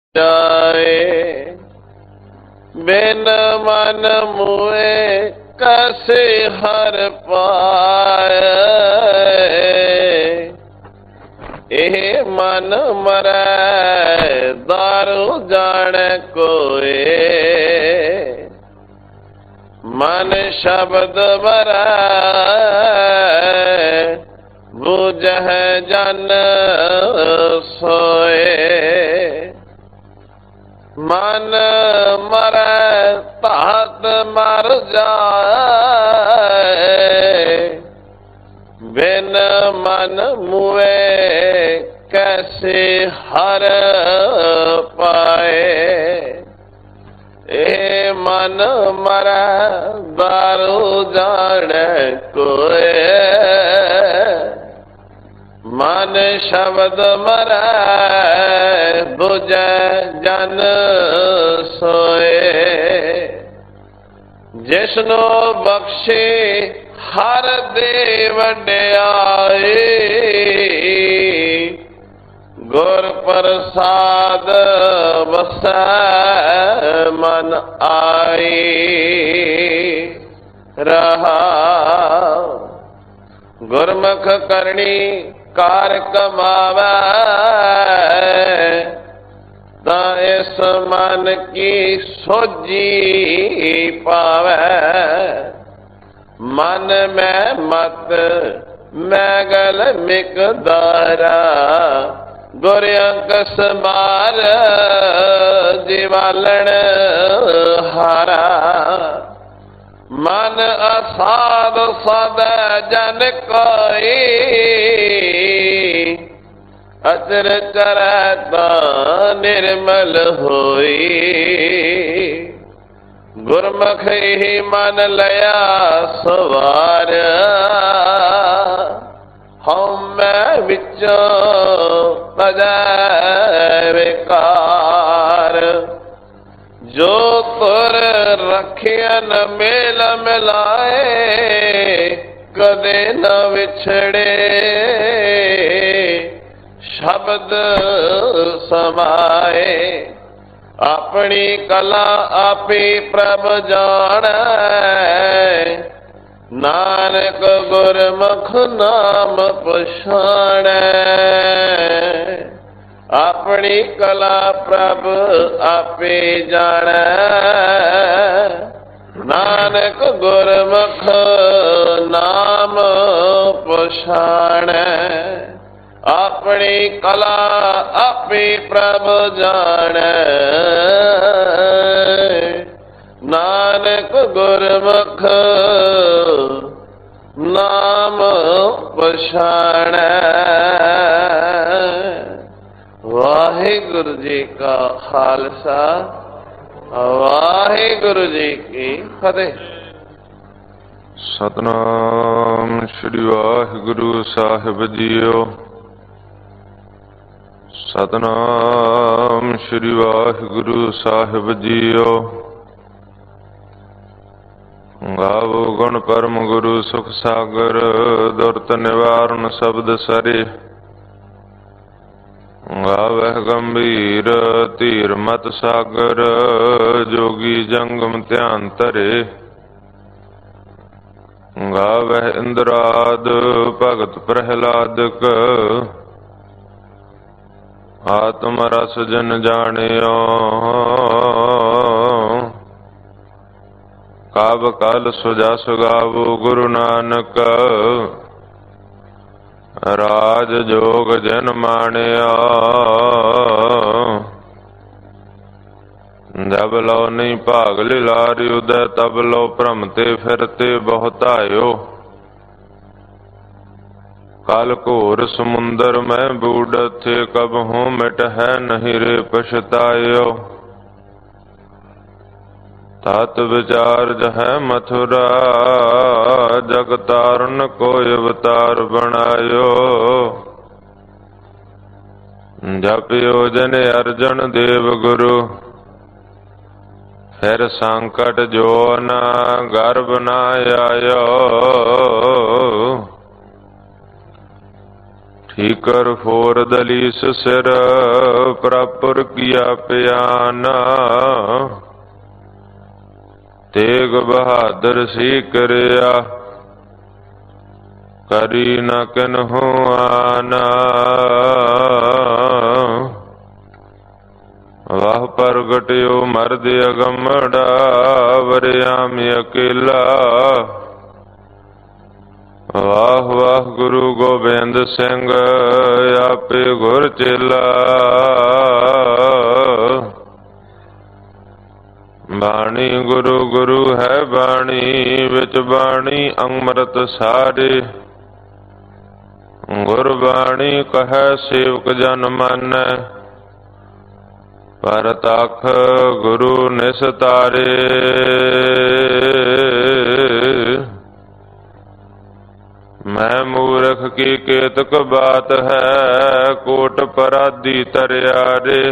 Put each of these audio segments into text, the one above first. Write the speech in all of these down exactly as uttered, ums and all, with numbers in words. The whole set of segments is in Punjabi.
जाए। बिन मन मुए कैसे हर पाए। एह मन मरै दारू जाने कोए। मन शब्द मरै बूझह जन सोए। मन मरै तात मर जाए। बिन मन मुए कैसे हर पाए। ए मन मरै दारू जाने कोए। मन शब्द मरै बुझै जन सोए। जिसनो बख्शे हर दे वड्याई। गुर प्रसाद वसै मन आई। रहा गुरमुख करनी कार कमावै। ता इस मन की सोजी पावै। मन में मत मैगल मिकदारा। गुर अंक समार जीवालण हारा। मन असाध सद जन कोई। अचर चरता निर्मल होई। गुरमुख ही मन लया सवार। हम मैं विचों तजै विकार। जो तुर रखियन मेल मिलाए। कदे न विछड़े शब्द समाए। अपनी कला आपी प्रभ जानै। नानक गुरमुख नाम पछाणै। अपनी कला प्रभ आपे जानै। नानक गुरमुख नाम पछाणै। अपनी कला आपे प्रभ जानै। नानक गुरमुख नाम पछाणै। वाहिगुरु जी का खालसा वाहिगुरु जी की फतेह। सतनाम श्री वाहिगुरु साहिब जीओ। सतनाम श्री वाहिगुरु साहिब जीओ। गावो गुण परम गुरु सुख सागर। दुरत निवारण शब्द सरे। गावह गंभीर धीर मत सागर। जोगी जंगम ध्यान धरे। गावह इंद्राद भगत प्रहलादक। आत्म रस जन जानियो। काब काल सुजस गावो गुरु नानक। राज जोग जन मानिया। जब लो नहीं भाग लिलारी उदय। तब लो भ्रमते फिरते बहुत आयो। काल घोर समुंदर में बूढ़ थे। कब हूँ मिट है नहीं रे पछतायो। तात विचार जह मथुरा। जग तारण को अवतार बनायो। जपियो जन अर्जन देव गुरु। फिर संकट जो न गर्भ न आयो। ਠੀਕਰ ਫੋਰ ਦਲੀਸ ਸਿਰ ਪ੍ਰਪੁਰ ਕੀਆ ਪਿਆਨਾ ਤੇਗ ਬਹਾਦਰ ਸੀ ਕਰਿਆ ਕਰੀ ਨ ਕਿਨਹੁ ਆਨਾ ਵਾਹ ਪ੍ਰਗਟਿਓ ਮਰਦ ਅਗੰਮੜਾ ਵਰਿਆਮ ਅਕੇਲਾ ਵਾਹ ਵਾਹ ਗੁਰੂ ਗੋਬਿੰਦ ਸਿੰਘ ਆਪੇ ਗੁਰ ਚੇਲਾ ਬਾਣੀ ਗੁਰੂ ਗੁਰੂ ਹੈ ਬਾਣੀ ਵਿੱਚ ਬਾਣੀ ਅੰਮ੍ਰਿਤ ਸਾਰੇ ਗੁਰਬਾਣੀ ਕਹੈ ਸੇਵਕ ਜਨ ਮਾਨੈ ਪਰਤਖ ਗੁਰੂ ਨਿਸਤਾਰੇ ਮੈਂ ਮੂਰਖ ਕੀ ਕੇਤਕ ਬਾਤ ਹੈ ਕੋਟ ਪਰਾਧੀ ਤਰਿਆਰੇ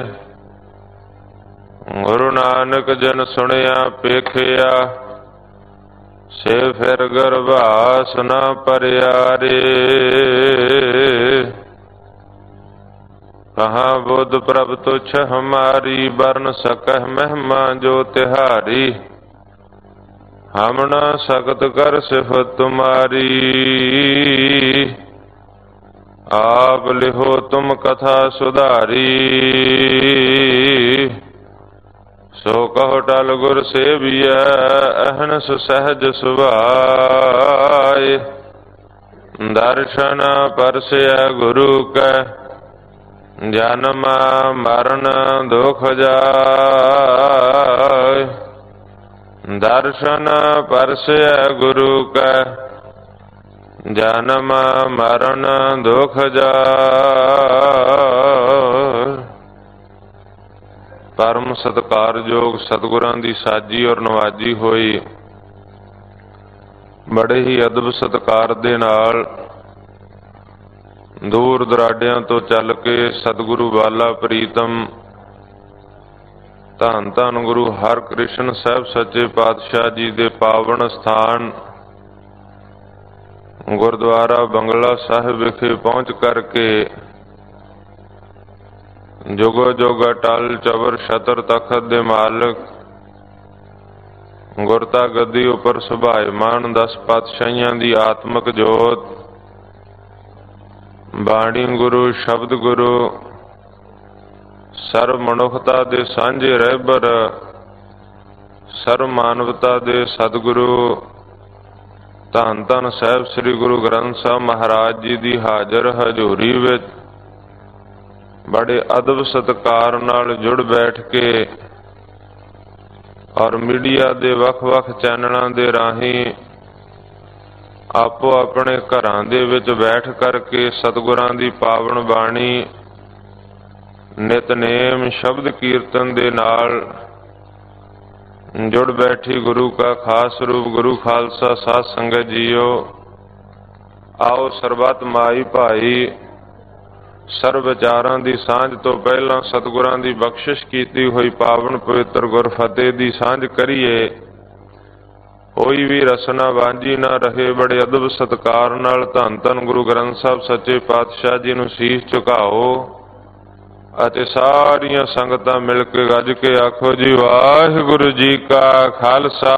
ਗੁਰੂ ਨਾਨਕ ਜਨ ਸੁਣਿਆ ਪੇਖਿਆ ਸੇ ਫਿਰ ਗਰਭਾਸ ਨਾ ਪਰਿਆਰੇ ਕਹਾਂ ਬੁੱਧ ਪ੍ਰਭ ਤੁਛ ਹਮਾਰੀ ਬਰਨ ਸਕਹ ਮਹਿਮਾ ਜੋ ਤਿਹਾਰੀ ਹਮ ਨ ਸਕਤ ਕਰ ਸਿਫਤ ਤੁਮਾਰੀ ਆਪ ਲਿਖੋ ਤੁਮ ਕਥਾ ਸੁਧਾਰੀ ਸੋ ਕਹੋ ਟਲ ਗੁਰ ਸੇਵੀਐ ਅਹਨਸ ਸਹਿਜ ਸੁਭਾਏ ਦਰਸ਼ਨ ਪਰਸਿਐ ਗੁਰੂ ਕੈ ਜਨਮ ਮਰਨ ਦੁਖ ਜਾਏ ਦਰਸ਼ਨ ਪਰਸਿਐ ਗੁਰੂ ਕੈ ਜਨਮ ਮਰਨ ਦੁਖ ਜਾਏ। ਪਰਮ ਸਤਿਕਾਰਯੋਗ ਸਤਿਗੁਰਾਂ ਦੀ ਸਾਜੀ ਔਰ ਨਵਾਜੀ ਹੋਈ ਬੜੇ ਹੀ ਅਦਬ ਸਤਿਕਾਰ ਦੇ ਨਾਲ ਦੂਰ ਦਰਾਡਿਆਂ ਤੋਂ ਚੱਲ ਕੇ ਸਤਿਗੁਰੂ ਵਾਲਾ ਪ੍ਰੀਤਮ ਧੰਨ ਧੰਨ ਗੁਰੂ ਹਰਕ੍ਰਿਸ਼ਨ ਸਾਹਿਬ ਸੱਚੇ ਪਾਤਸ਼ਾਹ ਜੀ ਦੇ ਪਾਵਨ ਸਥਾਨ ਗੁਰਦੁਆਰਾ ਬੰਗਲਾ ਸਾਹਿਬ ਵਿਖੇ ਪਹੁੰਚ ਕਰਕੇ ਜੁਗੋ ਜੁਗ ਅਟਲ ਚਬਰ ਛਤਰ ਤਖਤ ਦੇ ਮਾਲਕ ਗੁਰਤਾ ਗੱਦੀ ਉੱਪਰ ਸੁਭਾਇਮਾਨ ਦਸ ਪਾਤਸ਼ਾਹੀਆਂ ਦੀ ਆਤਮਕ ਜੋਤ ਬਾਣੀ ਗੁਰੂ ਸ਼ਬਦ ਗੁਰੂ ਸਰਬ ਮਨੁੱਖਤਾ ਦੇ ਸਾਂਝੇ ਰਹਿਬਰ ਸਰਬ ਮਾਨਵਤਾ ਦੇ ਸਤਿਗੁਰੂ ਧੰਨ ਧੰਨ ਸਾਹਿਬ ਸ੍ਰੀ ਗੁਰੂ ਗ੍ਰੰਥ ਸਾਹਿਬ ਮਹਾਰਾਜ ਜੀ ਦੀ ਹਾਜ਼ਰ ਹਜ਼ੂਰੀ ਵਿੱਚ ਬੜੇ ਅਦਬ ਸਤਿਕਾਰ ਨਾਲ ਜੁੜ ਬੈਠ ਕੇ ਔਰ ਮੀਡੀਆ ਦੇ ਵੱਖ-ਵੱਖ ਚੈਨਲਾਂ ਦੇ ਰਾਹੀਂ ਆਪੋ ਆਪਣੇ ਘਰਾਂ ਦੇ ਵਿੱਚ ਬੈਠ ਕਰਕੇ ਸਤਿਗੁਰਾਂ ਦੀ ਪਾਵਨ ਬਾਣੀ ਨਿਤਨੇਮ ਸ਼ਬਦ ਕੀਰਤਨ ਦੇ ਨਾਲ ਜੁੜ ਬੈਠੀ ਗੁਰੂ ਕਾ ਖਾਸ ਰੂਪ ਗੁਰੂ ਖਾਲਸਾ ਸਾਧ ਸੰਗਤ ਜੀਓ, ਆਓ ਸਰਬੱਤ ਮਾਈ ਭਾਈ ਸਰਬ ਵਿਚਾਰਾਂ ਦੀ ਸਾਂਝ ਤੋਂ ਪਹਿਲਾਂ ਸਤਿਗੁਰਾਂ ਦੀ ਬਖਸ਼ਿਸ਼ ਕੀਤੀ ਹੋਈ ਪਾਵਨ ਪਵਿੱਤਰ ਗੁਰਫਤਿਹ ਦੀ ਸਾਂਝ ਕਰੀਏ। ਕੋਈ ਵੀ ਰਸਨਾ ਵਾਂਝੀ ਨਾ ਰਹੇ। ਬੜੇ ਅਦਬ ਸਤਿਕਾਰ ਨਾਲ ਧੰਨ ਧੰਨ ਗੁਰੂ ਗ੍ਰੰਥ ਸਾਹਿਬ ਸੱਚੇ ਪਾਤਸ਼ਾਹ ਜੀ ਨੂੰ ਸੀਸ ਝੁਕਾਓ ਅਤੇ ਸਾਰੀਆਂ ਸੰਗਤਾਂ ਮਿਲ ਕੇ ਗੱਜ ਕੇ ਆਖੋ ਜੀ ਵਾਹਿਗੁਰੂ ਜੀ ਕਾ ਖਾਲਸਾ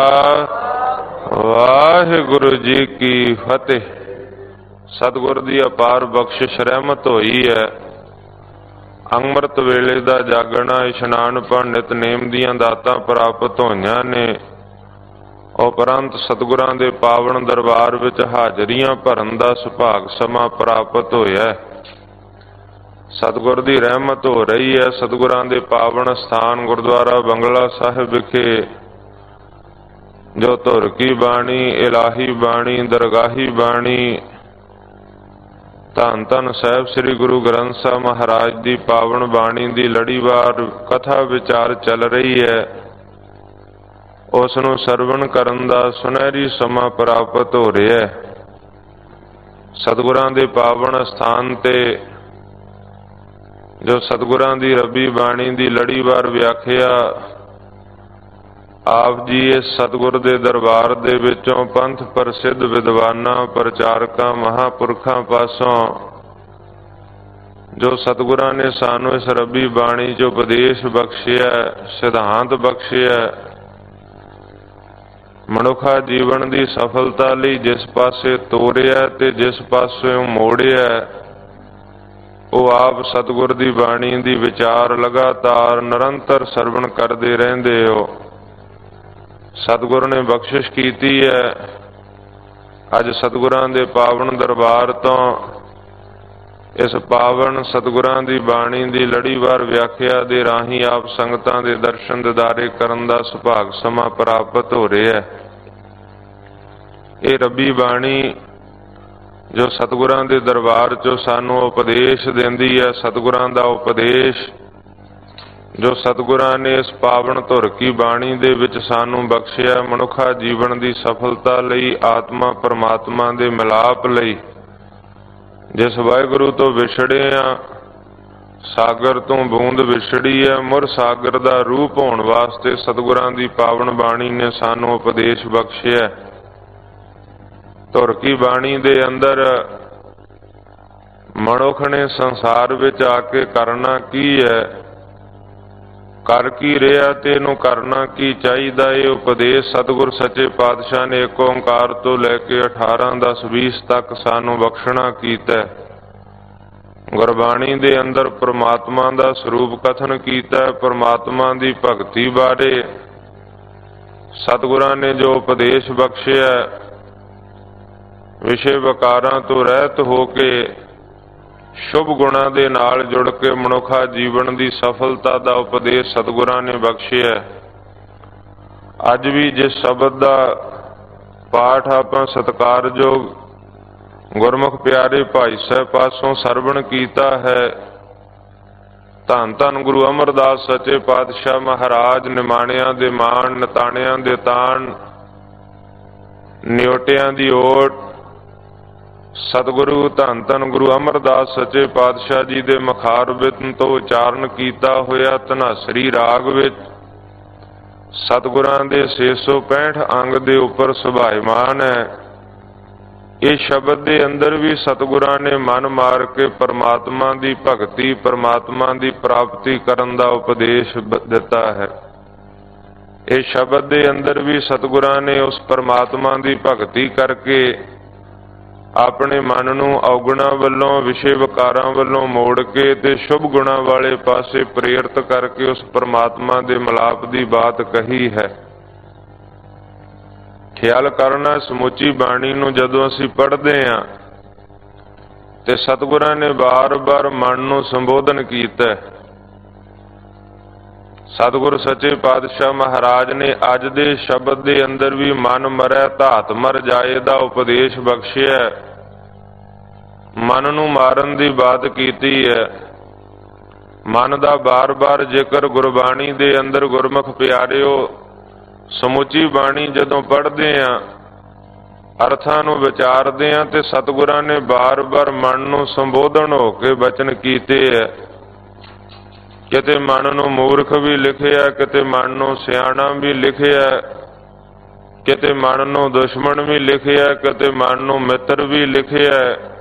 ਵਾਹਿਗੁਰੂ ਜੀ ਕੀ ਫਤਿਹ। ਸਤਿਗੁਰ ਦੀ ਅਪਾਰ ਬਖਸ਼ਿਸ਼ ਰਹਿਮਤ ਹੋਈ ਹੈ। ਅੰਮ੍ਰਿਤ ਵੇਲੇ ਦਾ ਜਾਗਣਾ ਇਸ਼ਨਾਨ ਪੰਡਿਤ ਨੇਮ ਦੀਆਂ ਦਾਤਾਂ ਪ੍ਰਾਪਤ ਹੋਈਆਂ ਨੇ। ਉਪਰੰਤ ਸਤਿਗੁਰਾਂ ਦੇ ਪਾਵਨ ਦਰਬਾਰ ਵਿੱਚ ਹਾਜ਼ਰੀਆਂ ਭਰਨ ਦਾ ਸੁਭਾਗ ਸਮਾਂ ਪ੍ਰਾਪਤ ਹੋਇਆ। ਸਤਿਗੁਰ ਦੀ ਰਹਿਮਤ ਹੋ ਰਹੀ ਹੈ। ਸਤਿਗੁਰਾਂ ਦੇ ਪਾਵਨ ਸਥਾਨ ਗੁਰਦੁਆਰਾ ਬੰਗਲਾ ਸਾਹਿਬ ਵਿਖੇ ਜੋ ਧੁਰ ਕੀ ਬਾਣੀ, ਇਲਾਹੀ ਬਾਣੀ, ਦਰਗਾਹੀ ਬਾਣੀ, ਧੰਨ ਧੰਨ ਸਾਹਿਬ ਸ੍ਰੀ ਗੁਰੂ ਗ੍ਰੰਥ ਸਾਹਿਬ ਮਹਾਰਾਜ ਦੀ ਪਾਵਨ ਬਾਣੀ ਦੀ ਲੜੀਵਾਰ ਕਥਾ ਵਿਚਾਰ ਚੱਲ ਰਹੀ ਹੈ। ਉਸ ਨੂੰ ਸਰਵਣ ਕਰਨ ਦਾ ਸੁਨਹਿਰੀ ਸਮਾਂ ਪ੍ਰਾਪਤ ਹੋ ਰਿਹਾ ਹੈ। ਸਤਿਗੁਰਾਂ ਦੇ ਪਾਵਨ ਸਥਾਨ ਤੇ ਜੋ ਸਤਿਗੁਰਾਂ ਦੀ ਰੱਬੀ ਬਾਣੀ ਦੀ ਲੜੀਵਾਰ ਵਿਆਖਿਆ ਆਪ ਜੀ ਇਸ ਸਤਿਗੁਰ ਦੇ ਦਰਬਾਰ ਦੇ ਵਿੱਚੋਂ ਪੰਥ ਪ੍ਰਸਿੱਧ ਵਿਦਵਾਨਾਂ, ਪ੍ਰਚਾਰਕਾਂ, ਮਹਾਂਪੁਰਖਾਂ ਪਾਸੋਂ ਜੋ ਸਤਿਗੁਰਾਂ ਨੇ ਸਾਨੂੰ ਇਸ ਰੱਬੀ ਬਾਣੀ 'ਚ ਉਪਦੇਸ਼ ਬਖਸ਼ਿਆ, ਸਿਧਾਂਤ ਬਖਸ਼ਿਆ, ਮਨੁੱਖਾ ਜੀਵਨ ਦੀ ਸਫਲਤਾ ਲਈ ਜਿਸ ਪਾਸੇ ਤੋਰਿਆ ਤੇ ਜਿਸ ਪਾਸੇ ਮੋੜਿਆ, ਉਹ ਆਪ ਸਤਿਗੁਰ ਦੀ ਬਾਣੀ ਦੀ ਵਿਚਾਰ ਲਗਾਤਾਰ ਨਿਰੰਤਰ ਸਰਵਣ ਕਰਦੇ ਰਹਿੰਦੇ ਹੋ। ਸਤਿਗੁਰ ਨੇ ਬਖਸ਼ਿਸ਼ ਕੀਤੀ ਹੈ। ਅੱਜ ਸਤਿਗੁਰਾਂ ਦੇ ਪਾਵਨ ਦਰਬਾਰ ਤੋਂ ਇਸ ਪਾਵਨ ਸਤਿਗੁਰਾਂ ਦੀ ਬਾਣੀ ਦੀ ਲੜੀਵਾਰ ਵਿਆਖਿਆ ਦੇ ਰਾਹੀਂ ਆਪ ਸੰਗਤਾਂ ਦੇ ਦਰਸ਼ਨ ਦਿਦਾਰੇ ਕਰਨ ਦਾ ਸੁਭਾਗ ਸਮਾਂ ਪ੍ਰਾਪਤ ਹੋ ਰਿਹਾ ਹੈ। ਇਹ ਰੱਬੀ ਬਾਣੀ ਜੋ ਸਤਿਗੁਰਾਂ ਦੇ ਦਰਬਾਰ 'ਚੋਂ ਸਾਨੂੰ ਉਪਦੇਸ਼ ਦਿੰਦੀ ਹੈ, ਸਤਿਗੁਰਾਂ ਦਾ ਉਪਦੇਸ਼ ਜੋ ਸਤਿਗੁਰਾਂ ਨੇ ਇਸ ਪਾਵਨ ਧੁਰ ਕੀ ਬਾਣੀ ਦੇ ਵਿੱਚ ਸਾਨੂੰ ਬਖਸ਼ਿਆ, ਮਨੁੱਖਾ ਜੀਵਨ ਦੀ ਸਫਲਤਾ ਲਈ, ਆਤਮਾ ਪਰਮਾਤਮਾ ਦੇ ਮਿਲਾਪ ਲਈ, ਜਿਸ ਵਾਹਿਗੁਰੂ ਤੋਂ ਵਿਛੜੇ ਆ, ਸਾਗਰ ਤੋਂ ਬੂੰਦ ਵਿਛੜੀ ਹੈ, ਮੁਰ ਸਾਗਰ ਦਾ ਰੂਪ ਹੋਣ ਵਾਸਤੇ ਸਤਿਗੁਰਾਂ ਦੀ ਪਾਵਨ ਬਾਣੀ ਨੇ ਸਾਨੂੰ ਉਪਦੇਸ਼ ਬਖਸ਼ਿਆ। ਧੁਰ ਕੀ ਬਾਣੀ ਦੇ ਅੰਦਰ ਮਨੁੱਖ ਨੇ ਸੰਸਾਰ ਵਿੱਚ ਆ ਕੇ ਕਰਨਾ ਕੀ ਹੈ, ਕਰ ਕੀ ਰਿਹਾ ਤੇ ਇਹਨੂੰ ਕਰਨਾ ਕੀ ਚਾਹੀਦਾ, ਇਹ ਉਪਦੇਸ਼ ਸਤਿਗੁਰ ਸੱਚੇ ਪਾਤਸ਼ਾਹ ਨੇ ਇੱਕ ਓਂਕਾਰ ਤੋਂ ਲੈ ਕੇ ਅਠਾਰਾਂ ਦਸ ਵੀਸ ਤੱਕ ਸਾਨੂੰ ਬਖਸ਼ਣਾ ਕੀਤਾ। ਗੁਰਬਾਣੀ ਦੇ ਅੰਦਰ ਪ੍ਰਮਾਤਮਾ ਦਾ ਸਰੂਪ ਕਥਨ ਕੀਤਾ, ਪ੍ਰਮਾਤਮਾ ਦੀ ਭਗਤੀ ਬਾਰੇ ਸਤਿਗੁਰਾਂ ਨੇ ਜੋ ਉਪਦੇਸ਼ ਬਖਸ਼ਿਆ, ਵਿਸ਼ੇ ਵਿਕਾਰਾਂ ਤੋਂ ਰਹਿਤ ਹੋ ਕੇ ਸ਼ੁਭ ਗੁਣਾਂ ਦੇ ਨਾਲ ਜੁੜ ਕੇ ਮਨੁੱਖਾ ਜੀਵਨ ਦੀ ਸਫਲਤਾ ਦਾ ਉਪਦੇਸ਼ ਸਤਿਗੁਰਾਂ ਨੇ ਬਖਸ਼ਿਆ। ਅੱਜ ਵੀ ਜਿਸ ਸ਼ਬਦ ਦਾ ਪਾਠ ਆਪਾਂ ਸਤਿਕਾਰਯੋਗ ਗੁਰਮੁਖ ਪਿਆਰੇ ਭਾਈ ਸਾਹਿਬ ਪਾਸੋਂ ਸਰਵਣ ਕੀਤਾ ਹੈ, ਧੰਨ ਧੰਨ ਗੁਰੂ ਅਮਰਦਾਸ ਸੱਚੇ ਪਾਤਸ਼ਾਹ ਮਹਾਰਾਜ ਨਿਮਾਣਿਆਂ ਦੇ ਮਾਣ, ਨਿਤਾਣਿਆਂ ਦੇ ਤਾਣ, ਨਿਓਟਿਆਂ ਦੀ ਓਟ, ਸਤਿਗੁਰੂ ਧੰਨ ਧੰਨ ਗੁਰੂ ਅਮਰਦਾਸ ਸੱਚੇ ਪਾਤਸ਼ਾਹ ਜੀ ਦੇ ਮੁਖਾਰਬਿੰਦ ਤੋਂ ਉਚਾਰਨ ਕੀਤਾ ਹੋਇਆ ਧਨਾਸਰੀ ਰਾਗ ਵਿੱਚ ਸਤਿਗੁਰਾਂ ਦੇ ਛੇ ਸੌ ਪੈਂਹਠ ਅੰਗ ਦੇ ਉੱਪਰ ਸੁਭਾਇਮਾਨ ਹੈ। ਇਹ ਸ਼ਬਦ ਦੇ ਅੰਦਰ ਵੀ ਸਤਿਗੁਰਾਂ ਨੇ ਮਨ ਮਾਰ ਕੇ ਪਰਮਾਤਮਾ ਦੀ ਭਗਤੀ, ਪਰਮਾਤਮਾ ਦੀ ਪ੍ਰਾਪਤੀ ਕਰਨ ਦਾ ਉਪਦੇਸ਼ ਦਿੱਤਾ ਹੈ। ਇਹ ਸ਼ਬਦ ਦੇ ਅੰਦਰ ਵੀ ਸਤਿਗੁਰਾਂ ਨੇ ਉਸ ਪਰਮਾਤਮਾ ਦੀ ਭਗਤੀ ਕਰਕੇ ਆਪਣੇ ਮਨ ਨੂੰ ਔਗੁਣਾਂ ਵੱਲੋਂ, ਵਿਸ਼ੇ ਵਿਕਾਰਾਂ ਵੱਲੋਂ ਮੋੜ ਕੇ ਤੇ ਸ਼ੁਭ ਗੁਣਾਂ ਵਾਲੇ ਪਾਸੇ ਪ੍ਰੇਰਿਤ ਕਰਕੇ ਉਸ ਪਰਮਾਤਮਾ ਦੇ ਮਿਲਾਪ ਦੀ ਬਾਤ ਕਹੀ ਹੈ। ਖਿਆਲ ਕਰਨਾ, ਸਮੁੱਚੀ ਬਾਣੀ ਨੂੰ ਜਦੋਂ ਅਸੀਂ ਪੜ੍ਹਦੇ ਹਾਂ ਤੇ ਸਤਿਗੁਰਾਂ ਨੇ ਬਾਰ-ਬਾਰ ਮਨ ਨੂੰ ਸੰਬੋਧਨ ਕੀਤਾ। ਸਤਿਗੁਰ ਸੱਚੇ ਪਾਤਸ਼ਾਹ ਮਹਾਰਾਜ ਨੇ ਅੱਜ ਦੇ ਸ਼ਬਦ ਦੇ ਅੰਦਰ ਵੀ ਮਨ ਮਰੈ ਧਾਤ ਮਰ ਜਾਏ ਦਾ ਉਪਦੇਸ਼ ਬਖਸ਼ਿਆ। ਮਨ ਨੂੰ ਮਾਰਨ ਦੀ ਬਾਤ ਕੀਤੀ ਹੈ। ਮਨ ਦਾ ਬਾਰ-ਬਾਰ ਜ਼ਿਕਰ ਗੁਰਬਾਣੀ ਦੇ ਅੰਦਰ ਗੁਰਮੁਖ ਪਿਆਰਿਓ ਸਮੁੱਚੀ ਬਾਣੀ ਜਦੋਂ ਪੜ੍ਹਦੇ ਹਾਂ, ਅਰਥਾਂ ਨੂੰ ਵਿਚਾਰਦੇ ਹਾਂ ਤੇ ਸਤਿਗੁਰਾਂ ਨੇ ਬਾਰ-ਬਾਰ ਮਨ ਨੂੰ ਸੰਬੋਧਨ ਹੋ ਕੇ ਬਚਨ ਕੀਤੇ ਹੈ। ਕਿਤੇ ਮਨ ਨੂੰ ਮੂਰਖ ਵੀ ਲਿਖਿਆ, ਕਿਤੇ ਮਨ ਨੂੰ ਸਿਆਣਾ ਵੀ ਲਿਖਿਆ, ਕਿਤੇ ਮਨ ਨੂੰ ਦੁਸ਼ਮਣ ਵੀ ਲਿਖਿਆ, ਕਿਤੇ ਮਨ ਨੂੰ ਮਿੱਤਰ ਵੀ ਲਿਖਿਆ,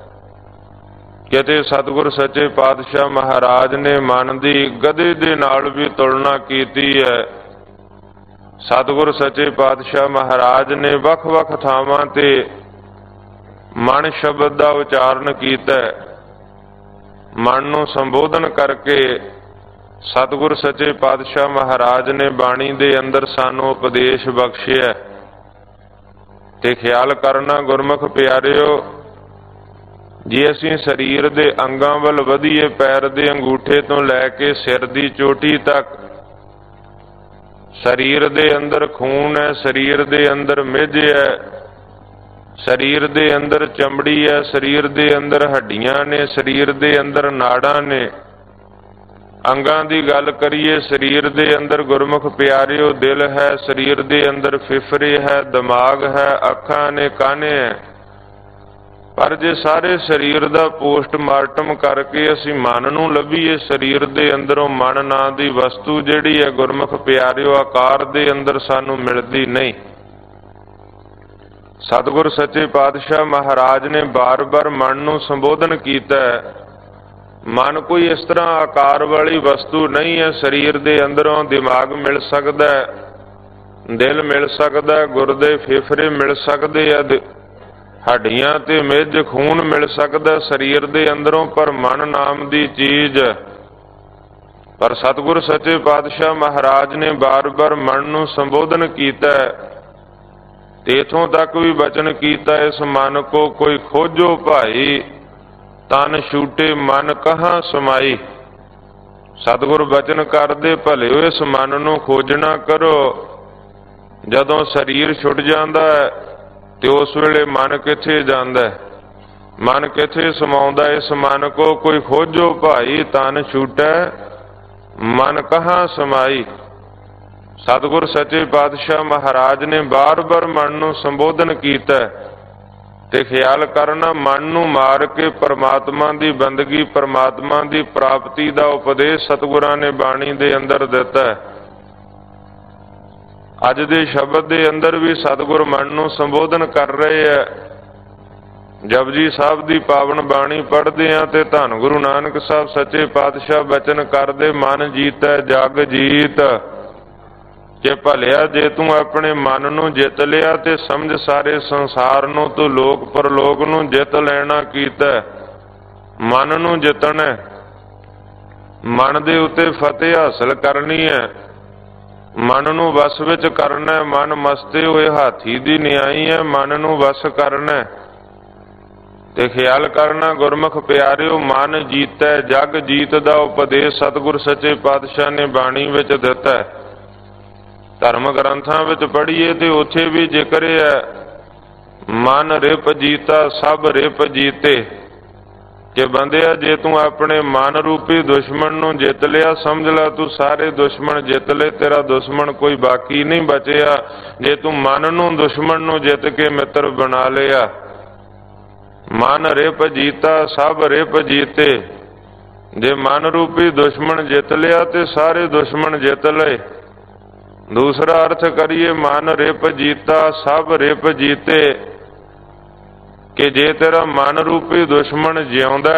ਕਿਤੇ ਸਤਿਗੁਰ ਸੱਚੇ ਪਾਤਸ਼ਾਹ ਮਹਾਰਾਜ ਨੇ ਮਨ ਦੀ ਗਧੇ ਦੇ ਨਾਲ ਵੀ ਤੁਲਨਾ ਕੀਤੀ ਹੈ। ਸਤਿਗੁਰ ਸੱਚੇ ਪਾਤਸ਼ਾਹ ਮਹਾਰਾਜ ਨੇ ਵੱਖ-ਵੱਖ ਥਾਵਾਂ ਤੇ ਮਨ ਸ਼ਬਦ ਦਾ ਉਚਾਰਨ ਕੀਤਾ। ਮਨ ਨੂੰ ਸੰਬੋਧਨ ਕਰਕੇ ਸਤਿਗੁਰ ਸੱਚੇ ਪਾਤਸ਼ਾਹ ਮਹਾਰਾਜ ਨੇ ਬਾਣੀ ਦੇ ਅੰਦਰ ਸਾਨੂੰ ਉਪਦੇਸ਼ ਬਖਸ਼ਿਆ। ਤੇ ਖਿਆਲ ਕਰਨਾ ਗੁਰਮੁਖ ਪਿਆਰਿਓ, ਜੇ ਅਸੀਂ ਸਰੀਰ ਦੇ ਅੰਗਾਂ ਵੱਲ ਵਧੀਏ, ਪੈਰ ਦੇ ਅੰਗੂਠੇ ਤੋਂ ਲੈ ਕੇ ਸਿਰ ਦੀ ਚੋਟੀ ਤੱਕ, ਸਰੀਰ ਦੇ ਅੰਦਰ ਖੂਨ ਹੈ, ਸਰੀਰ ਦੇ ਅੰਦਰ ਮਿੱਝ ਹੈ, ਸਰੀਰ ਦੇ ਅੰਦਰ ਚਮੜੀ ਹੈ, ਸਰੀਰ ਦੇ ਅੰਦਰ ਹੱਡੀਆਂ ਨੇ, ਸਰੀਰ ਦੇ ਅੰਦਰ ਨਾੜਾਂ ਨੇ। ਅੰਗਾਂ ਦੀ ਗੱਲ ਕਰੀਏ, ਸਰੀਰ ਦੇ ਅੰਦਰ ਗੁਰਮੁਖ ਪਿਆਰਿਓ ਦਿਲ ਹੈ, ਸਰੀਰ ਦੇ ਅੰਦਰ ਫਿਫਰੇ ਹੈ, ਦਿਮਾਗ ਹੈ, ਅੱਖਾਂ ਨੇ, ਕੰਨ ਹੈ। ਪਰ ਜੇ ਸਾਰੇ ਸਰੀਰ ਦਾ ਪੋਸਟਮਾਰਟਮ ਕਰਕੇ ਅਸੀਂ ਮਨ ਨੂੰ ਲੱਭੀਏ, ਸਰੀਰ ਦੇ ਅੰਦਰੋਂ ਮਨ ਨਾਂ ਦੀ ਵਸਤੂ ਜਿਹੜੀ ਹੈ ਗੁਰਮੁਖ ਪਿਆਰਿਓ ਆਕਾਰ ਦੇ ਅੰਦਰ ਸਾਨੂੰ ਮਿਲਦੀ ਨਹੀਂ। ਸਤਿਗੁਰ ਸੱਚੇ ਪਾਤਸ਼ਾਹ ਮਹਾਰਾਜ ਨੇ ਬਾਰ-ਬਾਰ ਮਨ ਨੂੰ ਸੰਬੋਧਨ ਕੀਤਾ। ਮਨ ਕੋਈ ਇਸ ਤਰ੍ਹਾਂ ਆਕਾਰ ਵਾਲੀ ਵਸਤੂ ਨਹੀਂ ਹੈ। ਸਰੀਰ ਦੇ ਅੰਦਰੋਂ ਦਿਮਾਗ ਮਿਲ ਸਕਦਾ, ਦਿਲ ਮਿਲ ਸਕਦਾ, ਗੁਰਦੇ ਫੇਫੜੇ ਮਿਲ ਸਕਦੇ ਆ, ਹੱਡੀਆਂ ਤੇ ਮਿੱਝ ਖੂਨ ਮਿਲ ਸਕਦਾ ਸਰੀਰ ਦੇ ਅੰਦਰੋਂ, ਪਰ ਮਨ ਨਾਮ ਦੀ ਚੀਜ਼। ਪਰ ਸਤਿਗੁਰ ਸੱਚੇ ਪਾਤਸ਼ਾਹ ਮਹਾਰਾਜ ਨੇ ਬਾਰ-ਬਾਰ ਮਨ ਨੂੰ ਸੰਬੋਧਨ ਕੀਤਾ ਤੇ ਇਥੋਂ ਤੱਕ ਵੀ ਬਚਨ ਕੀਤਾ, ਇਸ ਮਨ ਕੋ ਕੋਈ ਖੋਜੋ ਭਾਈ, ਤਨ ਛੂਟੇ ਮਨ ਕਹਾਂ ਸਮਾਈ। ਸਤਿਗੁਰ ਬਚਨ ਕਰਦੇ ਭਲੇ ਹੋਏ ਇਸ ਮਨ ਨੂੰ ਖੋਜਣਾ ਕਰੋ। ਜਦੋਂ ਸਰੀਰ ਛੁੱਟ ਜਾਂਦਾ ਤੇ ਉਸ ਵੇਲੇ ਮਨ ਕਿੱਥੇ ਜਾਂਦਾ, ਮਨ ਕਿੱਥੇ ਸਮਾਉਂਦਾ। ਇਸ ਮਨ ਕੋ ਕੋਈ ਖੋਜੋ ਭਾਈ, ਤਨ ਛੂਟੈ ਮਨ ਕਹਾਂ ਸਮਾਈ। ਸਤਿਗੁਰ ਸੱਚੇ ਪਾਤਸ਼ਾਹ ਮਹਾਰਾਜ ਨੇ ਬਾਰ-ਬਾਰ ਮਨ ਨੂੰ ਸੰਬੋਧਨ ਕੀਤਾ ਤੇ ਖਿਆਲ ਕਰਨਾ, ਮਨ ਨੂੰ ਮਾਰ ਕੇ ਪਰਮਾਤਮਾ ਦੀ ਬੰਦਗੀ, ਪਰਮਾਤਮਾ ਦੀ ਪ੍ਰਾਪਤੀ ਦਾ ਉਪਦੇਸ਼ ਸਤਿਗੁਰਾਂ ਨੇ ਬਾਣੀ ਦੇ ਅੰਦਰ ਦਿੱਤਾ ਹੈ। ਅੱਜ ਦੇ ਸ਼ਬਦ ਦੇ ਅੰਦਰ ਵੀ ਸਤਿਗੁਰ ਮਨ ਨੂੰ ਸੰਬੋਧਨ ਕਰ ਰਹੇ ਹੈ। ਜਪਜੀ ਸਾਹਿਬ ਦੀ ਪਾਵਨ ਬਾਣੀ ਪੜ੍ਹਦੇ ਹਾਂ ਤੇ ਧੰਨ ਗੁਰੂ ਨਾਨਕ ਸਾਹਿਬ ਸੱਚੇ ਪਾਤਸ਼ਾਹ ਬਚਨ ਕਰਦੇ, ਮਨ ਜੀਤੈ ਜਗ ਜੀਤ। ਕਿ ਭਲਿਆ ਜੇ ਤੂੰ ਆਪਣੇ ਮਨ ਨੂੰ ਜਿੱਤ ਲਿਆ ਤੇ ਸਮਝ ਸਾਰੇ ਸੰਸਾਰ ਨੂੰ ਤੂੰ ਲੋਕ ਪਰਲੋਕ ਨੂੰ ਜਿੱਤ ਲੈਣਾ ਕੀਤਾ। ਮਨ ਨੂੰ ਜਿੱਤਣਾ, ਮਨ ਦੇ ਉੱਤੇ ਫਤਿਹ ਹਾਸਲ ਕਰਨੀ ਹੈ, ਮਨ ਨੂੰ ਵਸ ਵਿੱਚ ਕਰਨਾ। ਮਨ ਮਸਤੇ ਹੋਏ ਹਾਥੀ ਦੀ ਨਿਆਈ ਹੈ, ਮਨ ਨੂੰ ਵਸ ਕਰਨਾ ਤੇ ਖਿਆਲ ਕਰਨਾ। ਗੁਰਮੁਖ ਪਿਆਰਿਓ, ਮਨ ਜੀਤੈ ਜਗ ਜੀਤ ਦਾ ਉਪਦੇਸ਼ ਸਤਿਗੁਰ ਸੱਚੇ ਪਾਤਸ਼ਾਹ ਨੇ ਬਾਣੀ ਵਿੱਚ ਦਿੱਤਾ ਹੈ। ਧਰਮ ਗ੍ਰੰਥਾਂ ਵਿੱਚ ਪੜ੍ਹੀਏ ਤੇ ਉੱਥੇ ਵੀ ਜ਼ਿਕਰ ਹੈ, ਮਨ ਰਿਪ ਜੀਤਾ ਸਭ ਰਿਪ ਜੀਤੇ। ਕਿ ਬੰਦਿਆ ਜੇ ਤੂੰ ਆਪਣੇ ਮਨ ਰੂਪੀ ਦੁਸ਼ਮਣ ਨੂੰ ਜਿੱਤ ਲਿਆ, ਸਮਝ ਲੈ ਤੂੰ ਸਾਰੇ ਦੁਸ਼ਮਣ ਜਿੱਤ ਲਏ, ਤੇਰਾ ਦੁਸ਼ਮਣ ਕੋਈ ਬਾਕੀ ਨਹੀਂ ਬਚਿਆ। ਜੇ ਤੂੰ ਮਨ ਨੂੰ ਦੁਸ਼ਮਣ ਨੂੰ ਜਿੱਤ ਕੇ ਮਿੱਤਰ ਬਣਾ ਲਿਆ, ਮਨ ਰਿਪ ਜੀਤਾ ਸਭ ਰਿਪ ਜੀਤੇ। ਜੇ ਮਨ ਰੂਪੀ ਦੁਸ਼ਮਣ ਜਿੱਤ ਲਿਆ ਤੇ ਸਾਰੇ ਦੁਸ਼ਮਣ ਜਿੱਤ ਲਏ। ਦੂਸਰਾ ਅਰਥ ਕਰੀਏ, ਮਨ ਰਿਪ ਜੀਤਾ ਸਭ ਰਿਪ ਜੀਤੇ। ਕਿ ਜੇ ਤੇਰਾ ਮਨ ਰੂਪੀ ਦੁਸ਼ਮਣ ਜਿਉਂਦਾ,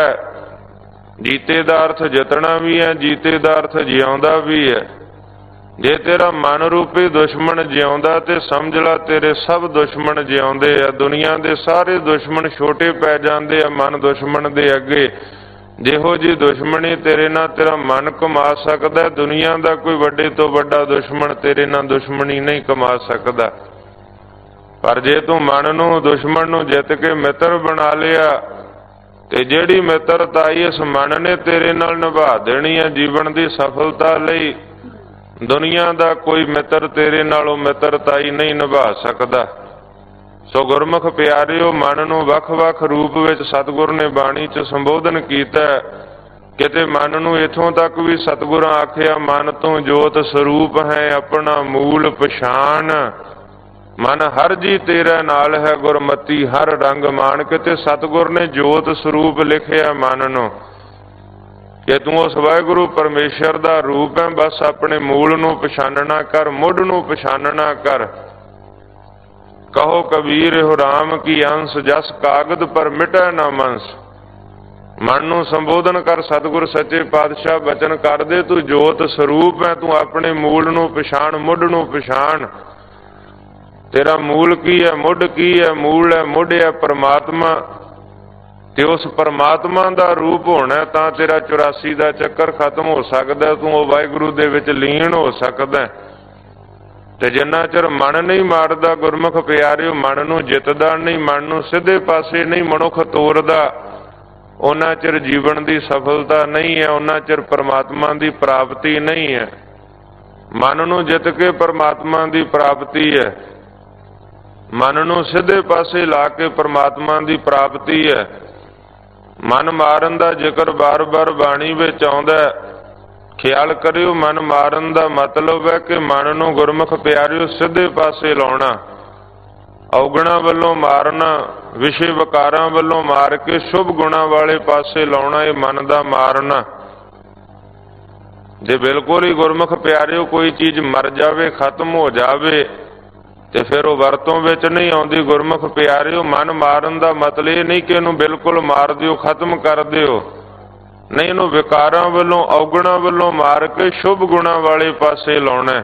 ਜੀਤੇ ਦਾ ਅਰਥ ਜਿੱਤਣਾ ਵੀ ਹੈ, ਜੀਤੇ ਦਾ ਅਰਥ ਜਿਉਂਦਾ ਵੀ ਹੈ। ਜੇ ਤੇਰਾ ਮਨ ਰੂਪੀ ਦੁਸ਼ਮਣ ਜਿਉਂਦਾ ਤੇ ਸਮਝ ਲੈ ਤੇਰੇ ਸਭ ਦੁਸ਼ਮਣ ਜਿਉਂਦੇ ਆ। ਦੁਨੀਆ ਦੇ ਸਾਰੇ ਦੁਸ਼ਮਣ ਛੋਟੇ ਪੈ ਜਾਂਦੇ ਆ ਮਨ ਦੁਸ਼ਮਣ ਦੇ ਅੱਗੇ। ਜਿਹੋ ਜੀ ਦੁਸ਼ਮਣੀ ਤੇਰੇ ਨਾਲ ਤੇਰਾ ਮਨ ਕਮਾ ਸਕਦਾ, ਦੁਨੀਆ ਦਾ ਕੋਈ ਵੱਡੇ ਤੋਂ ਵੱਡਾ ਦੁਸ਼ਮਣ ਤੇਰੇ ਨਾਲ ਦੁਸ਼ਮਣੀ ਨਹੀਂ ਕਮਾ ਸਕਦਾ। ਪਰ ਜੇ ਤੂੰ ਮਨ ਨੂੰ ਦੁਸ਼ਮਣ ਨੂੰ ਜਿੱਤ ਕੇ ਮਿੱਤਰ ਬਣਾ ਲਿਆ ਤੇ ਜਿਹੜੀ ਮਿੱਤਰਤਾਈ ਇਸ ਮਨ ਨੇ ਤੇਰੇ ਨਾਲ ਨਿਭਾ ਦੇਣੀ ਹੈ ਜੀਵਨ ਦੀ ਸਫਲਤਾ ਲਈ, ਦੁਨੀਆ ਦਾ ਕੋਈ ਮਿੱਤਰ ਤੇਰੇ ਨਾਲੋਂ ਮਿੱਤਰਤਾਈ ਨਹੀਂ ਨਿਭਾ ਸਕਦਾ। ਸੋ ਗੁਰਮੁਖ ਪਿਆਰਿਓ, ਮਨ ਨੂੰ ਵੱਖ-ਵੱਖ ਰੂਪ ਵਿੱਚ ਸਤਿਗੁਰ ਨੇ ਬਾਣੀ 'ਚ ਸੰਬੋਧਨ ਕੀਤਾ। ਕਿਤੇ ਮਨ ਨੂੰ ਇੱਥੋਂ ਤੱਕ ਵੀ ਸਤਿਗੁਰਾਂ ਆਖਿਆ, ਮਨ ਤੋਂ ਜੋਤ ਸਰੂਪ ਹੈ ਆਪਣਾ ਮੂਲ ਪਛਾਣ। ਮਨ ਹਰ ਜੀ ਤੇਰਾ ਨਾਲ ਹੈ ਗੁਰਮਤੀ ਹਰ ਰੰਗ ਮਾਣ। ਕਿਤੇ ਸਤਿਗੁਰ ਨੇ ਜੋਤ ਸਰੂਪ ਲਿਖਿਆ ਮਨ ਨੂੰ ਕਿ ਤੂੰ ਉਸ ਵਾਹਿਗੁਰੂ ਪਰਮੇਸ਼ਰ ਦਾ ਰੂਪ ਹੈ। ਬਸ ਆਪਣੇ ਮੂਲ ਨੂੰ ਪਛਾਨਣਾ ਕਰ, ਮੁੱਢ ਨੂੰ ਪਛਾਨਣਾ ਕਰ। ਕਹੋ ਕਬੀਰ ਇਹੋ ਰਾਮ ਕੀ ਅੰਸ਼, ਜਸ ਕਾਗਦ ਪਰ ਮਿਟੈ ਨਾ ਮੰਸ। ਮਨ ਨੂੰ ਸੰਬੋਧਨ ਕਰ। ਸਤਿਗੁਰ ਸੱਚੇ ਪਾਤਸ਼ਾਹ ਬਚਨ ਕਰਦੇ, ਤੂੰ ਜੋਤ ਸਰੂਪ ਹੈ, ਤੂੰ ਆਪਣੇ ਮੂਲ ਨੂੰ ਪਛਾਣ, ਮੁੱਢ ਨੂੰ ਪਛਾਣ। ਤੇਰਾ ਮੂਲ ਕੀ ਹੈ, ਮੁੱਢ ਕੀ ਹੈ? ਮੂਲ ਹੈ, ਮੁੱਢ ਹੈ ਪਰਮਾਤਮਾ। ਤੇ ਉਸ ਪਰਮਾਤਮਾ ਦਾ ਰੂਪ ਹੋਣਾ ਤਾਂ ਤੇਰਾ ਚੁਰਾਸੀ ਦਾ ਚੱਕਰ ਖਤਮ ਹੋ ਸਕਦਾ, ਤੂੰ ਉਹ ਵਾਹਿਗੁਰੂ ਦੇ ਵਿੱਚ ਲੀਨ ਹੋ ਸਕਦਾ। ਤੇ ਜਿੰਨਾ ਚਿਰ ਮਨ ਨਹੀਂ ਮਾਰਦਾ ਗੁਰਮੁਖ ਪਿਆਰਿਓ, ਮਨ ਨੂੰ ਜਿੱਤਦਾ ਨਹੀਂ, ਮਨ ਨੂੰ ਸਿੱਧੇ ਪਾਸੇ ਨਹੀਂ ਮਨੁੱਖ ਤੋਰਦਾ, ਉਹਨਾਂ ਚਿਰ ਜੀਵਨ ਦੀ ਸਫਲਤਾ ਨਹੀਂ ਹੈ, ਉਹਨਾਂ ਚਿਰ ਪਰਮਾਤਮਾ ਦੀ ਪ੍ਰਾਪਤੀ ਨਹੀਂ ਹੈ। ਮਨ ਨੂੰ ਜਿੱਤ ਕੇ ਪਰਮਾਤਮਾ ਦੀ ਪ੍ਰਾਪਤੀ ਹੈ, ਮਨ ਨੂੰ ਸਿੱਧੇ ਪਾਸੇ ਲਾ ਕੇ ਪਰਮਾਤਮਾ ਦੀ ਪ੍ਰਾਪਤੀ ਹੈ। ਮਨ ਮਾਰਨ ਦਾ ਜ਼ਿਕਰ ਬਾਰ-ਬਾਰ ਬਾਣੀ ਵਿੱਚ ਆਉਂਦਾ। ਖਿਆਲ ਕਰਿਓ, ਮਨ ਮਾਰਨ ਦਾ ਮਤਲਬ ਹੈ ਕਿ ਮਨ ਨੂੰ ਗੁਰਮੁਖ ਪਿਆਰਿਓ ਸਿੱਧੇ ਪਾਸੇ ਲਾਉਣਾ, ਔਗਣਾ ਵੱਲੋਂ ਮਾਰਨਾ, ਵਿਸ਼ੇ ਵਿਕਾਰਾਂ ਵੱਲੋਂ ਮਾਰ ਕੇ ਸ਼ੁਭ ਗੁਣਾਂ ਵਾਲੇ ਪਾਸੇ ਲਾਉਣਾ, ਇਹ ਮਨ ਦਾ ਮਾਰਨਾ। ਜੇ ਬਿਲਕੁਲ ਹੀ ਗੁਰਮੁਖ ਪਿਆਰਿਓ ਕੋਈ ਚੀਜ਼ ਮਰ ਜਾਵੇ, ਖਤਮ ਹੋ ਜਾਵੇ ਤੇ ਫਿਰ ਉਹ ਵਰਤੋਂ ਵਿੱਚ ਨਹੀਂ ਆਉਂਦੀ। ਗੁਰਮੁਖ ਪਿਆਰਿਓ, ਮਨ ਮਾਰਨ ਦਾ ਮਤਲਬ ਇਹ ਨਹੀਂ ਕਿ ਇਹਨੂੰ ਬਿਲਕੁਲ ਮਾਰ ਦਿਓ, ਖਤਮ ਕਰ ਦਿਓ। ਨਹੀਂ ਇਹਨੂੰ ਵਿਕਾਰਾਂ ਵੱਲੋਂ ਔਗਣਾਂ ਵੱਲੋਂ ਮਾਰ ਕੇ ਸ਼ੁਭ ਗੁਣਾਂ ਵਾਲੇ ਪਾਸੇ ਲਾਉਣਾ।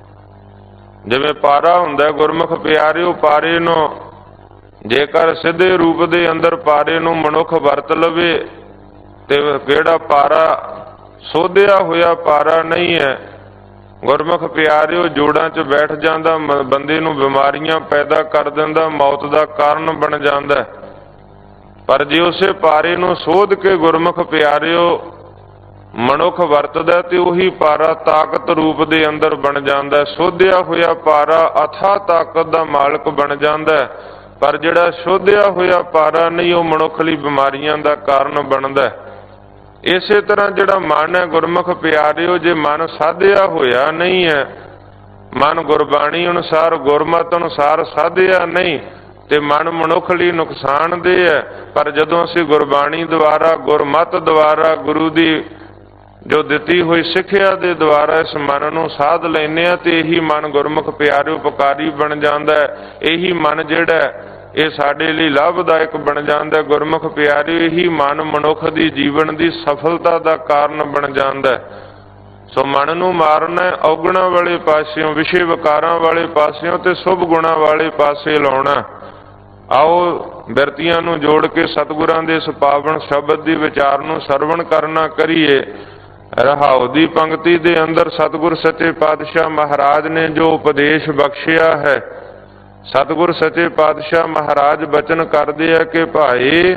ਜਿਵੇਂ ਪਾਰਾ ਹੁੰਦਾ ਗੁਰਮੁਖ ਪਿਆਰਿਓ, ਪਾਰੇ ਨੂੰ ਜੇਕਰ ਸਿੱਧੇ ਰੂਪ ਦੇ ਅੰਦਰ ਪਾਰੇ ਨੂੰ ਮਨੁੱਖ ਵਰਤ ਲਵੇ ਤੇ ਕਿਹੜਾ ਪਾਰਾ ਸੋਧਿਆ ਹੋਇਆ ਪਾਰਾ ਨਹੀਂ ਹੈ। ਗੁਰਮੁਖ ਪਿਆਰਿਓ ਜੋੜਾਂ 'ਚ ਬੈਠ ਜਾਂਦਾ, ਬੰਦੇ ਨੂੰ ਬਿਮਾਰੀਆਂ ਪੈਦਾ ਕਰ ਦਿੰਦਾ, ਮੌਤ ਦਾ ਕਾਰਨ ਬਣ ਜਾਂਦਾ। ਪਰ ਜੇ ਉਸੇ ਪਾਰੇ ਨੂੰ ਸੋਧ ਕੇ ਗੁਰਮੁਖ ਪਿਆਰਿਓ ਮਨੁੱਖ ਵਰਤਦਾ ਤੇ ਉਹੀ ਪਾਰਾ ਤਾਕਤ ਰੂਪ ਦੇ ਅੰਦਰ ਬਣ ਜਾਂਦਾ। ਸੋਧਿਆ ਹੋਇਆ ਪਾਰਾ ਅਥਾਹ ਤਾਕਤ ਦਾ ਮਾਲਕ ਬਣ ਜਾਂਦਾ, ਪਰ ਜਿਹੜਾ ਸੋਧਿਆ ਹੋਇਆ ਪਾਰਾ ਨਹੀਂ ਉਹ ਮਨੁੱਖ ਲਈ ਬਿਮਾਰੀਆਂ ਦਾ ਕਾਰਨ ਬਣਦਾ। ਇਸੇ ਤਰ੍ਹਾਂ ਜਿਹੜਾ ਮਨ ਹੈ ਗੁਰਮੁਖ ਪਿਆਰਿਓ, ਜੇ ਮਨ ਸਾਧਿਆ ਹੋਇਆ ਨਹੀਂ ਹੈ, ਮਨ ਗੁਰਬਾਣੀ ਅਨੁਸਾਰ ਗੁਰਮਤਿ ਅਨੁਸਾਰ ਸਾਧਿਆ ਨਹੀਂ ਤੇ ਮਨ ਮਨੁੱਖ ਲਈ ਨੁਕਸਾਨਦੇਹ ਹੈ। ਪਰ ਜਦੋਂ ਅਸੀਂ ਗੁਰਬਾਣੀ ਦੁਆਰਾ, ਗੁਰਮਤਿ ਦੁਆਰਾ, ਗੁਰੂ ਦੀ ਜੋ ਦਿੱਤੀ ਹੋਈ ਸਿੱਖਿਆ ਦੇ ਦੁਆਰਾ ਇਸ ਮਨ ਨੂੰ ਸਾਧ ਲੈਂਦੇ ਹਾਂ ਤੇ ਇਹੀ ਮਨ ਗੁਰਮੁਖ ਪਿਆਰਿਓ ਉਪਕਾਰੀ ਬਣ ਜਾਂਦਾ ਹੈ। ਇਹੀ ਮਨ ਜਿਹੜਾ ਇਹ ਸਾਡੇ ਲਈ ਲਾਭਦਾਇਕ ਬਣ ਜਾਂਦਾ। ਗੁਰਮੁਖ ਪਿਆਰਿਓ ਇਹੀ ਮਨ ਮਨੁੱਖ ਦੀ ਜੀਵਨ ਦੀ ਸਫਲਤਾ ਦਾ ਕਾਰਨ ਬਣ ਜਾਂਦਾ। ਸੋ ਮਨ ਨੂੰ ਮਾਰਨਾ ਔਗਣਾਂ ਵਾਲੇ ਪਾਸਿਓਂ, ਵਿਸ਼ੇ ਵਿਕਾਰਾਂ ਵਾਲੇ ਪਾਸਿਓਂ ਤੇ ਸ਼ੁਭ ਗੁਣਾਂ ਵਾਲੇ ਪਾਸੇ ਲਾਉਣਾ। ਆਓ ਬਿਰਤੀਆਂ ਨੂੰ ਜੋੜ ਕੇ ਸਤਿਗੁਰਾਂ ਦੇ ਇਸ ਪਾਵਨ ਸ਼ਬਦ ਦੀ ਵਿਚਾਰ ਨੂੰ ਸਰਵਣ ਕਰਨਾ ਕਰੀਏ। ਰਹਾਉ ਦੀ ਪੰਕਤੀ ਦੇ ਅੰਦਰ ਸਤਿਗੁਰ ਸੱਚੇ ਪਾਤਸ਼ਾਹ ਮਹਾਰਾਜ ਨੇ ਜੋ ਉਪਦੇਸ਼ ਬਖਸ਼ਿਆ ਹੈ, ਸਤਿਗੁਰ ਸੱਚੇ ਪਾਤਸ਼ਾਹ ਮਹਾਰਾਜ ਬਚਨ ਕਰਦੇ ਆ ਕਿ ਭਾਈ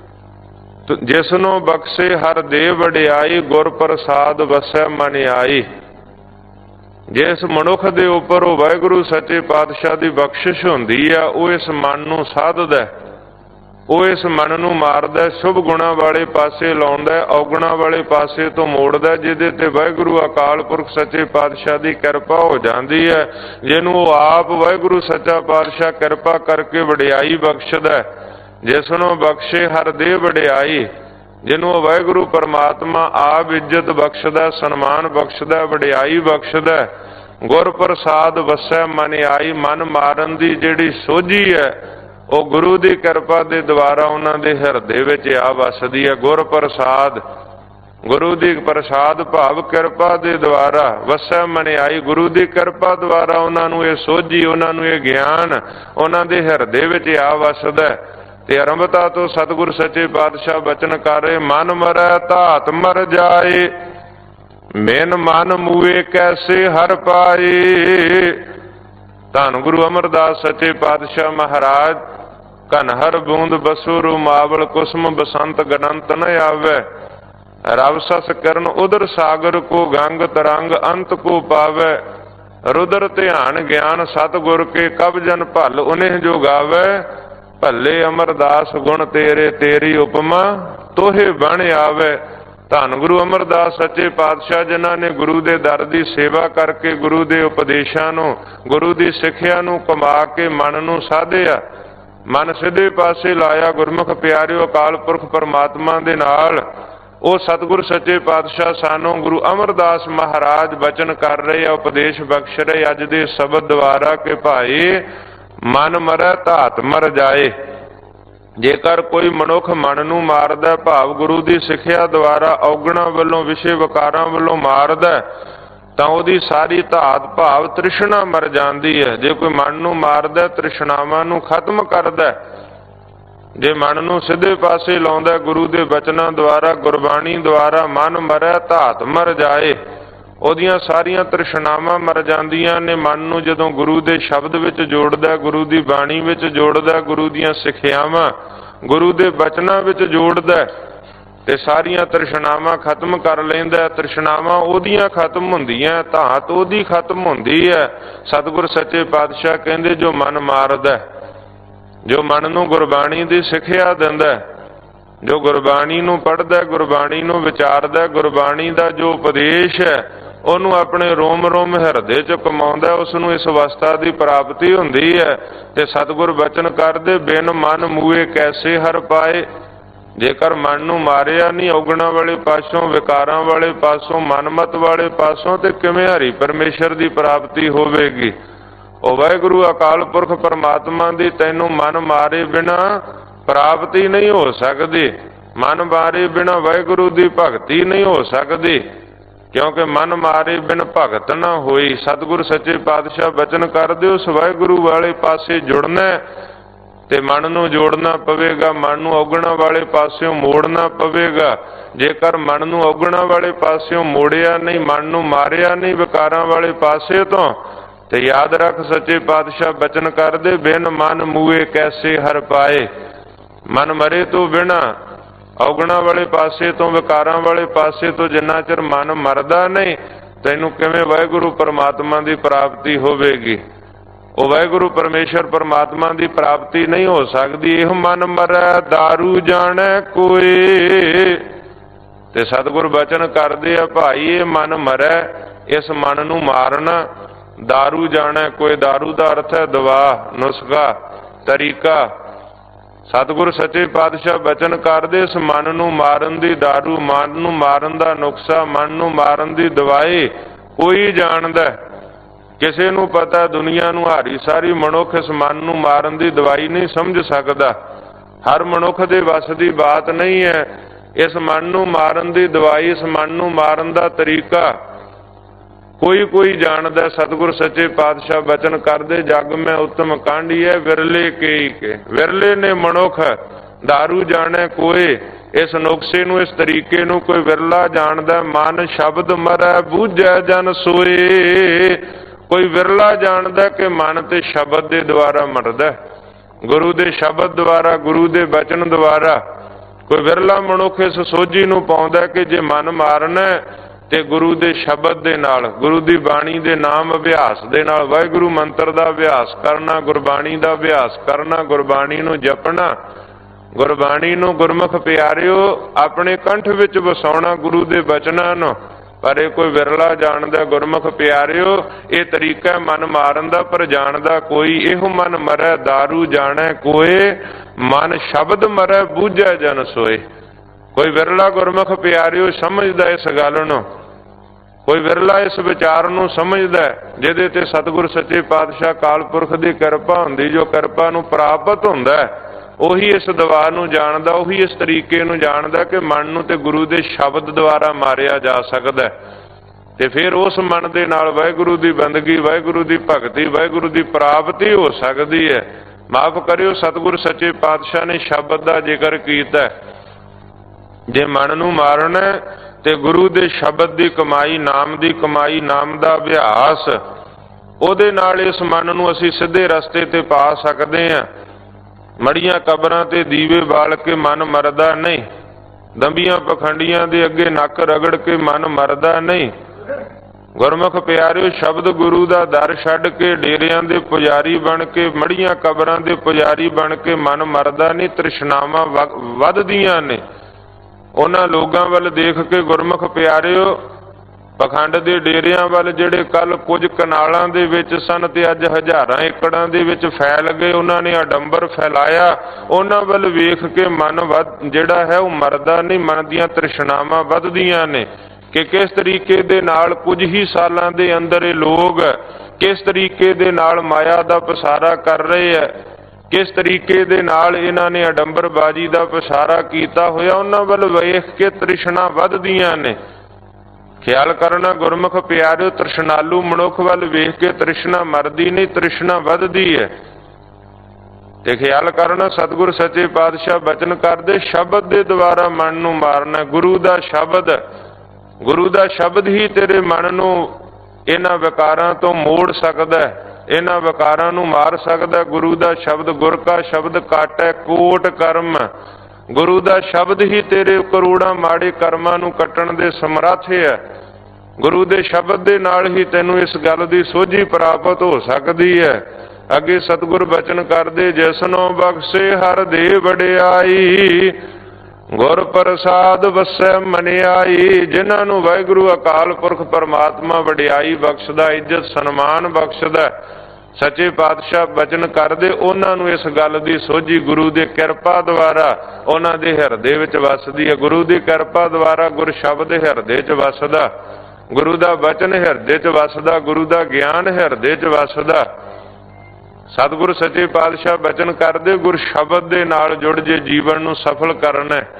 ਜਿਸ ਨੂੰ ਬਖਸ਼ੇ ਹਰ ਦੇ ਵਡਿਆਈ, ਗੁਰ ਪ੍ਰਸਾਦ ਵਸੈ ਮਨ ਆਈ। ਜਿਸ ਮਨੁੱਖ ਦੇ ਉੱਪਰ ਉਹ ਵਾਹਿਗੁਰੂ ਸੱਚੇ ਪਾਤਸ਼ਾਹ ਦੀ ਬਖਸ਼ਿਸ਼ ਹੁੰਦੀ ਆ, ਉਹ ਇਸ ਮਨ ਨੂੰ ਸਾਧਦਾ, ਉਹ ਇਸ ਮਨ ਨੂੰ ਮਾਰਦਾ, ਸ਼ੁਭ ਗੁਣਾਂ ਵਾਲੇ ਪਾਸੇ ਲਾਉਂਦਾ, ਔਗਣਾਂ ਵਾਲੇ ਪਾਸੇ ਤੋਂ ਮੋੜਦਾ, ਜਿਹਦੇ ਤੇ ਵਾਹਿਗੁਰੂ ਅਕਾਲ ਪੁਰਖ ਸੱਚੇ ਪਾਤਸ਼ਾਹ ਦੀ ਕਿਰਪਾ ਹੋ ਜਾਂਦੀ ਹੈ। ਜਿਹਨੂੰ ਉਹ ਆਪ ਵਾਹਿਗੁਰੂ ਸੱਚਾ ਪਾਤਸ਼ਾਹ ਕਿਰਪਾ ਕਰਕੇ ਵਡਿਆਈ ਬਖਸ਼ਦਾ। ਜਿਸ ਨੂੰ ਬਖਸ਼ੇ ਹਰ ਦੇ ਵਡਿਆਈ, ਜਿਹਨੂੰ ਉਹ ਵਾਹਿਗੁਰੂ ਪਰਮਾਤਮਾ ਆਪ ਇੱਜ਼ਤ ਬਖਸ਼ਦਾ, ਸਨਮਾਨ ਬਖਸ਼ਦਾ, ਵਡਿਆਈ ਬਖਸ਼ਦਾ। ਗੁਰ ਪ੍ਰਸਾਦ ਵਸੈ ਮਨ ਆਈ, ਮਨ ਮਾਰਨ ਦੀ ਜਿਹੜੀ ਸੋਝੀ ਹੈ ਉਹ ਗੁਰੂ ਦੀ ਕਿਰਪਾ ਦੇ ਦੁਆਰਾ ਉਹਨਾਂ ਦੇ ਹਿਰਦੇ ਵਿੱਚ ਆ ਵਸਦੀ ਹੈ। ਗੁਰ ਪ੍ਰਸਾਦ, ਗੁਰੂ ਦੀ ਪ੍ਰਸਾਦ ਭਾਵ ਕਿਰਪਾ ਦੇ ਦੁਆਰਾ ਵਸੈ ਮਨ ਆਈ, ਗੁਰੂ ਦੀ ਕਿਰਪਾ ਦੁਆਰਾ ਉਹਨਾਂ ਨੂੰ ਇਹ ਸੋਝੀ, ਉਹਨਾਂ ਨੂੰ ਇਹ ਗਿਆਨ ਉਹਨਾਂ ਦੇ ਹਿਰਦੇ ਵਿੱਚ ਆ ਵਸਦਾ। ਤੇ ਆਰੰਭਤਾ ਤੋਂ ਸਤਿਗੁਰ ਸੱਚੇ ਪਾਤਸ਼ਾਹ ਬਚਨ ਕਰ ਰਹੇ, ਮਨ ਮਰੈ ਧਾਤ ਮਰ ਜਾਏ, ਮੇਨ ਮਨ ਮੂਏ ਕੈਸੇ ਹਰ ਪਾਏ। ਧੰਨ ਗੁਰੂ ਅਮਰਦਾਸ ਸੱਚੇ ਪਾਤਸ਼ਾਹ ਮਹਾਰਾਜ ਕਨ ਹਰ ਬੂੰਦ ਬਸੁ ਰੁਮਾਵਲ, ਕੁਸਮ ਬਸੰਤ ਗਣੰਤ ਨ ਆਵੈ। ਰਵ ਸਸ ਕਰਨ ਉਦਰ ਸਾਗਰ ਕੋ, ਗੰਗ ਤਰੰਗ ਅੰਤ ਕੋ ਪਾਵੈ। ਰੁਦਰ ਧਿਆਨ ਗਿਆਨ ਸਤਿਗੁਰ ਕੇ, ਕਬ ਜਨ ਭਲ ਉਨਿਹ ਜੋ ਗਾਵੈ। ਭੱਲੇ ਅਮਰਦਾਸ ਗੁਣ ਤੇਰੇ, ਤੇਰੀ ਉਪਮਾ ਤੋਹੇ ਬਣ ਆਵੈ। ਧੰਨ ਗੁਰੂ ਅਮਰਦਾਸ ਸੱਚੇ ਪਾਤਸ਼ਾਹ ਜਿਨ੍ਹਾਂ ਨੇ ਗੁਰੂ ਦੇ ਦਰ ਦੀ ਸੇਵਾ ਕਰਕੇ ਗੁਰੂ ਦੇ ਉਪਦੇਸ਼ਾਂ ਨੂੰ, ਗੁਰੂ ਦੀ ਸਿੱਖਿਆ ਨੂੰ ਕਮਾ ਕੇ ਮਨ ਨੂੰ ਸਾਧਿਆ, ਮਨ ਸਿੱਧੇ ਪਾਸੇ ਲਾਇਆ। ਗੁਰਮੁਖ ਪਿਆਰਿਓ ਅਕਾਲ ਪੁਰਖ ਪਰਮਾਤਮਾ ਦੇ ਨਾਲ ਉਹ ਸਤਿਗੁਰ ਸੱਚੇ ਪਾਤਸ਼ਾਹ ਸਾਨੂੰ ਗੁਰੂ ਅਮਰਦਾਸ ਮਹਾਰਾਜ ਬਚਨ ਕਰ ਰਹੇ ਆ, ਉਪਦੇਸ਼ ਬਖਸ਼ ਰਹੇ ਅੱਜ ਦੇ ਸ਼ਬਦ ਦੁਆਰਾ ਕਿ ਭਾਈ ਮਨ ਮਰੈ ਧਾਤ ਮਰ ਜਾਏ। ਜੇਕਰ ਕੋਈ ਮਨੁੱਖ ਮਨ ਨੂੰ ਮਾਰਦਾ, ਭਾਵ ਗੁਰੂ ਦੀ ਸਿੱਖਿਆ ਦੁਆਰਾ ਔਗਣਾਂ ਵੱਲੋਂ, ਵਿਸ਼ੇ ਵਿਕਾਰਾਂ ਵੱਲੋਂ ਮਾਰਦਾ, ਤਾਂ ਉਹਦੀ ਸਾਰੀ ਧਾਤ ਭਾਵ ਤ੍ਰਿਸ਼ਨਾ ਮਰ ਜਾਂਦੀ ਹੈ। ਜੇ ਕੋਈ ਮਨ ਨੂੰ ਮਾਰਦਾ, ਤ੍ਰਿਸ਼ਨਾਵਾਂ ਨੂੰ ਖਤਮ ਕਰਦਾ, ਜੇ ਮਨ ਨੂੰ ਸਿੱਧੇ ਪਾਸੇ ਲਾਉਂਦਾ ਗੁਰੂ ਦੇ ਬਚਨਾਂ ਦੁਆਰਾ, ਗੁਰਬਾਣੀ ਦੁਆਰਾ, ਮਨ ਮਰੈ ਧਾਤ ਮਰ ਜਾਏ, ਉਹਦੀਆਂ ਸਾਰੀਆਂ ਤ੍ਰਿਸ਼ਨਾਵਾਂ ਮਰ ਜਾਂਦੀਆਂ ਨੇ। ਮਨ ਨੂੰ ਜਦੋਂ ਗੁਰੂ ਦੇ ਸ਼ਬਦ ਵਿੱਚ ਜੋੜਦਾ, ਗੁਰੂ ਦੀ ਬਾਣੀ ਵਿੱਚ ਜੋੜਦਾ, ਗੁਰੂ ਦੀਆਂ ਸਿੱਖਿਆਵਾਂ, ਗੁਰੂ ਦੇ ਬਚਨਾਂ ਵਿੱਚ ਜੋੜਦਾ ਤੇ ਸਾਰੀਆਂ ਤ੍ਰਿਸ਼ਨਾਵਾਂ ਖਤਮ ਕਰ ਲੈਂਦਾ। ਤ੍ਰਿਸ਼ਨਾਵਾਂ ਉਹਦੀਆਂ ਖਤਮ ਹੁੰਦੀਆਂ, ਧਾਤ ਉਹਦੀ ਖਤਮ ਹੁੰਦੀ ਹੈ। ਸਤਿਗੁਰ ਸੱਚੇ ਪਾਤਸ਼ਾਹ ਕਹਿੰਦੇ ਜੋ ਮਨ ਮਾਰਦਾ, ਜੋ ਮਨ ਨੂੰ ਗੁਰਬਾਣੀ ਦੀ ਸਿੱਖਿਆ ਦਿੰਦਾ, ਜੋ ਗੁਰਬਾਣੀ ਨੂੰ ਪੜ੍ਹਦਾ, ਗੁਰਬਾਣੀ ਨੂੰ ਵਿਚਾਰਦਾ, ਗੁਰਬਾਣੀ ਦਾ ਜੋ ਉਪਦੇਸ਼ ਹੈ ਉਹਨੂੰ ਆਪਣੇ ਰੋਮ ਰੋਮ ਹਿਰਦੇ 'ਚ ਕਮਾਉਂਦਾ, ਉਸ ਨੂੰ ਇਸ ਅਵਸਥਾ ਦੀ ਪ੍ਰਾਪਤੀ ਹੁੰਦੀ ਹੈ। ਤੇ ਸਤਿਗੁਰ ਬਚਨ ਕਰਦੇ, ਬਿਨ ਮਨ ਮੂਏ ਕੈਸੇ ਹਰ ਪਾਏ। ਜੇਕਰ ਮਨ ਨੂੰ ਮਾਰਿਆ ਨਹੀਂ ਔਗਣਾਂ ਵਾਲੇ ਪਾਸੋਂ, ਵਿਕਾਰਾਂ ਵਾਲੇ ਪਾਸੋਂ, ਮਨਮਤ ਵਾਲੇ ਪਾਸੋਂ, ਤੇ ਕਿਵੇਂ ਹਰੀ ਪਰਮੇਸ਼ਰ ਦੀ ਪ੍ਰਾਪਤੀ ਹੋਵੇਗੀ। ਉਹ ਵਾਹਿਗੁਰੂ ਅਕਾਲ ਪੁਰਖ ਪਰਮਾਤਮਾ ਦੀ ਤੈਨੂੰ ਮਨ ਮਾਰੇ ਬਿਨਾ ਪ੍ਰਾਪਤੀ ਨਹੀਂ ਹੋ ਸਕਦੀ। ਮਨ ਮਾਰੇ ਬਿਨਾਂ ਵਾਹਿਗੁਰੂ ਦੀ ਭਗਤੀ ਨਹੀਂ ਹੋ ਸਕਦੀ, ਕਿਉਂਕਿ ਮਨ ਮਾਰੇ ਬਿਨ ਭਗਤ ਨਾ ਹੋਈ। ਸਤਿਗੁਰ ਸੱਚੇ ਪਾਤਸ਼ਾਹ ਬਚਨ ਕਰਦੇ ਉਸ ਵਾਹਿਗੁਰੂ ਵਾਲੇ ਪਾਸੇ ਜੁੜਨਾ ਤੇ ਮਨ ਨੂੰ ਜੋੜਨਾ ਪਵੇਗਾ, ਮਨ ਨੂੰ ਔਗਣਾ ਵਾਲੇ ਪਾਸਿਓਂ ਮੋੜਨਾ ਪਵੇਗਾ। ਜੇਕਰ ਮਨ ਨੂੰ ਔਗਣਾ ਵਾਲੇ ਪਾਸਿਓਂ ਮੋੜਿਆ ਨਹੀਂ, ਮਨ ਨੂੰ ਮਾਰਿਆ ਨਹੀਂ ਵਿਕਾਰਾਂ ਵਾਲੇ ਪਾਸੇ ਤੋਂ, ਤੇ ਯਾਦ ਰੱਖ ਸੱਚੇ ਪਾਤਸ਼ਾਹ ਬਚਨ ਕਰਦੇ ਬਿਨ ਮਨ ਮੂਏ ਕੈਸੇ ਹਰ ਪਾਏ। ਮਨ ਮਰੇ ਤੋਂ ਬਿਨਾਂ ਔਗਣਾ ਵਾਲੇ ਪਾਸੇ ਤੋਂ ਵਿਕਾਰਾਂ ਵਾਲੇ ਪਾਸੇ ਤੋਂ ਜਿੰਨਾ ਚਿਰ ਮਨ ਮਰਦਾ ਨਹੀਂ, ਤੈਨੂੰ ਕਿਵੇਂ ਵਾਹਿਗੁਰੂ ਪਰਮਾਤਮਾ ਦੀ ਪ੍ਰਾਪਤੀ ਹੋਵੇਗੀ? ਉਹ ਵਾਹਿਗੁਰੂ ਪਰਮੇਸ਼ਰ ਪਰਮਾਤਮਾ ਦੀ ਪ੍ਰਾਪਤੀ ਨਹੀਂ ਹੋ ਸਕਦੀ। ਇਹ ਮਨ ਮਰੈ ਦਾਰੂ ਜਾਣੈ ਕੋਏ। ਤੇ ਸਤਿਗੁਰ ਬਚਨ ਕਰਦੇ ਆ ਭਾਈ ਇਹ ਮਨ ਮਰੈ, ਇਸ ਮਨ ਨੂੰ ਮਾਰਨਾ। ਦਾਰੂ ਜਾਣੈ ਕੋਈ, ਦਾਰੂ ਦਾ ਅਰਥ ਹੈ ਦਵਾ, ਨੁਸਖਾ, ਤਰੀਕਾ। ਸਤਿਗੁਰ ਸੱਚੇ ਪਾਤਸ਼ਾਹ ਬਚਨ ਕਰਦੇ ਇਸ ਮਨ ਨੂੰ ਮਾਰਨ ਦੀ ਦਾਰੂ, ਮਨ ਨੂੰ ਮਾਰਨ ਦਾ ਨੁਕਸਾ, ਮਨ ਨੂੰ ਮਾਰਨ ਦੀ ਦਵਾਈ ਕੋਈ ਜਾਣਦਾ। ਕਿਸੇ ਨੂੰ ਪਤਾ ਦੁਨੀਆ ਨੂੰ ਹਾਰੀ ਸਾਰੀ ਮਨੁੱਖ ਇਸ ਮਨ ਨੂੰ ਮਾਰਨ ਦੀ ਦਵਾਈ ਨਹੀਂ ਸਮਝ ਸਕਦਾ। ਹਰ ਮਨੁੱਖ ਦੇ ਵੱਸ ਦੀ ਬਾਤ ਨਹੀਂ ਹੈ ਇਸ ਮਨ ਨੂੰ ਮਾਰਨ ਦੀ ਦਵਾਈ, ਇਸ ਮਨ ਨੂੰ ਮਾਰਨ ਦਾ ਤਰੀਕਾ ਕੋਈ ਕੋਈ ਜਾਣਦਾ। ਸਤਿਗੁਰ ਸੱਚੇ ਪਾਤਸ਼ਾਹ ਬਚਨ ਕਰਦੇ ਜਗ ਮੈਂ ਉੱਤਮ ਕਾਂਢੀਐ ਵਿਰਲੇ ਕੇਈ ਕੇ। ਵਿਰਲੇ ਨੇ ਮਨੁੱਖ ਦਾਰੂ ਜਾਣੈ ਕੋਏ। ਇਸ ਨੁਕਸੇ ਨੂੰ, ਇਸ ਤਰੀਕੇ ਨੂੰ ਕੋਈ ਵਿਰਲਾ ਜਾਣਦਾ। ਮਨ ਸ਼ਬਦ ਮਰੈ ਬੂਝੈ ਜਨ ਸੋਏ। ਕੋਈ ਵਿਰਲਾ ਜਾਣਦਾ ਕਿ ਮਨ ਤੇ ਸ਼ਬਦ ਦੇ ਦੁਆਰਾ ਮਰਦਾ, ਗੁਰੂ ਦੇ ਸ਼ਬਦ ਦੁਆਰਾ, ਗੁਰੂ ਦੇ ਬਚਨ ਦੁਆਰਾ। ਕੋਈ ਵਿਰਲਾ ਮਨੁੱਖ ਇਸ ਸੋਝੀ ਨੂੰ ਪਾਉਂਦਾ ਕਿ ਜੇ ਮਨ ਮਾਰਨਾ ਤੇ ਗੁਰੂ ਦੇ ਸ਼ਬਦ ਦੇ ਨਾਲ, ਗੁਰੂ ਦੀ ਬਾਣੀ ਦੇ ਨਾਮ ਅਭਿਆਸ ਦੇ ਨਾਲ, ਵਾਹਿਗੁਰੂ ਮੰਤਰ ਦਾ ਅਭਿਆਸ ਕਰਨਾ, ਗੁਰਬਾਣੀ ਦਾ ਅਭਿਆਸ ਕਰਨਾ, ਗੁਰਬਾਣੀ ਨੂੰ ਜਪਣਾ, ਗੁਰਬਾਣੀ ਨੂੰ ਗੁਰਮੁਖ ਪਿਆਰਿਓ ਆਪਣੇ ਕੰਠ ਵਿੱਚ ਵਸਾਉਣਾ, ਗੁਰੂ ਦੇ ਬਚਨਾਂ ਨੂੰ। ਪਰ ਇਹ ਕੋਈ ਵਿਰਲਾ ਜਾਣਦਾ ਗੁਰਮੁਖ ਪਿਆਰਿਓ ਇਹ ਤਰੀਕਾ ਮਨ ਮਾਰਨ ਦਾ, ਪਰ ਜਾਣਦਾ ਕੋਈ। ਇਹੋ ਮਨ ਮਰੈ ਦਾਰੂ ਜਾਣੈ ਕੋਏ, ਮਨ ਸ਼ਬਦ ਮਰੈ ਬੂਝੈ ਜਨ ਸੋਏ। ਕੋਈ ਵਿਰਲਾ ਗੁਰਮੁਖ ਪਿਆਰਿਓ ਸਮਝਦਾ ਇਸ ਗੱਲ ਨੂੰ, ਕੋਈ ਵਿਰਲਾ ਇਸ ਵਿਚਾਰ ਨੂੰ ਸਮਝਦਾ ਜਿਹਦੇ ਤੇ ਸਤਿਗੁਰ ਸੱਚੇ ਪਾਤਸ਼ਾਹ ਕਾਲ ਪੁਰਖ ਦੀ ਕਿਰਪਾ ਹੁੰਦੀ। ਜੋ ਕਿਰਪਾ ਨੂੰ ਪ੍ਰਾਪਤ ਹੁੰਦਾ ਉਹੀ ਇਸ ਦਵਾ ਨੂੰ ਜਾਣਦਾ, ਉਹੀ ਇਸ ਤਰੀਕੇ ਨੂੰ ਜਾਣਦਾ ਕਿ ਮਨ ਨੂੰ ਤੇ ਗੁਰੂ ਦੇ ਸ਼ਬਦ ਦੁਆਰਾ ਮਾਰਿਆ ਜਾ ਸਕਦਾ। ਤੇ ਫਿਰ ਉਸ ਮਨ ਦੇ ਨਾਲ ਵਾਹਿਗੁਰੂ ਦੀ ਬੰਦਗੀ, ਵਾਹਿਗੁਰੂ ਦੀ ਭਗਤੀ, ਵਾਹਿਗੁਰੂ ਦੀ ਪ੍ਰਾਪਤੀ ਹੋ ਸਕਦੀ ਹੈ। ਮਾਫ ਕਰਿਓ, ਸਤਿਗੁਰ ਸੱਚੇ ਪਾਤਸ਼ਾਹ ਨੇ ਸ਼ਬਦ ਦਾ ਜ਼ਿਕਰ ਕੀਤਾ। ਜੇ ਮਨ ਨੂੰ ਮਾਰਨਾ ਤੇ ਗੁਰੂ ਦੇ ਸ਼ਬਦ ਦੀ ਕਮਾਈ, ਨਾਮ ਦੀ ਕਮਾਈ, ਨਾਮ ਦਾ ਅਭਿਆਸ, ਉਹਦੇ ਨਾਲ ਇਸ ਮਨ ਨੂੰ ਅਸੀਂ ਸਿੱਧੇ ਰਸਤੇ ਤੇ ਪਾ ਸਕਦੇ ਹਾਂ। ਮੜੀਆਂ ਕਬਰਾਂ ਤੇ ਦੀਵੇ ਬਾਲ ਕੇ ਮਨ ਮਰਦਾ ਨਹੀਂ, ਦੰਬੀਆਂ ਪਖੰਡੀਆਂ ਦੇ ਅੱਗੇ ਨੱਕ ਰਗੜ ਕੇ ਮਨ ਮਰਦਾ ਨਹੀਂ। ਗੁਰਮੁਖ ਪਿਆਰਿਓ ਸ਼ਬਦ ਗੁਰੂ ਦਾ ਦਰ ਛੱਡ ਕੇ ਡੇਰਿਆਂ ਦੇ ਪੁਜਾਰੀ ਬਣ ਕੇ, ਮੜੀਆਂ ਕਬਰਾਂ ਦੇ ਪੁਜਾਰੀ ਬਣ ਕੇ ਮਨ ਮਰਦਾ ਨਹੀਂ। ਤ੍ਰਿਸ਼ਨਾਵਾਂ ਵੱਧਦੀਆਂ ਨੇ। ਉਹਨਾਂ ਲੋਕਾਂ ਵੱਲ ਦੇਖ ਕੇ ਗੁਰਮੁਖ ਪਿਆਰਿਓ ਪਖੰਡ ਦੇ ਡੇਰਿਆਂ ਵੱਲ ਜਿਹੜੇ ਕੱਲ ਕੁਝ ਕਨਾਲਾਂ ਦੇ ਵਿੱਚ ਸਨ ਤੇ ਅੱਜ ਹਜ਼ਾਰਾਂ ਏਕੜਾਂ ਦੇ ਵਿੱਚ ਫੈਲ ਗਏ, ਉਹਨਾਂ ਨੇ ਆਡੰਬਰ ਫੈਲਾਇਆ। ਉਹਨਾਂ ਵੱਲ ਵੇਖ ਕੇ ਮਨ ਵੱਧ ਜਿਹੜਾ ਹੈ ਉਹ ਮਰਦਾ ਨਹੀਂ, ਮਨ ਦੀਆਂ ਤ੍ਰਿਸ਼ਨਾਵਾਂ ਵੱਧਦੀਆਂ ਨੇ ਕਿ ਕਿਸ ਤਰੀਕੇ ਦੇ ਨਾਲ ਕੁਝ ਹੀ ਸਾਲਾਂ ਦੇ ਅੰਦਰ ਇਹ ਲੋਕ ਕਿਸ ਤਰੀਕੇ ਦੇ ਨਾਲ ਮਾਇਆ ਦਾ ਪਸਾਰਾ ਕਰ ਰਹੇ ਹੈ, ਕਿਸ ਤਰੀਕੇ ਦੇ ਨਾਲ ਇਹਨਾਂ ਨੇ ਆਡੰਬਰਬਾਜ਼ੀ ਦਾ ਪਸਾਰਾ ਕੀਤਾ ਹੋਇਆ। ਉਹਨਾਂ ਵੱਲ ਵੇਖ ਕੇ ਤ੍ਰਿਸ਼ਨਾ ਵੱਧਦੀਆਂ ਨੇ। ਖਿਆਲ ਕਰਨਾ ਗੁਰਮੁਖ ਪਿਆਰਿਓ, ਤ੍ਰਿਸ਼ਨਾਲੂ ਮਨੁੱਖ ਵੱਲ ਵੇਖ ਕੇ ਤ੍ਰਿਸ਼ਨਾ ਮਰਦੀ ਨਹੀਂ, ਤ੍ਰਿਸ਼ਨਾ ਵੱਧਦੀ ਹੈ। ਤੇ ਖਿਆਲ ਕਰਨਾ ਸਤਿਗੁਰ ਸੱਚੇ ਪਾਤਸ਼ਾਹ ਬਚਨ ਕਰਦੇ ਸ਼ਬਦ ਦੇ ਦੁਆਰਾ ਮਨ ਨੂੰ ਮਾਰਨਾ। ਗੁਰੂ ਦਾ ਸ਼ਬਦ, ਗੁਰੂ ਦਾ ਸ਼ਬਦ ਹੀ ਤੇਰੇ ਮਨ ਨੂੰ ਇਹਨਾਂ ਵਿਕਾਰਾਂ ਤੋਂ ਮੋੜ ਸਕਦਾ, ਇਹਨਾਂ ਵਿਕਾਰਾਂ ਨੂੰ ਮਾਰ ਸਕਦਾ। ਗੁਰੂ ਦਾ ਸ਼ਬਦ, ਗੁਰ ਕਾ ਸ਼ਬਦ ਕਾਟੈ ਕੋਟ ਕਰਮ। ਗੁਰੂ ਦਾ ਸ਼ਬਦ ਹੀ ਤੇਰੇ ਕਰੋੜਾਂ ਮਾੜੇ ਕਰਮਾਂ ਨੂੰ ਕੱਟਣ ਦੇ ਸਮਰੱਥ ਹੈ। ਗੁਰੂ ਦੇ ਸ਼ਬਦ ਦੇ ਨਾਲ ਹੀ ਤੈਨੂੰ ਇਸ ਗੱਲ ਦੀ ਸੋਝੀ ਪ੍ਰਾਪਤ ਹੋ ਸਕਦੀ ਹੈ। ਅੱਗੇ ਸਤਿਗੁਰ ਬਚਨ ਕਰਦੇ ਜਿਸਨੋ ਬਖਸ਼ੇ ਹਰ ਦੇ ਵਡਿਆਈ, ਗੁਰ ਪ੍ਰਸਾਦ ਵਸੈ ਮਨਿਆਈ। ਜਿਨ੍ਹਾਂ ਨੂੰ ਵਾਹਿਗੁਰੂ ਅਕਾਲ ਪੁਰਖ ਪਰਮਾਤਮਾ ਵਡਿਆਈ ਬਖਸ਼ਦਾ, ਇੱਜ਼ਤ ਸਨਮਾਨ ਬਖਸ਼ਦਾ, ਸੱਚੇ ਪਾਤਸ਼ਾਹ ਬਚਨ ਕਰਦੇ ਉਹਨਾਂ ਨੂੰ ਇਸ ਗੱਲ ਦੀ ਸੋਝੀ ਗੁਰੂ ਦੀ ਕਿਰਪਾ ਦੁਆਰਾ ਉਹਨਾਂ ਦੇ ਹਿਰਦੇ ਵਿੱਚ ਵਸਦੀ ਹੈ। ਗੁਰੂ ਦੀ ਕਿਰਪਾ ਦੁਆਰਾ ਗੁਰ ਸ਼ਬਦ ਹਿਰਦੇ 'ਚ ਵਸਦਾ, ਗੁਰੂ ਦਾ ਬਚਨ ਹਿਰਦੇ 'ਚ ਵਸਦਾ, ਗੁਰੂ ਦਾ ਗਿਆਨ ਹਿਰਦੇ 'ਚ ਵਸਦਾ। ਸਤਿਗੁਰ ਸੱਚੇ ਪਾਤਸ਼ਾਹ ਬਚਨ ਕਰਦੇ ਗੁਰ ਸ਼ਬਦ ਦੇ ਨਾਲ ਜੁੜ ਜੇ ਜੀਵਨ ਨੂੰ ਸਫਲ ਕਰਨਾ,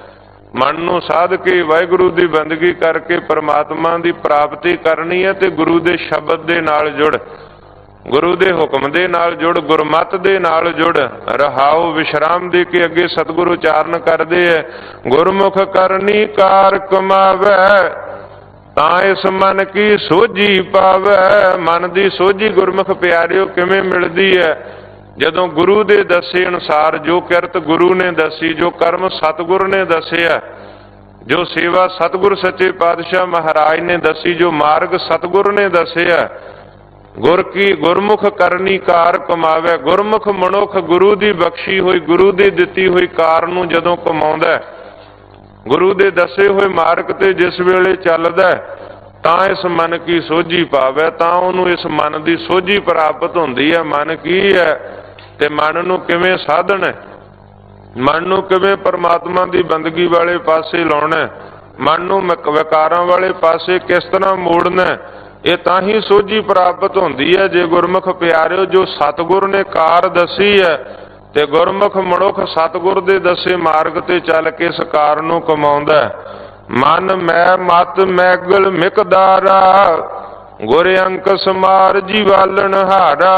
ਮਨ ਨੂੰ ਸਾਧ ਕੇ ਵਾਹਿਗੁਰੂ ਦੀ ਬੰਦਗੀ ਕਰਕੇ ਪਰਮਾਤਮਾ ਦੀ ਪ੍ਰਾਪਤੀ ਕਰਨੀ ਹੈ ਤੇ ਗੁਰੂ ਦੇ ਸ਼ਬਦ ਦੇ ਨਾਲ ਜੁੜ, ਗੁਰੂ ਦੇ ਹੁਕਮ ਦੇ ਨਾਲ ਜੁੜ, ਗੁਰਮਤਿ ਦੇ ਨਾਲ ਜੁੜ। ਰਹਾਉ ਵਿਸ਼ਰਾਮ ਦੇ ਕੇ ਅੱਗੇ ਸਤਿਗੁਰੂ ਉਚਾਰਨ ਕਰਦੇ ਹੈ, ਗੁਰਮੁਖ ਕਰਨੀ ਕਾਰ ਕਮਾਵੇ ਤਾਂ ਇਸ ਮਨ ਕੀ ਸੋਝੀ ਪਾਵੇ। ਮਨ ਦੀ ਸੋਝੀ ਗੁਰਮੁਖ ਪਿਆਰਿਓ ਕਿਵੇਂ ਮਿਲਦੀ ਹੈ? ਜਦੋਂ ਗੁਰੂ ਦੇ ਦੱਸੇ ਅਨੁਸਾਰ ਜੋ ਕਿਰਤ ਗੁਰੂ ਨੇ ਦੱਸੀ, ਜੋ ਕਰਮ ਸਤਿਗੁਰ ਨੇ ਦੱਸਿਆ, ਜੋ ਸੇਵਾ ਸਤਿਗੁਰ ਸੱਚੇ ਪਾਤਸ਼ਾਹ ਮਹਾਰਾਜ ਨੇ ਦੱਸੀ, ਜੋ ਮਾਰਗ ਸਤਿਗੁਰ ਨੇ ਦੱਸਿਆ, ਗੁਰ ਕੀ ਗੁਰਮੁਖ ਕਰਨੀ ਕਾਰ ਕਮਾਵੇ। ਗੁਰਮੁਖ ਮਨੁੱਖ ਗੁਰੂ ਦੀ ਬਖਸ਼ੀ ਹੋਈ, ਗੁਰੂ ਦੀ ਦਿੱਤੀ ਹੋਈ ਕਾਰ ਨੂੰ ਜਦੋਂ ਕਮਾਉਂਦਾ, ਗੁਰੂ ਦੇ ਦੱਸੇ ਹੋਏ ਮਾਰਗ ਤੇ ਜਿਸ ਵੇਲੇ ਚੱਲਦਾ, ਤਾਂ ਇਸ ਮਨ ਕੀ ਸੋਝੀ ਪਾਵੇ, ਤਾਂ ਉਹਨੂੰ ਇਸ ਮਨ ਦੀ ਸੋਝੀ ਪ੍ਰਾਪਤ ਹੁੰਦੀ ਹੈ। ਮਨ ਕੀ ਹੈ ਤੇ ਮਨ ਨੂੰ ਕਿਵੇਂ ਸਾਧਣਾ, ਮਨ ਨੂੰ ਕਿਵੇਂ ਪਰਮਾਤਮਾ ਦੀ ਬੰਦਗੀ ਵਾਲੇ ਪਾਸੇ ਲਾਉਣਾ, ਮਨ ਨੂੰ ਵਿਕਾਰਾਂ ਵਾਲੇ ਪਾਸੇ ਕਿਸ ਤਰ੍ਹਾਂ ਮੋੜਨਾ, ਇਹ ਤਾਂ ਹੀ ਸੋਝੀ ਪ੍ਰਾਪਤ ਹੁੰਦੀ ਹੈ ਜੇ ਗੁਰਮੁਖ ਪਿਆਰਿਓ ਜੋ ਸਤਿਗੁਰ ਨੇ ਕਾਰ ਦੱਸੀ ਹੈ ਤੇ ਗੁਰਮੁਖ ਮਨੁੱਖ ਸਤਿਗੁਰ ਦੇ ਦੱਸੇ ਮਾਰਗ ਤੇ ਚੱਲ ਕੇ ਇਸ ਕਾਰ ਨੂੰ ਕਮਾਉਂਦਾ। ਮਨ ਮੈਂ ਮਤ ਮੈਗਲ ਮਿਕਦਾਰਾ ਗੁਰ ਅੰਕ ਸਮਾਰ ਜੀਵਾਲਣ ਹਾਰਾ।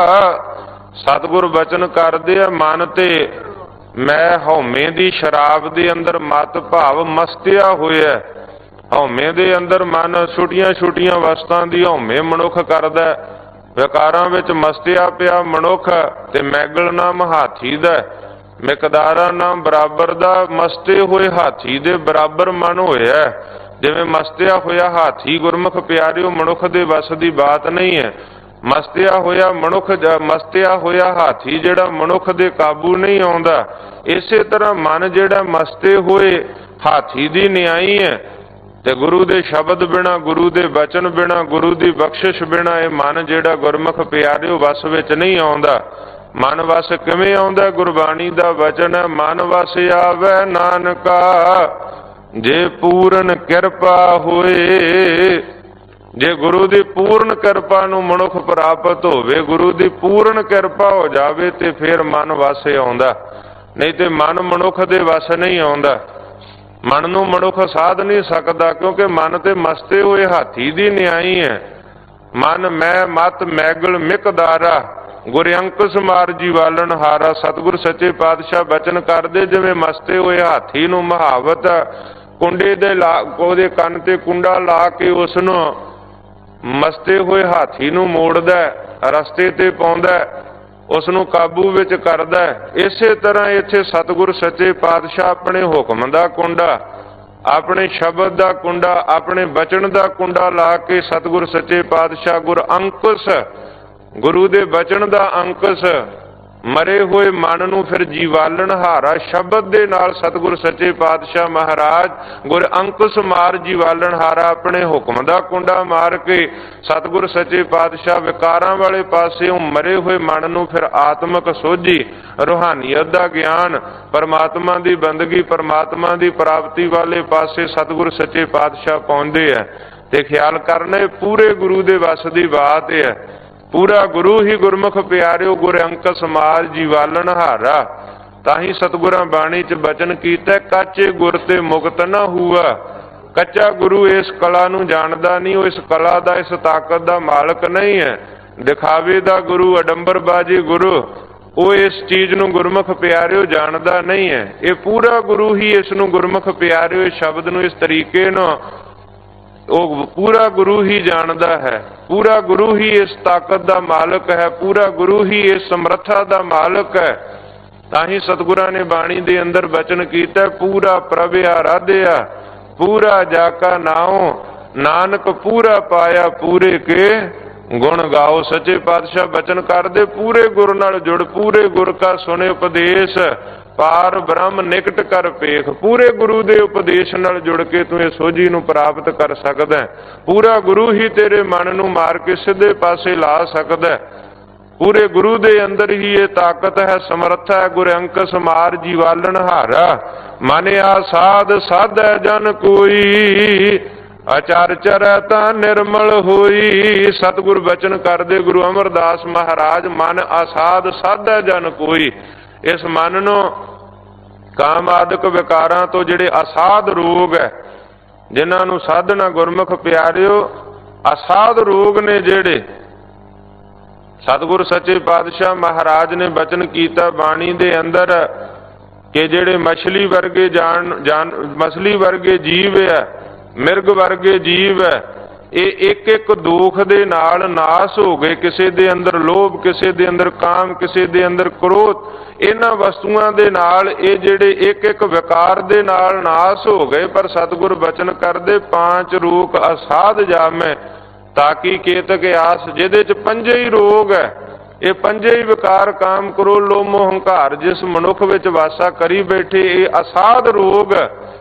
ਸਤਿਗੁਰ ਬਚਨ ਕਰਦੇ ਆ, ਮਨ ਤੇ ਮੈਂ ਹਉਮੈ ਦੀ ਸ਼ਰਾਬ ਦੇ ਅੰਦਰ ਮਤ ਭਾਵ ਮਸਤਿਆ ਹੋਇਆ, ਹਉਮੈ ਦੇ ਅੰਦਰ ਮਨ ਛੋਟੀਆਂ ਛੋਟੀਆਂ ਵਸਤਾਂ ਦੀ ਹਉਮੈ ਮਨੁੱਖ ਕਰਦਾ, ਵਿਕਾਰਾਂ ਵਿੱਚ ਮਸਤਿਆ ਪਿਆ ਮਨੁੱਖ। ਤੇ ਮੈਗਲ ਨਾਮ ਹਾਥੀ ਦਾ, ਮਿਕਦਾਰਾ ਨਾਮ ਬਰਾਬਰ ਦਾ, ਮਸਤੇ ਹੋਏ ਹਾਥੀ ਦੇ ਬਰਾਬਰ ਮਨ ਹੋਇਆ। ਜਿਵੇਂ ਮਸਤਿਆ ਹੋਇਆ ਹਾਥੀ ਗੁਰਮੁਖ ਪਿਆਰਿਓ ਮਨੁੱਖ ਦੇ ਵੱਸ ਦੀ ਬਾਤ ਨਹੀਂ ਹੈ। ਮਸਤਿਆ ਹੋਇਆ ਮਨੁੱਖ, ਮਸਤਿਆ ਹੋਇਆ ਹਾਥੀ ਜਿਹੜਾ ਮਨੁੱਖ ਦੇ ਕਾਬੂ ਨਹੀਂ ਆਉਂਦਾ, ਇਸੇ ਤਰ੍ਹਾਂ ਮਨ ਜਿਹੜਾ ਮਸਤੇ ਹੋਏ ਹਾਥੀ ਦੀ ਨਿਆਈ ਹੈ। ਤੇ ਗੁਰੂ ਦੇ ਸ਼ਬਦ ਬਿਨਾ, ਗੁਰੂ ਦੇ ਬਚਨ ਬਿਨਾ, ਗੁਰੂ ਦੀ ਬਖਸ਼ਿਸ਼ ਬਿਨਾ ਇਹ ਮਨ ਜਿਹੜਾ ਗੁਰਮੁਖ ਪਿਆਰਿਓ ਵਸ ਵਿੱਚ ਨਹੀਂ ਆਉਂਦਾ। ਮਨ ਵਸ ਕਿਵੇਂ ਆਉਂਦਾ? ਗੁਰਬਾਣੀ ਦਾ ਵਚਨ ਹੈ, ਮਨ ਵਸ ਆਵੇ ਨਾਨਕਾ ਜੇ ਪੂਰਨ ਕਿਰਪਾ ਹੋਏ। ਜੇ ਗੁਰੂ ਦੀ ਪੂਰਨ ਕਿਰਪਾ ਨੂੰ ਮਨੁੱਖ ਪ੍ਰਾਪਤ ਹੋਵੇ, ਗੁਰੂ ਦੀ ਪੂਰਨ ਕਿਰਪਾ ਹੋ ਜਾਵੇ ਤੇ ਫਿਰ ਮਨ ਵਸ ਆਉਂਦਾ, ਨਹੀਂ ਤੇ ਮਨ ਮਨੁੱਖ ਦੇ ਵਸ ਨਹੀਂ ਆਉਂਦਾ। ਮਨ ਨੂੰ ਮਨੁੱਖ ਸਾਧ ਨਹੀਂ ਸਕਦਾ, ਕਿਉਂਕਿ ਮਨ ਤੇ ਮਸਤੇ ਹੋਏ ਹਾਥੀ ਦੀ ਨਿਆਈ ਹੈ। ਮਨ ਮੈਂ ਮਤ ਮੈਗਲ ਮਿਕਦਾਰਾ ਗੁਰ ਅੰਕ ਸਮਾਰ ਜੀਵਾਲਣ ਹਾਰਾ। ਸਤਿਗੁਰ ਸੱਚੇ ਪਾਤਸ਼ਾਹ ਬਚਨ ਕਰਦੇ, ਜਿਵੇਂ ਮਸਤੇ ਹੋਏ ਹਾਥੀ ਨੂੰ ਮਹਾਵਤ ਕੁੰਡੇ ਦੇ ਲਾ ਉਹਦੇ ਕੰਨ ਤੇ ਕੁੰਡਾ ਲਾ ਕੇ ਉਸ ਨੂੰ ਮਸਤੇ ਹੋਏ ਹਾਥੀ ਨੂੰ ਮੋੜਦਾ, ਰਸਤੇ ਤੇ ਪਾਉਂਦਾ, ਉਸ ਨੂੰ ਕਾਬੂ ਵਿੱਚ ਕਰਦਾ। ਇਸੇ ਤਰ੍ਹਾਂ ਇੱਥੇ ਸਤਿਗੁਰ ਸੱਚੇ ਪਾਤਸ਼ਾਹ ਆਪਣੇ ਹੁਕਮ ਦਾ ਕੁੰਡਾ, ਆਪਣੇ ਸ਼ਬਦ ਦਾ ਕੁੰਡਾ, ਆਪਣੇ ਬਚਨ ਦਾ ਕੁੰਡਾ ਲਾ ਕੇ ਸਤਿਗੁਰ ਸੱਚੇ ਪਾਤਸ਼ਾਹ ਗੁਰ ਅੰਕੁਸ਼, ਗੁਰੂ ਦੇ ਬਚਨ ਦਾ ਅੰਕੁਸ਼ ਮਰੇ ਹੋਏ ਮਨ ਨੂੰ ਫਿਰ ਜੀਵਾਲਣ ਹਾਰਾ ਸ਼ਬਦ ਦੇ ਨਾਲ ਸਤਿਗੁਰ ਸੱਚੇ ਪਾਤਸ਼ਾਹ ਮਹਾਰਾਜ ਗੁਰ ਅੰਕੁਸ਼ ਮਾਰ ਜੀਵਾਲਣ ਹਾਰਾ ਆਪਣੇ ਹੁਕਮ ਦਾ ਕੁੰਡਾ ਮਾਰ ਕੇ ਸਤਿਗੁਰ ਸੱਚੇ ਪਾਤਸ਼ਾਹ ਵਿਕਾਰਾਂ ਵਾਲੇ ਪਾਸਿਓਂ ਮਰੇ ਹੋਏ ਮਨ ਨੂੰ ਫਿਰ ਆਤਮਿਕ ਸੋਝੀ, ਰੂਹਾਨੀਅਤ ਦਾ ਗਿਆਨ, ਪਰਮਾਤਮਾ ਦੀ ਬੰਦਗੀ, ਪਰਮਾਤਮਾ ਦੀ ਪ੍ਰਾਪਤੀ ਵਾਲੇ ਪਾਸੇ ਸਤਿਗੁਰ ਸੱਚੇ ਪਾਤਸ਼ਾਹ ਪਾਉਂਦੇ ਆ। ਤੇ ਖਿਆਲ ਕਰਨਾ ਪੂਰੇ ਗੁਰੂ ਦੇ ਵਸ ਦੀ ਬਾਤ ਹੈ। ਪੂਰਾ ਗੁਰੂ ਹੀ ਗੁਰਮੁਖ ਪਿਆਰਿਓ ਗੁਰ ਅੰਕ ਸਮਾਰ ਜੀਵਾਲਣ ਹਾਰਾ। ਤਾਂ ਹੀ ਸਤਿਗੁਰਾਂ ਬਾਣੀ ਚ ਬਚਨ ਕੀਤਾ, ਕੱਚੇ ਗੁਰ ਤੇ ਮੁਕਤ ਨਾ ਹੁਆ। ਕੱਚਾ ਗੁਰੂ ਇਸ ਕਲਾ ਨੂੰ ਜਾਣਦਾ ਨਹੀਂ, ਉਹ ਇਸ ਕਲਾ ਦਾ, ਇਸ ਤਾਕਤ ਦਾ ਮਾਲਕ ਨਹੀਂ ਹੈ। ਦਿਖਾਵੇ ਦਾ ਗੁਰੂ, ਅਡੰਬਰਬਾਜੀ ਗੁਰੂ, ਉਹ ਇਸ ਚੀਜ਼ ਨੂੰ ਗੁਰਮੁਖ ਪਿਆਰਿਓ ਜਾਣਦਾ ਨਹੀਂ ਹੈ। ਇਹ ਪੂਰਾ ਗੁਰੂ ਹੀ ਇਸ ਨੂੰ ਗੁਰਮੁਖ ਪਿਆਰਿਓ ਇਸ ਸ਼ਬਦ ਨੂੰ ਇਸ ਤਰੀਕੇ ਨਾਲ ਉਹ ਪੂਰਾ ਗੁਰੂ ਹੀ ਜਾਣਦਾ ਹੈ। ਪੂਰਾ ਗੁਰੂ ਹੀ ਇਸ ਤਾਕਤ ਦਾ ਮਾਲਕ ਹੈ, ਪੂਰਾ ਗੁਰੂ ਹੀ ਇਸ ਸਮਰੱਥਾ ਦਾ ਮਾਲਕ ਹੈ। ਤਾਂ ਹੀ ਸਤਿਗੁਰਾਂ ਨੇ ਬਾਣੀ ਦੇ ਅੰਦਰ ਬਚਨ ਕੀਤਾ, ਪੂਰਾ ਪ੍ਰਭ ਆਰਾਧਿਆ ਪੂਰਾ ਜਾ ਕਾ ਨਾਉ, ਨਾਨਕ ਪੂਰਾ ਪਾਇਆ ਪੂਰੇ ਕੇ ਗੁਣ ਗਾਓ। ਸੱਚੇ ਪਾਤਸ਼ਾਹ ਬਚਨ ਕਰਦੇ, ਪੂਰੇ ਗੁਰ ਨਾਲ ਜੁੜ, ਪੂਰੇ ਗੁਰ ਕਾ ਸੁਣੇ ਉਪਦੇਸ਼, ਪਾਰ ਬ੍ਰਹਮ ਨਿਕਟ ਕਰ ਪੇਖ। ਪੂਰੇ ਗੁਰੂ ਦੇ ਉਪਦੇਸ਼ ਨਾਲ ਜੁੜ ਕੇ ਤੂੰ ਇਹ ਸੋਝੀ ਨੂੰ ਪ੍ਰਾਪਤ ਕਰ ਸਕਦਾ। ਪੂਰਾ ਗੁਰੂ ਹੀ ਤੇਰੇ ਮਨ ਨੂੰ ਮਾਰ ਕੇ ਸਿੱਧੇ ਪਾਸੇ ਲਾ ਸਕਦਾ। ਪੂਰੇ ਗੁਰੂ ਦੇ ਅੰਦਰ ਹੀ ਇਹ ਤਾਕਤ ਹੈ, ਸਮਰੱਥਾ ਹੈ। ਗੁਰ ਅੰਕ ਸਮਾਰ ਜੀਵਾਲਣ ਹਾਰਾ, ਮਨਿਆ ਸਾਧ ਸਾਧੈ ਜਨ ਕੋਈ, ਆਚਾਰ ਚਰੈ ਤਾਂ ਨਿਰਮਲ ਹੋਈ। ਸਤਿਗੁਰ ਬਚਨ ਕਰਦੇ ਗੁਰੂ ਅਮਰਦਾਸ ਮਹਾਰਾਜ, ਮਨ ਆਸਾਧ ਸਾਧੈ ਜਨ ਕੋਈ। ਇਸ ਮਨ ਨੂੰ ਕਾਮ ਆਦਿਕ ਵਿਕਾਰਾਂ ਤੋਂ ਜਿਹੜੇ ਅਸਾਧ ਰੋਗ ਹੈ, ਜਿਨ੍ਹਾਂ ਨੂੰ ਸਾਧਨਾ ਗੁਰਮੁਖ ਪਿਆਰਿਓ ਅਸਾਧ ਰੋਗ ਨੇ ਜਿਹੜੇ, ਸਤਿਗੁਰ ਸੱਚੇ ਪਾਤਸ਼ਾਹ ਮਹਾਰਾਜ ਨੇ ਬਚਨ ਕੀਤਾ ਬਾਣੀ ਦੇ ਅੰਦਰ ਕਿ ਜਿਹੜੇ ਮਛਲੀ ਵਰਗੇ ਜਾਨ ਜਾਨ ਮਛਲੀ ਵਰਗੇ ਜੀਵ ਹੈ, ਮਿਰਗ ਵਰਗੇ ਜੀਵ ਹੈ, ਇਹ ਇੱਕ ਇੱਕ ਦੁੱਖ ਦੇ ਨਾਲ ਨਾਸ ਹੋ ਗਏ। ਕਿਸੇ ਦੇ ਅੰਦਰ ਲੋਭ, ਕਿਸੇ ਦੇ ਅੰਦਰ ਕਾਮ, ਕਿਸੇ ਦੇ ਅੰਦਰ ਕ੍ਰੋਧ, ਇਹਨਾਂ ਵਸਤੂਆਂ ਦੇ ਨਾਲ ਇਹ ਜਿਹੜੇ ਇੱਕ ਇੱਕ ਵਿਕਾਰ ਦੇ ਨਾਲ ਨਾਸ ਹੋ ਗਏ। ਪਰ ਸਤਿਗੁਰ ਬਚਨ ਕਰਦੇ ਪਾਂਚ ਰੂਕ ਅਸਾਧ ਜਾਮੈ ਤਾਕੀ ਕੇਤਕ ਆਸ, ਜਿਹਦੇ ਚ ਪੰਜੇ ਹੀ ਰੋਗ ਹੈ, ਇਹ ਪੰਜੇ ਹੀ ਵਿਕਾਰ ਕਾਮ ਕ੍ਰੋਧ ਲੋਭ ਮੋਹ ਹੰਕਾਰ ਜਿਸ ਮਨੁੱਖ ਵਿੱਚ ਵਾਸਾ ਕਰੀ ਬੈਠੇ, ਇਹ ਅਸਾਧ ਰੋਗ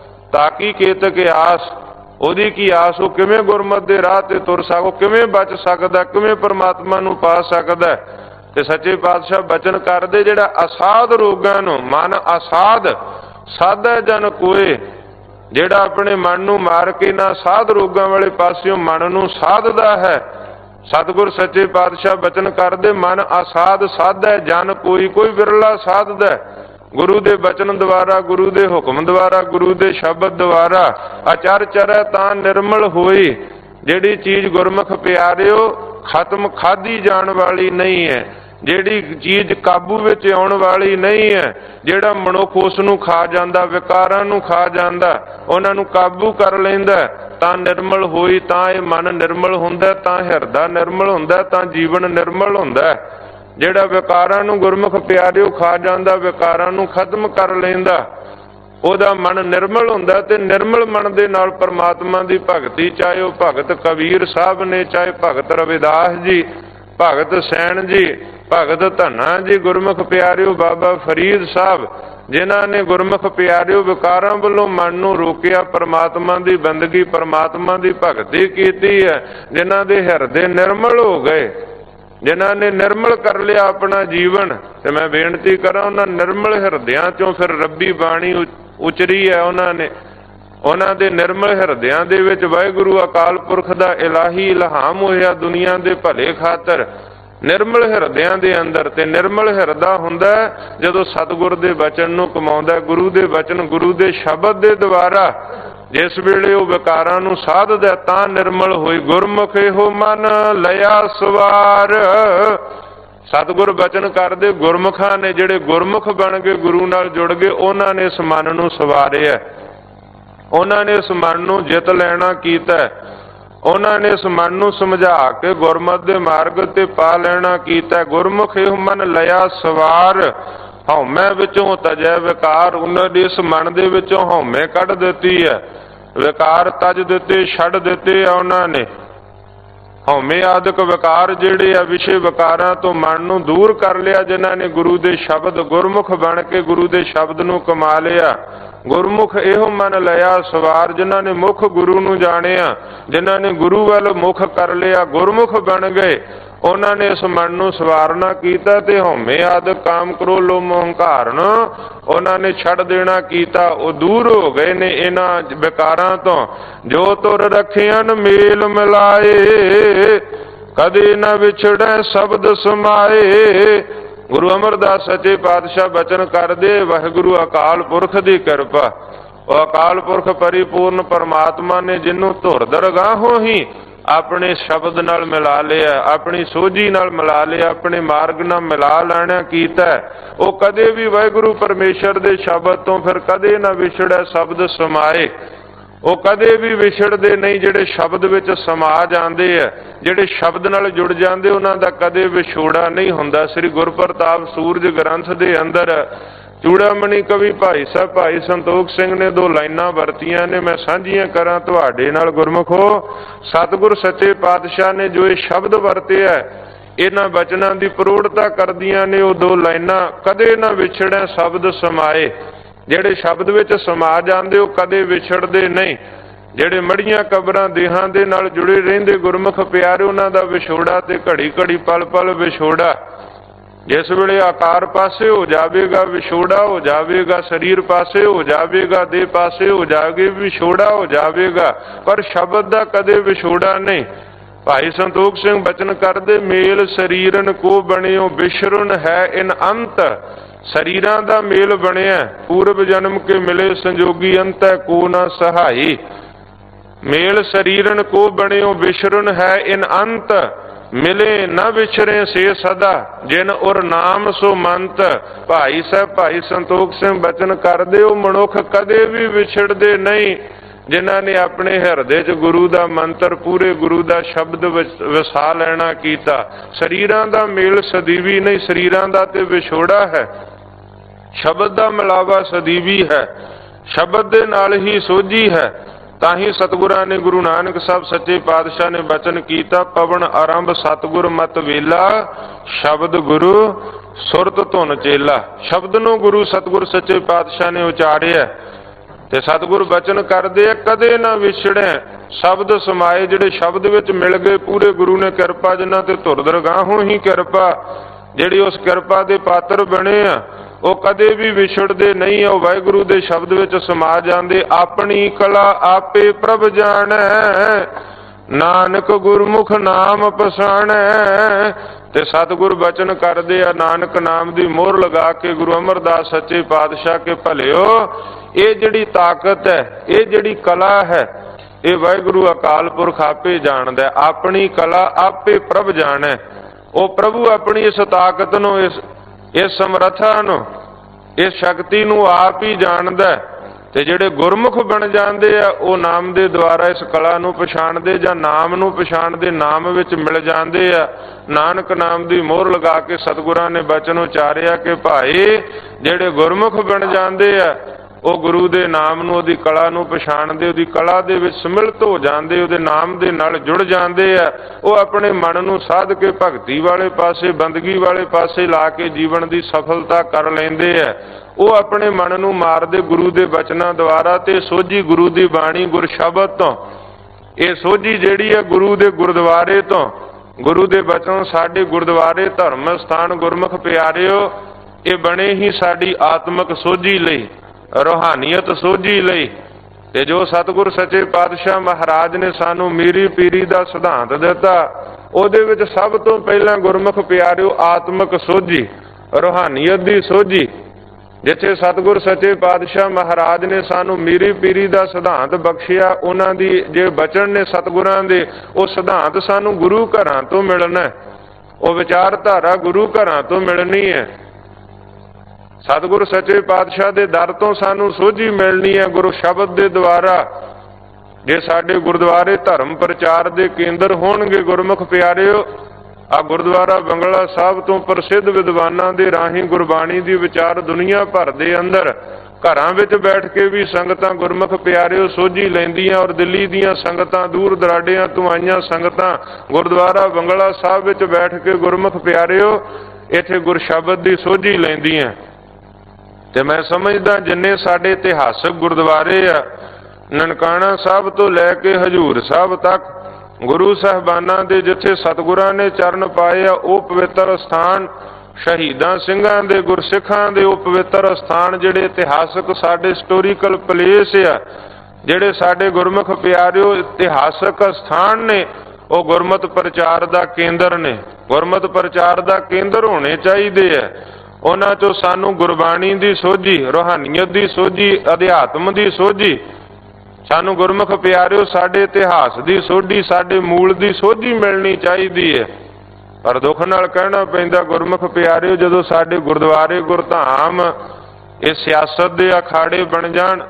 ਤਾਕੀ ਕੇਤਕ ਆਸ। ਉਹਦੀ ਕੀ ਆਸ? ਉਹ ਕਿਵੇਂ ਗੁਰਮਤਿ ਦੇ ਰਾਹ ਤੇ ਤੁਰ ਸਕੋ, ਕਿਵੇਂ ਬਚ ਸਕਦਾ, ਕਿਵੇਂ ਪਰਮਾਤਮਾ ਨੂੰ ਪਾ ਸਕਦਾ। ਤੇ ਸੱਚੇ ਪਾਤਸ਼ਾਹ ਬਚਨ ਕਰਦੇ ਜਿਹੜਾ ਅਸਾਧ ਰੋਗਾਂ ਨੂੰ, ਮਨ ਅਸਾਧ ਸਾਧਾ ਜਨ ਕੋਏ, ਜਿਹੜਾ ਆਪਣੇ ਮਨ ਨੂੰ ਮਾਰ ਕੇ ਨਾ ਸਾਧ ਰੋਗਾਂ ਵਾਲੇ ਪਾਸਿਓਂ ਮਨ ਨੂੰ ਸਾਧਦਾ ਹੈ। ਸਤਿਗੁਰ ਸੱਚੇ ਪਾਤਸ਼ਾਹ ਬਚਨ ਕਰਦੇ ਮਨ ਅਸਾਧ ਸਾਧੈ ਜਨ ਕੋਈ, ਕੋਈ ਵਿਰਲਾ ਸਾਧਦਾ ਗੁਰੂ ਦੇ ਬਚਨ ਦੁਆਰਾ, ਗੁਰੂ ਦੇ ਹੁਕਮ ਦੁਆਰਾ, ਗੁਰੂ ਦੇ ਸ਼ਬਦ ਦੁਆਰਾ। ਅਚਰ ਚਰੈ ਤਾਂ ਨਿਰਮਲ ਹੋਈ, ਜਿਹੜੀ ਚੀਜ਼ ਗੁਰਮੁਖ ਪਿਆਰਿਓ ਖਤਮ ਖਾਧੀ ਜਾਣ ਵਾਲੀ ਨਹੀਂ ਹੈ, ਜਿਹੜੀ ਚੀਜ਼ ਕਾਬੂ ਵਿੱਚ ਆਉਣ ਵਾਲੀ ਨਹੀਂ ਹੈ, ਜਿਹੜਾ ਮਨੁੱਖ ਉਸ ਨੂੰ ਖਾ ਜਾਂਦਾ, ਵਿਕਾਰਾਂ ਨੂੰ ਖਾ ਜਾਂਦਾ, ਉਹਨਾਂ ਨੂੰ ਕਾਬੂ ਕਰ ਲੈਂਦਾ, ਤਾਂ ਨਿਰਮਲ ਹੋਈ। ਤਾਂ ਇਹ ਮਨ ਨਿਰਮਲ ਹੁੰਦਾ, ਤਾਂ ਹਿਰਦਾ ਨਿਰਮਲ ਹੁੰਦਾ, ਤਾਂ ਜੀਵਨ ਨਿਰਮਲ ਹੁੰਦਾ। ਜਿਹੜਾ ਵਿਕਾਰਾਂ ਨੂੰ ਗੁਰਮੁਖ ਪਿਆਰਿਓ ਖਾ ਜਾਂਦਾ, ਵਿਕਾਰਾਂ ਨੂੰ ਖਤਮ ਕਰ ਲੈਂਦਾ, ਉਹਦਾ ਮਨ ਨਿਰਮਲ ਹੁੰਦਾ। ਤੇ ਨਿਰਮਲ ਮਨ ਦੇ ਨਾਲ ਪਰਮਾਤਮਾ ਦੀ ਭਗਤੀ, ਚਾਹੇ ਉਹ ਭਗਤ ਕਬੀਰ ਸਾਹਿਬ ਨੇ, ਚਾਹੇ ਭਗਤ ਰਵਿਦਾਸ ਜੀ, ਭਗਤ ਸੈਣ ਜੀ, ਭਗਤ ਧੰਨਾ ਜੀ, ਗੁਰਮੁਖ ਪਿਆਰਿਓ ਬਾਬਾ ਫਰੀਦ ਸਾਹਿਬ, ਜਿਨ੍ਹਾਂ ਨੇ ਗੁਰਮੁਖ ਪਿਆਰਿਓ ਵਿਕਾਰਾਂ ਵੱਲੋਂ ਮਨ ਨੂੰ ਰੋਕਿਆ, ਪਰਮਾਤਮਾ ਦੀ ਬੰਦਗੀ, ਪਰਮਾਤਮਾ ਦੀ ਭਗਤੀ ਕੀਤੀ ਹੈ, ਜਿਨ੍ਹਾਂ ਦੇ ਹਿਰਦੇ ਨਿਰਮਲ ਹੋ ਗਏ, ਜਿਨ੍ਹਾਂ ਨੇ ਨਿਰਮਲ ਕਰ ਲਿਆ ਆਪਣਾ ਜੀਵਨ। ਤੇ ਮੈਂ ਬੇਨਤੀ ਕਰਾਂ ਉਹਨਾਂ ਨਿਰਮਲ ਹਿਰਦਿਆਂ ਚੋਂ ਫਿਰ ਰੱਬੀ ਬਾਣੀ ਉਚਰੀ ਹੈ। ਉਹਨਾਂ ਨੇ ਉਹਨਾਂ ਦੇ ਨਿਰਮਲ ਹਿਰਦਿਆਂ ਦੇ ਵਿੱਚ ਵਾਹਿਗੁਰੂ ਅਕਾਲ ਪੁਰਖ ਦਾ ਇਲਾਹੀ ਇਲਹਾਮ ਹੋਇਆ ਦੁਨੀਆ ਦੇ ਭਲੇ ਖਾਤਰ, ਨਿਰਮਲ ਹਿਰਦਿਆਂ ਦੇ ਅੰਦਰ। ਤੇ ਨਿਰਮਲ ਹਿਰਦਾ ਹੁੰਦਾ ਜਦੋਂ ਸਤਿਗੁਰ ਦੇ ਬਚਨ ਨੂੰ ਕਮਾਉਂਦਾ, ਗੁਰੂ ਦੇ ਬਚਨ, ਗੁਰੂ ਦੇ ਸ਼ਬਦ ਦੇ ਦੁਆਰਾ। ਜਿਸ ਵੇਲੇ ਉਹ ਵਿਕਾਰਾਂ ਨੂੰ ਸਾਧਦਾ ਤਾਂ ਨਿਰਮਲ ਹੋਈ। ਗੁਰਮੁਖ ਇਹੋ ਮਨ ਲਿਆ ਸਵਾਰ, ਸਤਿਗੁਰ ਬਚਨ ਕਰਦੇ ਗੁਰਮੁਖਾਂ ਨੇ, ਜਿਹੜੇ ਗੁਰਮੁਖ ਬਣ ਕੇ ਗੁਰੂ ਨਾਲ ਜੁੜ ਗਏ, ਉਹਨਾਂ ਨੇ ਇਸ ਮਨ ਨੂੰ ਸਵਾਰਿਆ, ਉਹਨਾਂ ਨੇ ਇਸ ਮਨ ਨੂੰ ਜਿੱਤ ਲੈਣਾ ਕੀਤਾ, ਉਹਨਾਂ ਨੇ ਇਸ ਮਨ ਨੂੰ ਸਮਝਾ ਕੇ ਗੁਰਮਤਿ ਦੇ ਮਾਰਗ ਤੇ ਪਾ ਲੈਣਾ ਕੀਤਾ। ਗੁਰਮੁਖ ਇਹੋ ਮਨ ਲਿਆ ਸਵਾਰ, ਹਉਮੈ ਵਿੱਚੋਂ ਤਜੈ ਵਿਕਾਰ, ਉਹਨਾਂ ਦੇ ਇਸ ਮਨ ਦੇ ਵਿੱਚੋਂ ਹਉਮੈ ਕੱਢ ਦਿੱਤੀ ਹੈ, ਵਿਕਾਰ ਤਜ ਦਿੱਤੇ, ਛੱਡ ਦਿੱਤੇ ਆ ਉਹਨਾਂ ਨੇ। ਹਉਮੈ ਆਦਿਕ ਵਿਕਾਰ ਜਿਹੜੇ ਆ, ਵਿਸ਼ੇ ਵਿਕਾਰਾਂ ਤੋਂ ਮਨ ਨੂੰ ਦੂਰ ਕਰ ਲਿਆ, ਜਿਨ੍ਹਾਂ ਨੇ ਗੁਰੂ ਦੇ ਸ਼ਬਦ, ਗੁਰਮੁਖ ਬਣ ਕੇ ਗੁਰੂ ਦੇ ਸ਼ਬਦ ਨੂੰ ਕਮਾ ਲਿਆ। ਗੁਰਮੁਖ ਇਹੋ ਮਨ ਲਿਆ ਸਵਾਰ, ਜਿਨ੍ਹਾਂ ਨੇ ਮੁੱਖ ਗੁਰੂ ਨੂੰ ਜਾਣਿਆ, ਜਿਨ੍ਹਾਂ ਨੇ ਗੁਰੂ ਵੱਲ ਮੁੱਖ ਕਰ ਲਿਆ, ਗੁਰਮੁਖ ਬਣ ਗਏ, ਉਹਨਾਂ ਨੇ ਇਸ ਮਨ ਨੂੰ ਸਵਾਰਨਾ ਕੀਤਾ। ਤੇ ਹਉਮੈ ਆਦਿਕ ਕਾਮ ਕ੍ਰੋਧ ਲੋਭ ਮੋਹ ਹੰਕਾਰ ਨੂੰ ਉਹਨਾਂ ਨੇ ਛੱਡ ਦੇਣਾ ਕੀਤਾ, ਉਹ ਦੂਰ ਹੋ ਗਏ ਨੇ ਇਹਨਾਂ ਵਿਕਾਰਾਂ ਤੋਂ। ਜੋ ਤੁਰ ਰੱਖਿਆਨ ਮੇਲ ਮਿਲਾਏ, ਕਦੇ ਨਾ ਵਿਛੜੈ ਸ਼ਬਦ ਸਮਾਏ। ਗੁਰੂ ਅਮਰਦਾਸ ਸੱਚੇ ਪਾਤਸ਼ਾਹ ਬਚਨ ਕਰਦੇ ਵਾਹਿਗੁਰੂ ਅਕਾਲ ਪੁਰਖ ਦੀ ਕਿਰਪਾ, ਉਹ ਅਕਾਲ ਪੁਰਖ ਪਰਿਪੂਰਨ ਪਰਮਾਤਮਾ ਨੇ ਜਿਹਨੂੰ ਧੁਰ ਦਰਗਾਹੋਂ ਹੀ ਆਪਣੇ ਸ਼ਬਦ ਨਾਲ ਮਿਲਾ ਲਿਆ, ਆਪਣੀ ਸੋਝੀ ਨਾਲ ਮਿਲਾ ਲਿਆ, ਆਪਣੇ ਮਾਰਗ ਨਾਲ ਮਿਲਾ ਲੈਣਾ ਕੀਤਾ, ਉਹ ਕਦੇ ਵੀ ਵਾਹਿਗੁਰੂ ਪਰਮੇਸ਼ਰ ਦੇ ਸ਼ਬਦ ਤੋਂ ਫਿਰ ਕਦੇ ਨਾ ਵਿਛੜਿਆ ਸ਼ਬਦ ਸਮਾਏ। ਉਹ ਕਦੇ ਵੀ ਵਿਛੜਦੇ ਨਹੀਂ, ਜਿਹੜੇ ਸ਼ਬਦ ਵਿੱਚ ਸਮਾ ਜਾਂਦੇ ਆ, ਜਿਹੜੇ ਸ਼ਬਦ ਨਾਲ ਜੁੜ ਜਾਂਦੇ, ਉਹਨਾਂ ਦਾ ਕਦੇ ਵਿਛੋੜਾ ਨਹੀਂ ਹੁੰਦਾ। ਸ੍ਰੀ ਗੁਰਪ੍ਰਤਾਪ ਸੂਰਜ ਗ੍ਰੰਥ ਦੇ ਅੰਦਰ ਚੂੜਾਮਣੀ ਕਵੀ ਭਾਈ ਸਾਹਿਬ ਭਾਈ ਸੰਤੋਖ ਸਿੰਘ ਨੇ ਦੋ ਲਾਈਨਾਂ ਵਰਤੀਆਂ ਨੇ, ਮੈਂ ਸਾਂਝੀਆਂ ਕਰਾਂ ਤੁਹਾਡੇ ਨਾਲ। ਗੁਰਮੁਖੋ, ਸਤਿਗੁਰ ਸੱਚੇ ਪਾਤਸ਼ਾਹ ਨੇ ਜੋ ਇਹ ਸ਼ਬਦ ਵਰਤਿਆ, ਇਹਨਾਂ ਬਚਨਾਂ ਦੀ ਪ੍ਰੋੜਤਾ ਕਰਦੀਆਂ ਨੇ ਉਹ ਦੋ ਲਾਈਨਾਂ, ਕਦੇ ਨਾ ਵਿਛੜੈ ਸ਼ਬਦ ਸਮਾਏ। ਜਿਹੜੇ ਸ਼ਬਦ ਵਿੱਚ ਸਮਾ ਜਾਂਦੇ ਉਹ ਕਦੇ ਵਿਛੜਦੇ ਨਹੀਂ। ਜਿਹੜੇ ਮੜੀਆਂ ਕਬਰਾਂ ਦੇਹਾਂ ਦੇ ਨਾਲ ਜੁੜੇ ਰਹਿੰਦੇ ਗੁਰਮੁਖ ਪਿਆਰੇ, ਉਹਨਾਂ ਦਾ ਵਿਛੋੜਾ ਤੇ ਘੜੀ ਘੜੀ ਪਲ ਪਲ ਵਿਛੋੜਾ। ਜਿਸ ਵੇਲੇ ਆਕਾਰ ਪਾਸੇ ਹੋ ਜਾਵੇਗਾ ਵਿਛੋੜਾ ਹੋ ਜਾਵੇਗਾ, ਸਰੀਰ ਪਾਸੇ ਹੋ ਜਾਵੇਗਾ, ਦੇਹ ਪਾਸੇ ਹੋ ਜਾਵੇ ਵਿਛੋੜਾ ਹੋ ਜਾਵੇਗਾ, ਪਰ ਸ਼ਬਦ ਦਾ ਕਦੇ ਵਿਛੋੜਾ ਨਹੀਂ। ਭਾਈ ਸੰਤੋਖ ਸਿੰਘ ਬਚਨ ਕਰਦੇ ਮੇਲ ਸਰੀਰਨ ਕੋ ਬਣਿਓ ਵਿਛੜਨ ਹੈ ਇਨ ਅੰਤ। ਸਰੀਰਾਂ ਦਾ ਮੇਲ ਬਣਿਆ, ਪੂਰਬ ਜਨਮ ਕੇ ਮਿਲੇ ਸੰਜੋਗੀ, ਅੰਤੈ ਕੋ ਨਾ ਸਹਾਈ। ਮੇਲ ਸਰੀਰਨ ਕੋ ਬਣਿਓ, ਵਿਸ਼ਰਨ ਹੈ ਇਨ ਅੰਤ, ਮਿਲੇ ਨਾ ਵਿਛਰੇ ਸੇ ਸਦਾ, ਜਿਨ ਉਰ ਨਾਮ ਸੋ ਮੰਤ। ਭਾਈ ਸਾਹਿਬ ਭਾਈ ਸੰਤੋਖ ਸਿੰਘ ਬਚਨ ਕਰਦੇ, ਉਹ ਮਨੁੱਖ ਕਦੇ ਵੀ ਵਿਛੜਦੇ ਨਹੀਂ ਜਿਨ੍ਹਾਂ ਨੇ ਆਪਣੇ ਹਿਰਦੇ 'ਚ ਗੁਰੂ ਦਾ ਮੰਤਰ, ਪੂਰੇ ਗੁਰੂ ਦਾ ਸ਼ਬਦ ਵਸਾ ਲੈਣਾ ਕੀਤਾ। ਸਰੀਰਾਂ ਦਾ ਮੇਲ ਸਦੀਵੀ ਨਹੀਂ, ਸਰੀਰਾਂ ਦਾ ਤੇ ਵਿਛੋੜਾ ਹੈ। ਸ਼ਬਦ ਦਾ ਮਿਲਾਵਾ ਸਦੀਵੀ ਹੈ, ਸ਼ਬਦ ਦੇ ਨਾਲ ਹੀ ਸੋਝੀ ਹੈ। ਤਾਂ ਹੀ ਸਤਿਗੁਰਾਂ ਨੇ, ਗੁਰੂ ਨਾਨਕ ਸਾਹਿਬ ਸੱਚੇ ਪਾਤਸ਼ਾਹ ਨੇ ਬਚਨ ਕੀਤਾ, ਪਵਨ ਆਰੰਭ ਸਤਿਗੁਰ ਮਤ ਵੇਲਾ, ਸ਼ਬਦ ਗੁਰੂ ਸੁਰਤ ਧੁਨ ਚੇਲਾ। ਸ਼ਬਦ ਨੂੰ ਗੁਰੂ ਸਤਿਗੁਰ ਸੱਚੇ ਪਾਤਸ਼ਾਹ ਨੇ ਉਚਾਰਿਆ ਤੇ ਸਤਿਗੁਰ ਬਚਨ ਕਰਦੇ ਆ, ਕਦੇ ਨਾ ਵਿਛੜੈ ਸ਼ਬਦ ਸਮਾਏ। ਜਿਹੜੇ ਸ਼ਬਦ ਵਿੱਚ ਮਿਲ ਗਏ, ਪੂਰੇ ਗੁਰੂ ਨੇ ਕਿਰਪਾ ਜਿਨ੍ਹਾਂ ਤੇ ਧੁਰ ਦਰਗਾਹੋਂ ਹੀ ਕਿਰਪਾ, ਜਿਹੜੀ ਉਸ ਕਿਰਪਾ ਦੇ ਪਾਤਰ ਬਣੇ ਆ, ਉਹ ਕਦੇ ਵੀ ਵਿਛੜਦੇ ਨਹੀਂ। ਉਹ ਵਾਹਿਗੁਰੂ ਦੇ ਸ਼ਬਦ ਵਿੱਚ ਸਮਾ ਜਾਂਦੇ। ਆਪਣੀ ਕਲਾ ਆਪੇ ਪ੍ਰਭ ਜਾਣੈ, ਨਾਨਕ ਗੁਰਮੁਖ ਨਾਮ ਪਛਾਣੈ। ਤੇ ਸਤਿਗੁਰ ਬਚਨ ਕਰਦੇ ਆ, ਨਾਨਕ ਨਾਮ ਦੀ ਮੋਹਰ ਲਗਾ ਕੇ, ਗੁਰੂ ਅਮਰਦਾਸ ਸੱਚੇ ਪਾਤਸ਼ਾਹ ਕੇ ਭਲਿਓ, ਇਹ ਜਿਹੜੀ ਤਾਕਤ ਹੈ, ਇਹ ਜਿਹੜੀ ਕਲਾ ਹੈ, ਇਹ ਵਾਹਿਗੁਰੂ ਅਕਾਲ ਪੁਰਖ ਆਪੇ ਜਾਣਦਾ। ਆਪਣੀ ਕਲਾ ਆਪੇ ਪ੍ਰਭ ਜਾਣੈ। ਉਹ ਪ੍ਰਭੂ ਆਪਣੀ ਇਸ ਤਾਕਤ ਨੂੰ, ਇਸ ਇਸ ਸਮਰੱਥਾ ਨੂੰ, ਇਸ ਸ਼ਕਤੀ ਨੂੰ ਆਪ ਹੀ ਜਾਣਦਾ। ਤੇ ਜਿਹੜੇ ਗੁਰਮੁਖ ਬਣ ਜਾਂਦੇ ਆ, ਉਹ ਨਾਮ ਦੇ ਦੁਆਰਾ ਇਸ ਕਲਾ ਨੂੰ ਪਛਾਣਦੇ ਜਾਂ ਨਾਮ ਨੂੰ ਪਛਾਣਦੇ, ਨਾਮ ਵਿੱਚ ਮਿਲ ਜਾਂਦੇ ਆ। ਨਾਨਕ ਨਾਮ ਦੀ ਮੋਹਰ ਲਗਾ ਕੇ ਸਤਿਗੁਰਾਂ ਨੇ ਬਚਨ ਉਚਾਰਿਆ ਕਿ ਭਾਈ ਜਿਹੜੇ ਗੁਰਮੁਖ ਬਣ ਜਾਂਦੇ ਆ, ਉਹ ਗੁਰੂ ਦੇ ਨਾਮ ਨੂੰ, ਉਹਦੀ ਕਲਾ ਨੂੰ ਪਛਾਣਦੇ, ਉਹਦੀ ਕਲਾ ਦੇ ਵਿੱਚ ਸਮਿਲਿਤ ਹੋ ਜਾਂਦੇ, ਉਹਦੇ ਨਾਮ ਦੇ ਨਾਲ ਜੁੜ ਜਾਂਦੇ ਆ। ਉਹ ਆਪਣੇ ਮਨ ਨੂੰ ਸਾਧ ਕੇ ਭਗਤੀ ਵਾਲੇ ਪਾਸੇ, ਬੰਦਗੀ ਵਾਲੇ ਪਾਸੇ ਲਾ ਕੇ ਜੀਵਨ ਦੀ ਸਫਲਤਾ ਕਰ ਲੈਂਦੇ ਆ। ਉਹ ਆਪਣੇ ਮਨ ਨੂੰ ਮਾਰਦੇ ਗੁਰੂ ਦੇ ਬਚਨਾਂ ਦੁਆਰਾ, ਤੇ ਸੋਝੀ ਗੁਰੂ ਦੀ ਬਾਣੀ, ਗੁਰ ਸ਼ਬਦ ਤੋਂ। ਇਹ ਸੋਝੀ ਜਿਹੜੀ ਹੈ ਗੁਰੂ ਦੇ ਗੁਰਦੁਆਰੇ ਤੋਂ, ਗੁਰੂ ਦੇ ਬਚਨ ਸਾਡੇ ਗੁਰਦੁਆਰੇ ਧਰਮ ਸਥਾਨ ਗੁਰਮੁਖ ਪਿਆਰਿਓ, ਇਹ ਬਣੇ ਹੀ ਸਾਡੀ ਆਤਮਿਕ ਸੋਝੀ ਲਈ, ਰੂਹਾਨੀਅਤ ਸੋਝੀ ਲਈ। ਤੇ ਜੋ ਸਤਿਗੁਰ ਸੱਚੇ ਪਾਤਸ਼ਾਹ ਮਹਾਰਾਜ ਨੇ ਸਾਨੂੰ ਮੀਰੀ ਪੀਰੀ ਦਾ ਸਿਧਾਂਤ ਦਿੱਤਾ, ਉਹਦੇ ਵਿੱਚ ਸਭ ਤੋਂ ਪਹਿਲਾਂ ਗੁਰਮੁਖ ਪਿਆਰਿਓ ਆਤਮਿਕ ਸੋਝੀ, ਰੂਹਾਨੀਅਤ ਦੀ ਸੋਝੀ। ਜਿੱਥੇ ਸਤਿਗੁਰ ਸੱਚੇ ਪਾਤਸ਼ਾਹ ਮਹਾਰਾਜ ਨੇ ਸਾਨੂੰ ਮੀਰੀ ਪੀਰੀ ਦਾ ਸਿਧਾਂਤ ਬਖਸ਼ਿਆ, ਉਹਨਾਂ ਦੀ ਜੇ ਬਚਨ ਨੇ ਸਤਿਗੁਰਾਂ ਦੇ, ਉਹ ਸਿਧਾਂਤ ਸਾਨੂੰ ਗੁਰੂ ਘਰਾਂ ਤੋਂ ਮਿਲਣਾ, ਉਹ ਵਿਚਾਰਧਾਰਾ ਗੁਰੂ ਘਰਾਂ ਤੋਂ ਮਿਲਣੀ ਹੈ। ਸਤਿਗੁਰ ਸੱਚੇ ਪਾਤਸ਼ਾਹ ਦੇ ਦਰ ਤੋਂ ਸਾਨੂੰ ਸੋਝੀ ਮਿਲਣੀ ਹੈ ਗੁਰੂ ਸ਼ਬਦ ਦੇ ਦੁਆਰਾ। ਜੇ ਸਾਡੇ ਗੁਰਦੁਆਰੇ ਧਰਮ ਪ੍ਰਚਾਰ ਦੇ ਕੇਂਦਰ ਹੋਣਗੇ ਗੁਰਮੁਖ ਪਿਆਰਿਓ, ਆ ਗੁਰਦੁਆਰਾ ਬੰਗਲਾ ਸਾਹਿਬ ਤੋਂ ਪ੍ਰਸਿੱਧ ਵਿਦਵਾਨਾਂ ਦੇ ਰਾਹੀਂ ਗੁਰਬਾਣੀ ਦੀ ਵਿਚਾਰ ਦੁਨੀਆ ਭਰ ਦੇ ਅੰਦਰ ਘਰਾਂ ਵਿੱਚ ਬੈਠ ਕੇ ਵੀ ਸੰਗਤਾਂ ਗੁਰਮੁਖ ਪਿਆਰਿਓ ਸੋਝੀ ਲੈਂਦੀਆਂ। ਔਰ ਦਿੱਲੀ ਦੀਆਂ ਸੰਗਤਾਂ, ਦੂਰ ਦਰਾਡਿਆਂ ਤੋਂ ਆਈਆਂ ਸੰਗਤਾਂ ਗੁਰਦੁਆਰਾ ਬੰਗਲਾ ਸਾਹਿਬ ਵਿੱਚ ਬੈਠ ਕੇ ਗੁਰਮੁਖ ਪਿਆਰਿਓ ਇੱਥੇ ਗੁਰ ਸ਼ਬਦ ਦੀ ਸੋਝੀ ਲੈਂਦੀਆਂ। ਤੇ ਮੈਂ ਸਮਝਦਾ ਜਿੰਨੇ ਸਾਡੇ ਇਤਿਹਾਸਕ ਗੁਰਦੁਆਰੇ ਆ, ਨਨਕਾਣਾ ਸਾਹਿਬ ਤੋਂ ਲੈ ਕੇ ਹਜ਼ੂਰ ਸਾਹਿਬ ਤੱਕ, ਗੁਰੂ ਸਾਹਿਬਾਨਾਂ ਦੇ ਜਿੱਥੇ ਸਤਿਗੁਰਾਂ ਨੇ ਚਰਨ ਪਾਏ ਆ, ਉਹ ਪਵਿੱਤਰ ਸਥਾਨ, ਸ਼ਹੀਦਾਂ ਸਿੰਘਾਂ ਦੇ, ਗੁਰਸਿੱਖਾਂ ਦੇ ਉਹ ਪਵਿੱਤਰ ਸਥਾਨ, ਜਿਹੜੇ ਇਤਿਹਾਸਕ ਸਾਡੇ ਹਿਸਟੋਰੀਕਲ ਪਲੇਸ ਆ, ਜਿਹੜੇ ਸਾਡੇ ਗੁਰਮੁਖ ਪਿਆਰਿਓ ਇਤਿਹਾਸਕ ਸਥਾਨ ਨੇ, ਉਹ ਗੁਰਮਤਿ ਪ੍ਰਚਾਰ ਦਾ ਕੇਂਦਰ ਨੇ, ਗੁਰਮਤਿ ਪ੍ਰਚਾਰ ਦਾ ਕੇਂਦਰ ਹੋਣੇ ਚਾਹੀਦੇ ਆ। ਉਹਨਾਂ ਚੋਂ ਸਾਨੂੰ ਗੁਰਬਾਣੀ ਦੀ ਸੋਝੀ, ਰੂਹਾਨੀਅਤ ਦੀ ਸੋਝੀ, ਅਧਿਆਤਮ ਦੀ ਸੋਝੀ, ਸਾਨੂੰ ਗੁਰਮੁਖ ਪਿਆਰਿਓ ਸਾਡੇ ਇਤਿਹਾਸ ਦੀ ਸੋਝੀ, ਸਾਡੇ ਮੂਲ ਦੀ ਸੋਝੀ ਮਿਲਣੀ ਚਾਹੀਦੀ ਹੈ। ਪਰ ਦੁੱਖ ਨਾਲ ਕਹਿਣਾ ਪੈਂਦਾ ਗੁਰਮੁਖ ਪਿਆਰਿਓ, ਜਦੋਂ ਸਾਡੇ ਗੁਰਦੁਆਰੇ ਗੁਰਧਾਮ ਇਹ ਸਿਆਸਤ ਦੇ ਅਖਾੜੇ ਬਣ ਜਾਣ,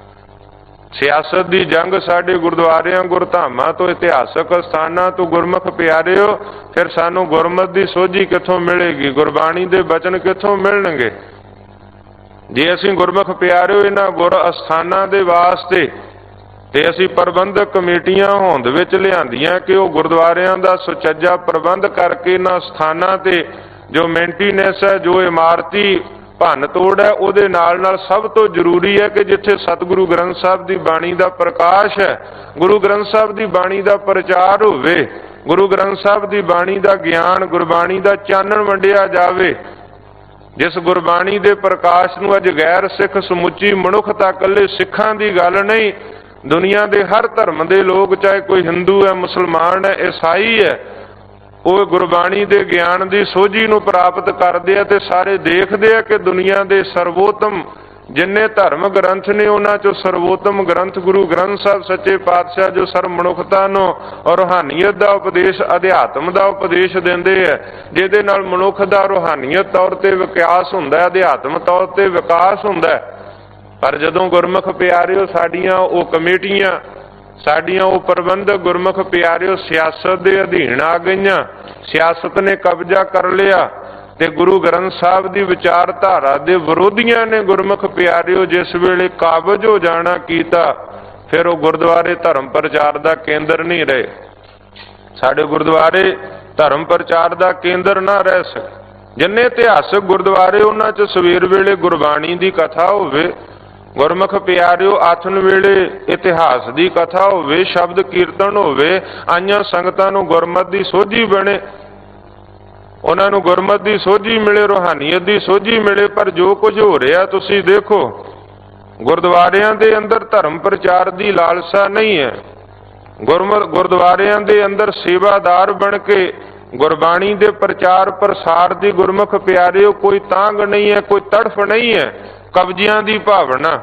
ਸਿਆਸਤ ਦੀ ਜੰਗ ਸਾਡੇ ਗੁਰਦੁਆਰਿਆਂ ਗੁਰਧਾਮਾਂ ਤੋਂ, ਇਤਿਹਾਸਕ ਸਥਾਨਾਂ ਤੋਂ, ਗੁਰਮੁਖ ਪਿਆਰਿਓ ਫਿਰ ਸਾਨੂੰ ਗੁਰਮਤਿ ਦੀ ਸੋਝੀ ਕਿੱਥੋਂ ਮਿਲੇਗੀ, ਗੁਰਬਾਣੀ ਦੇ ਬਚਨ ਕਿੱਥੋਂ ਮਿਲਣਗੇ? ਜੇ ਅਸੀਂ ਗੁਰਮੁਖ ਪਿਆਰਿਓ ਇਹਨਾਂ ਗੁਰ ਅਸਥਾਨਾਂ ਦੇ ਵਾਸਤੇ ਤੇ ਅਸੀਂ ਪ੍ਰਬੰਧਕ ਕਮੇਟੀਆਂ ਹੋਂਦ ਵਿੱਚ ਲਿਆਂਦੀਆਂ ਕਿ ਉਹ ਗੁਰਦੁਆਰਿਆਂ ਦਾ ਸੁਚੱਜਾ ਪ੍ਰਬੰਧ ਕਰਕੇ ਇਹਨਾਂ ਸਥਾਨਾਂ ਤੇ ਜੋ ਮੇਨਟੇਨੈਂਸ ਹੈ, ਜੋ ਇਮਾਰਤੀ ਭੰਨ ਤੋੜ ਹੈ, ਉਹਦੇ ਨਾਲ ਨਾਲ ਸਭ ਤੋਂ ਜ਼ਰੂਰੀ ਹੈ ਕਿ ਜਿੱਥੇ ਸਤਿਗੁਰੂ ਗ੍ਰੰਥ ਸਾਹਿਬ ਦੀ ਬਾਣੀ ਦਾ ਪ੍ਰਕਾਸ਼ ਹੈ, ਗੁਰੂ ਗ੍ਰੰਥ ਸਾਹਿਬ ਦੀ ਬਾਣੀ ਦਾ ਪ੍ਰਚਾਰ ਹੋਵੇ, ਗੁਰੂ ਗ੍ਰੰਥ ਸਾਹਿਬ ਦੀ ਬਾਣੀ ਦਾ ਗਿਆਨ, ਗੁਰਬਾਣੀ ਦਾ ਚਾਨਣ ਵੰਡਿਆ ਜਾਵੇ। ਜਿਸ ਗੁਰਬਾਣੀ ਦੇ ਪ੍ਰਕਾਸ਼ ਨੂੰ ਅੱਜ ਗੈਰ ਸਿੱਖ, ਸਮੁੱਚੀ ਮਨੁੱਖਤਾ, ਇਕੱਲੇ ਸਿੱਖਾਂ ਦੀ ਗੱਲ ਨਹੀਂ, ਦੁਨੀਆ ਦੇ ਹਰ ਧਰਮ ਦੇ ਲੋਕ, ਚਾਹੇ ਕੋਈ ਹਿੰਦੂ ਹੈ, ਮੁਸਲਮਾਨ ਹੈ, ਈਸਾਈ ਹੈ, ਉਹ ਗੁਰਬਾਣੀ ਦੇ ਗਿਆਨ ਦੀ ਸੋਝੀ ਨੂੰ ਪ੍ਰਾਪਤ ਕਰਦੇ ਆ ਤੇ ਸਾਰੇ ਦੇਖਦੇ ਆ ਕਿ ਦੁਨੀਆ ਦੇ ਸਰਵੋਤਮ ਜਿੰਨੇ ਧਰਮ ਗ੍ਰੰਥ ਨੇ ਉਹਨਾਂ ਚੋਂ ਸਰਵੋਤਮ ਗ੍ਰੰਥ ਗੁਰੂ ਗ੍ਰੰਥ ਸਾਹਿਬ ਸੱਚੇ ਪਾਤਸ਼ਾਹ ਜੋ ਸਰਬ ਮਨੁੱਖਤਾ ਨੂੰ ਰੂਹਾਨੀਅਤ ਦਾ ਉਪਦੇਸ਼, ਅਧਿਆਤਮ ਦਾ ਉਪਦੇਸ਼ ਦਿੰਦੇ ਆ, ਜਿਹਦੇ ਨਾਲ ਮਨੁੱਖ ਦਾ ਰੂਹਾਨੀਅਤ ਤੌਰ ਤੇ ਵਿਕਾਸ ਹੁੰਦਾ, ਅਧਿਆਤਮ ਤੌਰ ਤੇ ਵਿਕਾਸ ਹੁੰਦਾ। ਪਰ ਜਦੋਂ ਗੁਰਮੁਖ ਪਿਆਰਿਓ ਸਾਡੀਆਂ ਉਹ ਕਮੇਟੀਆਂ, ਸਾਡੀਆਂ ਉਹ ਪ੍ਰਬੰਧਕ ਗੁਰਮੁਖ ਪਿਆਰਿਓ ਸਿਆਸਤ ਦੇ ਅਧੀਨ ਆ ਗਈਆਂ, ਸਿਆਸਤ ਨੇ ਕਬਜ਼ਾ ਕਰ ਲਿਆ ਤੇ ਗੁਰੂ ਗ੍ਰੰਥ ਸਾਹਿਬ ਦੀ ਵਿਚਾਰਧਾਰਾ ਦੇ ਵਿਰੋਧੀਆਂ ਨੇ ਗੁਰਮੁਖ ਪਿਆਰਿਓ ਜਿਸ ਵੇਲੇ ਕਾਬਜ ਹੋ ਜਾਣਾ ਕੀਤਾ, ਫਿਰ ਉਹ ਗੁਰਦੁਆਰੇ ਧਰਮ ਪ੍ਰਚਾਰ ਦਾ ਕੇਂਦਰ ਨਹੀਂ ਰਹੇ। ਸਾਡੇ ਗੁਰਦੁਆਰੇ ਧਰਮ ਪ੍ਰਚਾਰ ਦਾ ਕੇਂਦਰ ਨਾ ਰਹਿ ਸਕੇ। ਜਿੰਨੇ ਇਤਿਹਾਸਕ ਗੁਰਦੁਆਰੇ ਉਹਨਾਂ 'ਚ ਸਵੇਰ ਵੇਲੇ ਗੁਰਬਾਣੀ ਦੀ ਕਥਾ ਹੋਵੇ, ਗੁਰਮੁਖ ਪਿਆਰਿਓ ਆਥਨ ਵੇਲੇ ਇਤਿਹਾਸ ਦੀ ਕਥਾ ਹੋਵੇ, ਸ਼ਬਦ ਕੀਰਤਨ ਹੋਵੇ, ਆਈਆਂ ਸੰਗਤਾਂ ਨੂੰ ਗੁਰਮਤਿ ਦੀ ਸੋਝੀ ਬਣੇ, ਉਹਨਾਂ ਨੂੰ ਗੁਰਮਤਿ ਦੀ ਸੋਝੀ ਮਿਲੇ, ਰੂਹਾਨੀਅਤ ਦੀ ਸੋਝੀ ਮਿਲੇ। ਪਰ ਜੋ ਕੁਝ ਹੋ ਰਿਹਾ ਤੁਸੀਂ ਦੇਖੋ, ਗੁਰਦੁਆਰਿਆਂ ਦੇ ਅੰਦਰ ਧਰਮ ਪ੍ਰਚਾਰ ਦੀ ਲਾਲਸਾ ਨਹੀਂ ਹੈ। ਗੁਰਮਤਿ ਗੁਰਦੁਆਰਿਆਂ ਦੇ ਅੰਦਰ ਸੇਵਾਦਾਰ ਬਣ ਕੇ ਗੁਰਬਾਣੀ ਦੇ ਪ੍ਰਚਾਰ ਪ੍ਰਸਾਰ ਦੀ ਗੁਰਮੁਖ ਪਿਆਰਿਓ ਕੋਈ ਤਾਂਘ ਨਹੀਂ ਹੈ, ਕੋਈ ਤੜਫ ਨਹੀਂ ਹੈ। ਕਬਜ਼ਿਆਂ ਦੀ ਭਾਵਨਾ,